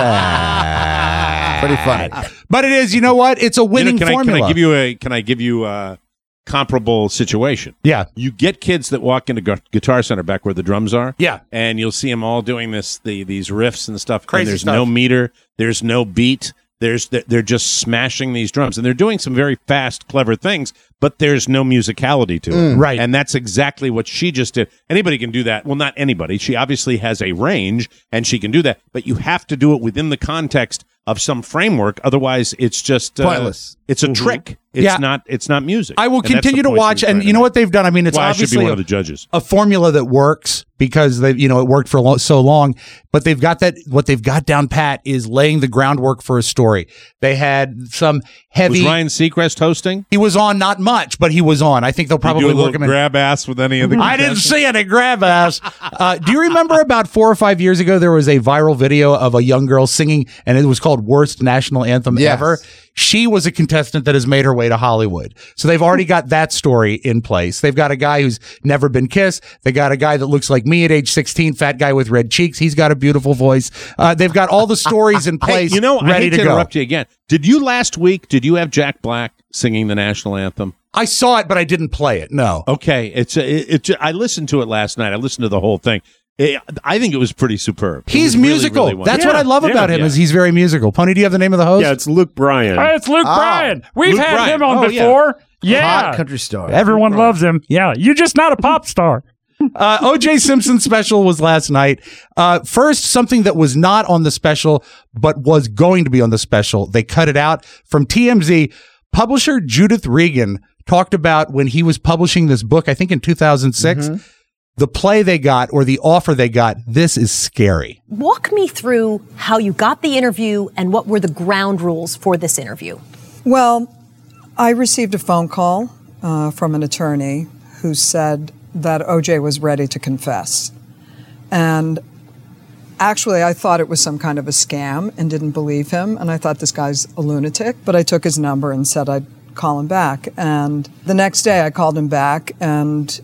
Speaker 5: it.
Speaker 4: Pretty funny.
Speaker 5: But it is, you know what? It's a winning
Speaker 3: you know, can
Speaker 5: formula.
Speaker 3: I, can I give you a can I give you a comparable situation?
Speaker 5: Yeah.
Speaker 3: You get kids that walk into Gu- Guitar Center back where the drums are.
Speaker 5: Yeah.
Speaker 3: And you'll see them all doing this the these riffs and stuff.
Speaker 5: Crazy
Speaker 3: and there's
Speaker 5: stuff.
Speaker 3: no meter, there's no beat. There's they're just smashing these drums, and they're doing some very fast, clever things, but there's no musicality to it.
Speaker 5: Mm. Right.
Speaker 3: And that's exactly what she just did. Anybody can do that. Well, not anybody. She obviously has a range, and she can do that, but you have to do it within the context of some framework. Otherwise, it's just uh,
Speaker 4: Pointless.
Speaker 3: It's a trick. It's
Speaker 5: Yeah.
Speaker 3: not. It's not music.
Speaker 5: I will
Speaker 3: And that's the
Speaker 5: continue to
Speaker 3: point she
Speaker 5: watch,
Speaker 3: was
Speaker 5: and
Speaker 3: trying
Speaker 5: you
Speaker 3: to
Speaker 5: know
Speaker 3: make.
Speaker 5: what they've done. I mean, it's
Speaker 3: Well, I should
Speaker 5: obviously
Speaker 3: be one
Speaker 5: a,
Speaker 3: of the judges.
Speaker 5: a formula that works because they, you know, it worked for lo- so long. But they've got that. What they've got down pat is laying the groundwork for a story. They had some heavy.
Speaker 3: Was Ryan Seacrest hosting?
Speaker 5: He was on, not much, but he was on. I think they'll
Speaker 7: Did you
Speaker 5: probably
Speaker 7: do a
Speaker 5: work
Speaker 7: little
Speaker 5: him in.
Speaker 7: grab ass with any of the
Speaker 5: I didn't
Speaker 7: contestants?
Speaker 5: see any grab ass. Uh, do you remember about four or five years ago there was a viral video of a young girl singing, and it was called "Worst National Anthem
Speaker 4: Yes.
Speaker 5: Ever"? She was a contestant that has made her way to Hollywood. So they've already got that story in place. They've got a guy who's never been kissed. They got a guy that looks like me at age sixteen, fat guy with red cheeks. He's got a beautiful voice. Uh, they've got all the stories in place.
Speaker 3: Hey, you know, I
Speaker 5: ready
Speaker 3: hate
Speaker 5: to
Speaker 3: to
Speaker 5: go.
Speaker 3: interrupt you again. Did you last week? Did you have Jack Black singing the national anthem?
Speaker 5: I saw it, but I didn't play it. No.
Speaker 3: Okay, it's it, it. I listened to it last night. I listened to the whole thing. It, I think it was pretty superb. It
Speaker 5: He's
Speaker 3: was really,
Speaker 5: musical.
Speaker 3: really
Speaker 5: That's
Speaker 3: wonderful.
Speaker 5: what I love
Speaker 3: Yeah,
Speaker 5: about him
Speaker 3: yeah.
Speaker 5: is he's very musical. Pony, do you have the name of the host?
Speaker 15: Yeah, it's Luke Bryan.
Speaker 18: Hey, it's Luke
Speaker 4: Oh.
Speaker 18: Bryan. We've
Speaker 3: Luke
Speaker 18: had
Speaker 3: Bryan.
Speaker 18: him on
Speaker 3: Oh, yeah.
Speaker 18: before. Yeah.
Speaker 4: Hot country star.
Speaker 18: Everyone loves him. Yeah. You're just not a pop star.
Speaker 5: Uh, O J Simpson special was last night. Uh, first, something that was not on the special, but was going to be on the special. They cut it out from T M Z. Publisher Judith Regan talked about when he was publishing this book, I think in two thousand six,
Speaker 4: Mm-hmm.
Speaker 5: the play they got or the offer they got. This is scary.
Speaker 23: Walk me through how you got the interview and what were the ground rules for this interview.
Speaker 24: Well, I received a phone call uh, from an attorney who said that O J was ready to confess. And actually, I thought it was some kind of a scam and didn't believe him. And I thought this guy's a lunatic. But I took his number and said I'd call him back. And the next day I called him back and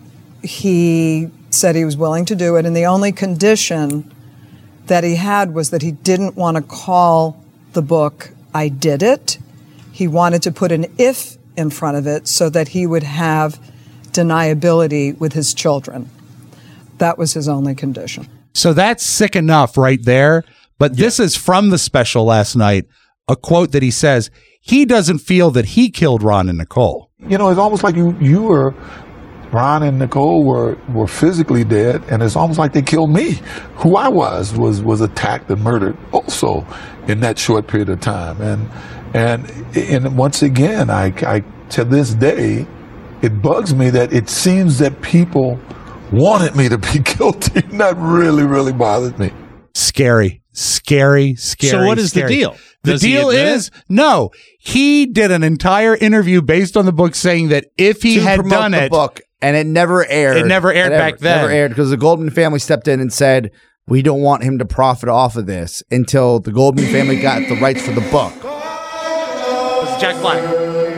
Speaker 24: he said he was willing to do it. And the only condition that he had was that he didn't want to call the book I Did It. He wanted to put an if in front of it so that he would have deniability with his children. That was his only condition.
Speaker 5: So that's sick enough right there. But this is from the special last night, a quote that he says, he doesn't feel that he killed Ron and Nicole.
Speaker 25: You know, it's almost like you you were, Ron and Nicole were, were physically dead, and it's almost like they killed me. Who I was was was attacked and murdered also in that short period of time. And and and once again, I, I to this day, it bugs me that it seems that people wanted me to be guilty. That really, really bothers me.
Speaker 5: Scary, scary, scary.
Speaker 3: So what is the
Speaker 5: scary.
Speaker 3: deal?
Speaker 5: The
Speaker 3: Does he
Speaker 5: deal
Speaker 3: admit
Speaker 5: is, no, he did an entire interview based on the book saying that if he
Speaker 4: to
Speaker 5: had
Speaker 4: promote
Speaker 5: done
Speaker 4: the
Speaker 5: it,
Speaker 4: book, and it never aired.
Speaker 5: It never aired
Speaker 4: It
Speaker 5: back
Speaker 4: never-
Speaker 5: then.
Speaker 4: Never aired because the Goldman family stepped in and said, we don't want him to profit off of this until the Goldman family got the rights for the book.
Speaker 5: This is Jack Black.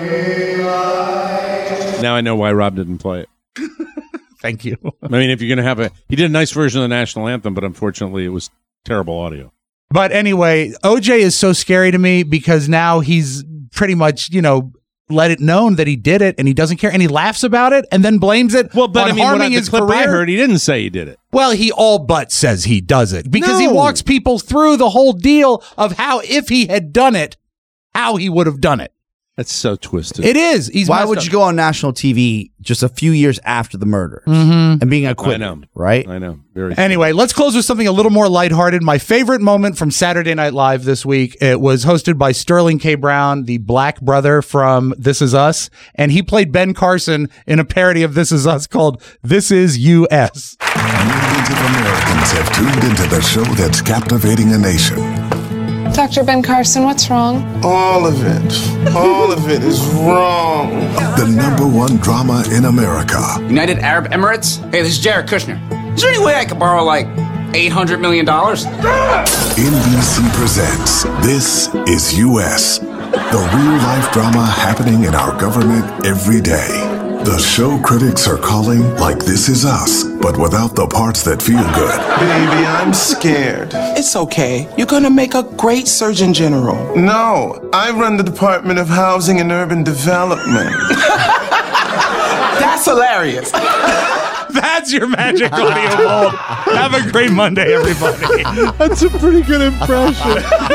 Speaker 3: Now I know why Rob didn't play it.
Speaker 5: Thank you.
Speaker 3: I mean, if you're going to have a, he did a nice version of the national anthem, but unfortunately, it was terrible audio.
Speaker 5: But anyway, O J is so scary to me because now he's pretty much, you know, let it known that he did it and he doesn't care and he laughs about it and then blames it
Speaker 3: Well, but
Speaker 5: on
Speaker 3: I mean,
Speaker 5: harming
Speaker 3: when I, the
Speaker 5: his
Speaker 3: clip
Speaker 5: career.
Speaker 3: I heard, he didn't say he did it.
Speaker 5: Well, he all but says he does it because he
Speaker 3: No.
Speaker 5: walks people through the whole deal of how, if he had done it, how he would have done it.
Speaker 3: That's so twisted.
Speaker 5: It is. He's
Speaker 4: Why
Speaker 5: messed
Speaker 4: would
Speaker 5: up.
Speaker 4: you go on national T V just a few years after the murders
Speaker 5: Mhm.
Speaker 4: and being
Speaker 3: I
Speaker 4: acquitted?
Speaker 3: know.
Speaker 4: Right?
Speaker 3: I know. Very.
Speaker 5: Anyway, let's close with something a little more lighthearted. My favorite moment from Saturday Night Live this week, it was hosted by Sterling K. Brown, the black brother from This Is Us, and he played Ben Carson in a parody of This Is Us called This Is U S.
Speaker 26: Millions of Americans have tuned into the show that's captivating a nation.
Speaker 1: Doctor Ben Carson, what's wrong?
Speaker 6: All of it. All of it is wrong.
Speaker 9: The number one drama in America.
Speaker 10: United Arab Emirates? Hey, this is Jared Kushner. Is there any way I could borrow like eight hundred million dollars?
Speaker 9: N B C presents This is U S. The real-life drama happening in our government every day. The show critics are calling like This Is Us, but without the parts that feel good.
Speaker 6: Baby, I'm scared.
Speaker 11: It's okay. You're gonna make a great Surgeon General.
Speaker 6: No, I run the Department of Housing and Urban Development.
Speaker 11: That's hilarious.
Speaker 5: That's your magic audio vault. Have a great Monday, everybody.
Speaker 7: That's a pretty good impression.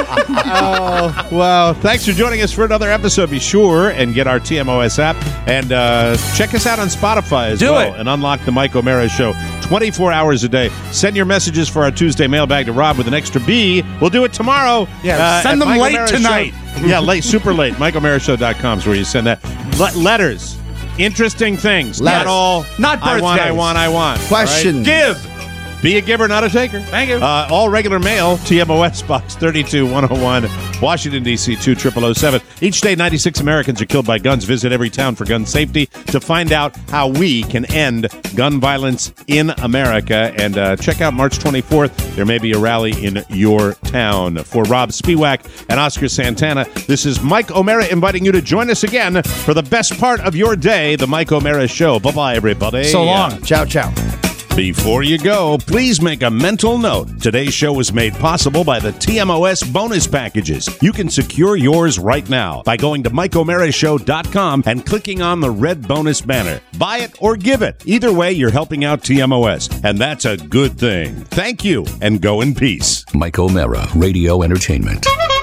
Speaker 7: Oh, wow.
Speaker 3: Thanks for joining us for another episode. Be sure and get our T M O S app and uh, check us out on Spotify as
Speaker 5: Do
Speaker 3: well.
Speaker 5: it.
Speaker 3: And unlock the Mike O'Mara Show twenty-four hours a day. Send your messages for our Tuesday mailbag to Rob with an extra B. We'll do it tomorrow.
Speaker 5: Yeah,
Speaker 3: uh,
Speaker 5: send
Speaker 3: at
Speaker 5: them
Speaker 3: Mike
Speaker 5: late
Speaker 3: O'Mara
Speaker 5: tonight.
Speaker 3: Show. Yeah, late, super late. Mike O'Mara Show dot com is where you send that. Le- letters. Interesting things.
Speaker 4: Letters.
Speaker 3: Not all.
Speaker 5: Not
Speaker 3: I want, I
Speaker 5: birthdays.
Speaker 3: want, I want.
Speaker 4: Questions.
Speaker 3: Right? Give. Be a giver, not a taker.
Speaker 5: Thank you.
Speaker 3: Uh, all regular mail, T M O S Box thirty-two one oh one, Washington, D C two thousand seven. Each day, ninety-six Americans are killed by guns. Visit every town for gun safety to find out how we can end gun violence in America. And uh, check out March twenty-fourth. There may be a rally in your town. For Rob Spiewak and Oscar Santana, this is Mike O'Mara inviting you to join us again for the best part of your day, The Mike O'Mara Show. Bye-bye, everybody.
Speaker 5: So long.
Speaker 4: Ciao, ciao.
Speaker 3: Before you go, please make a mental note. Today's show was made possible by the T M O S bonus packages. You can secure yours right now by going to Mike O'Mara Show dot com and clicking on the red bonus banner. Buy it or give it. Either way, you're helping out T M O S, and that's a good thing. Thank you, and go in peace.
Speaker 2: Mike O'Mara, Radio Entertainment.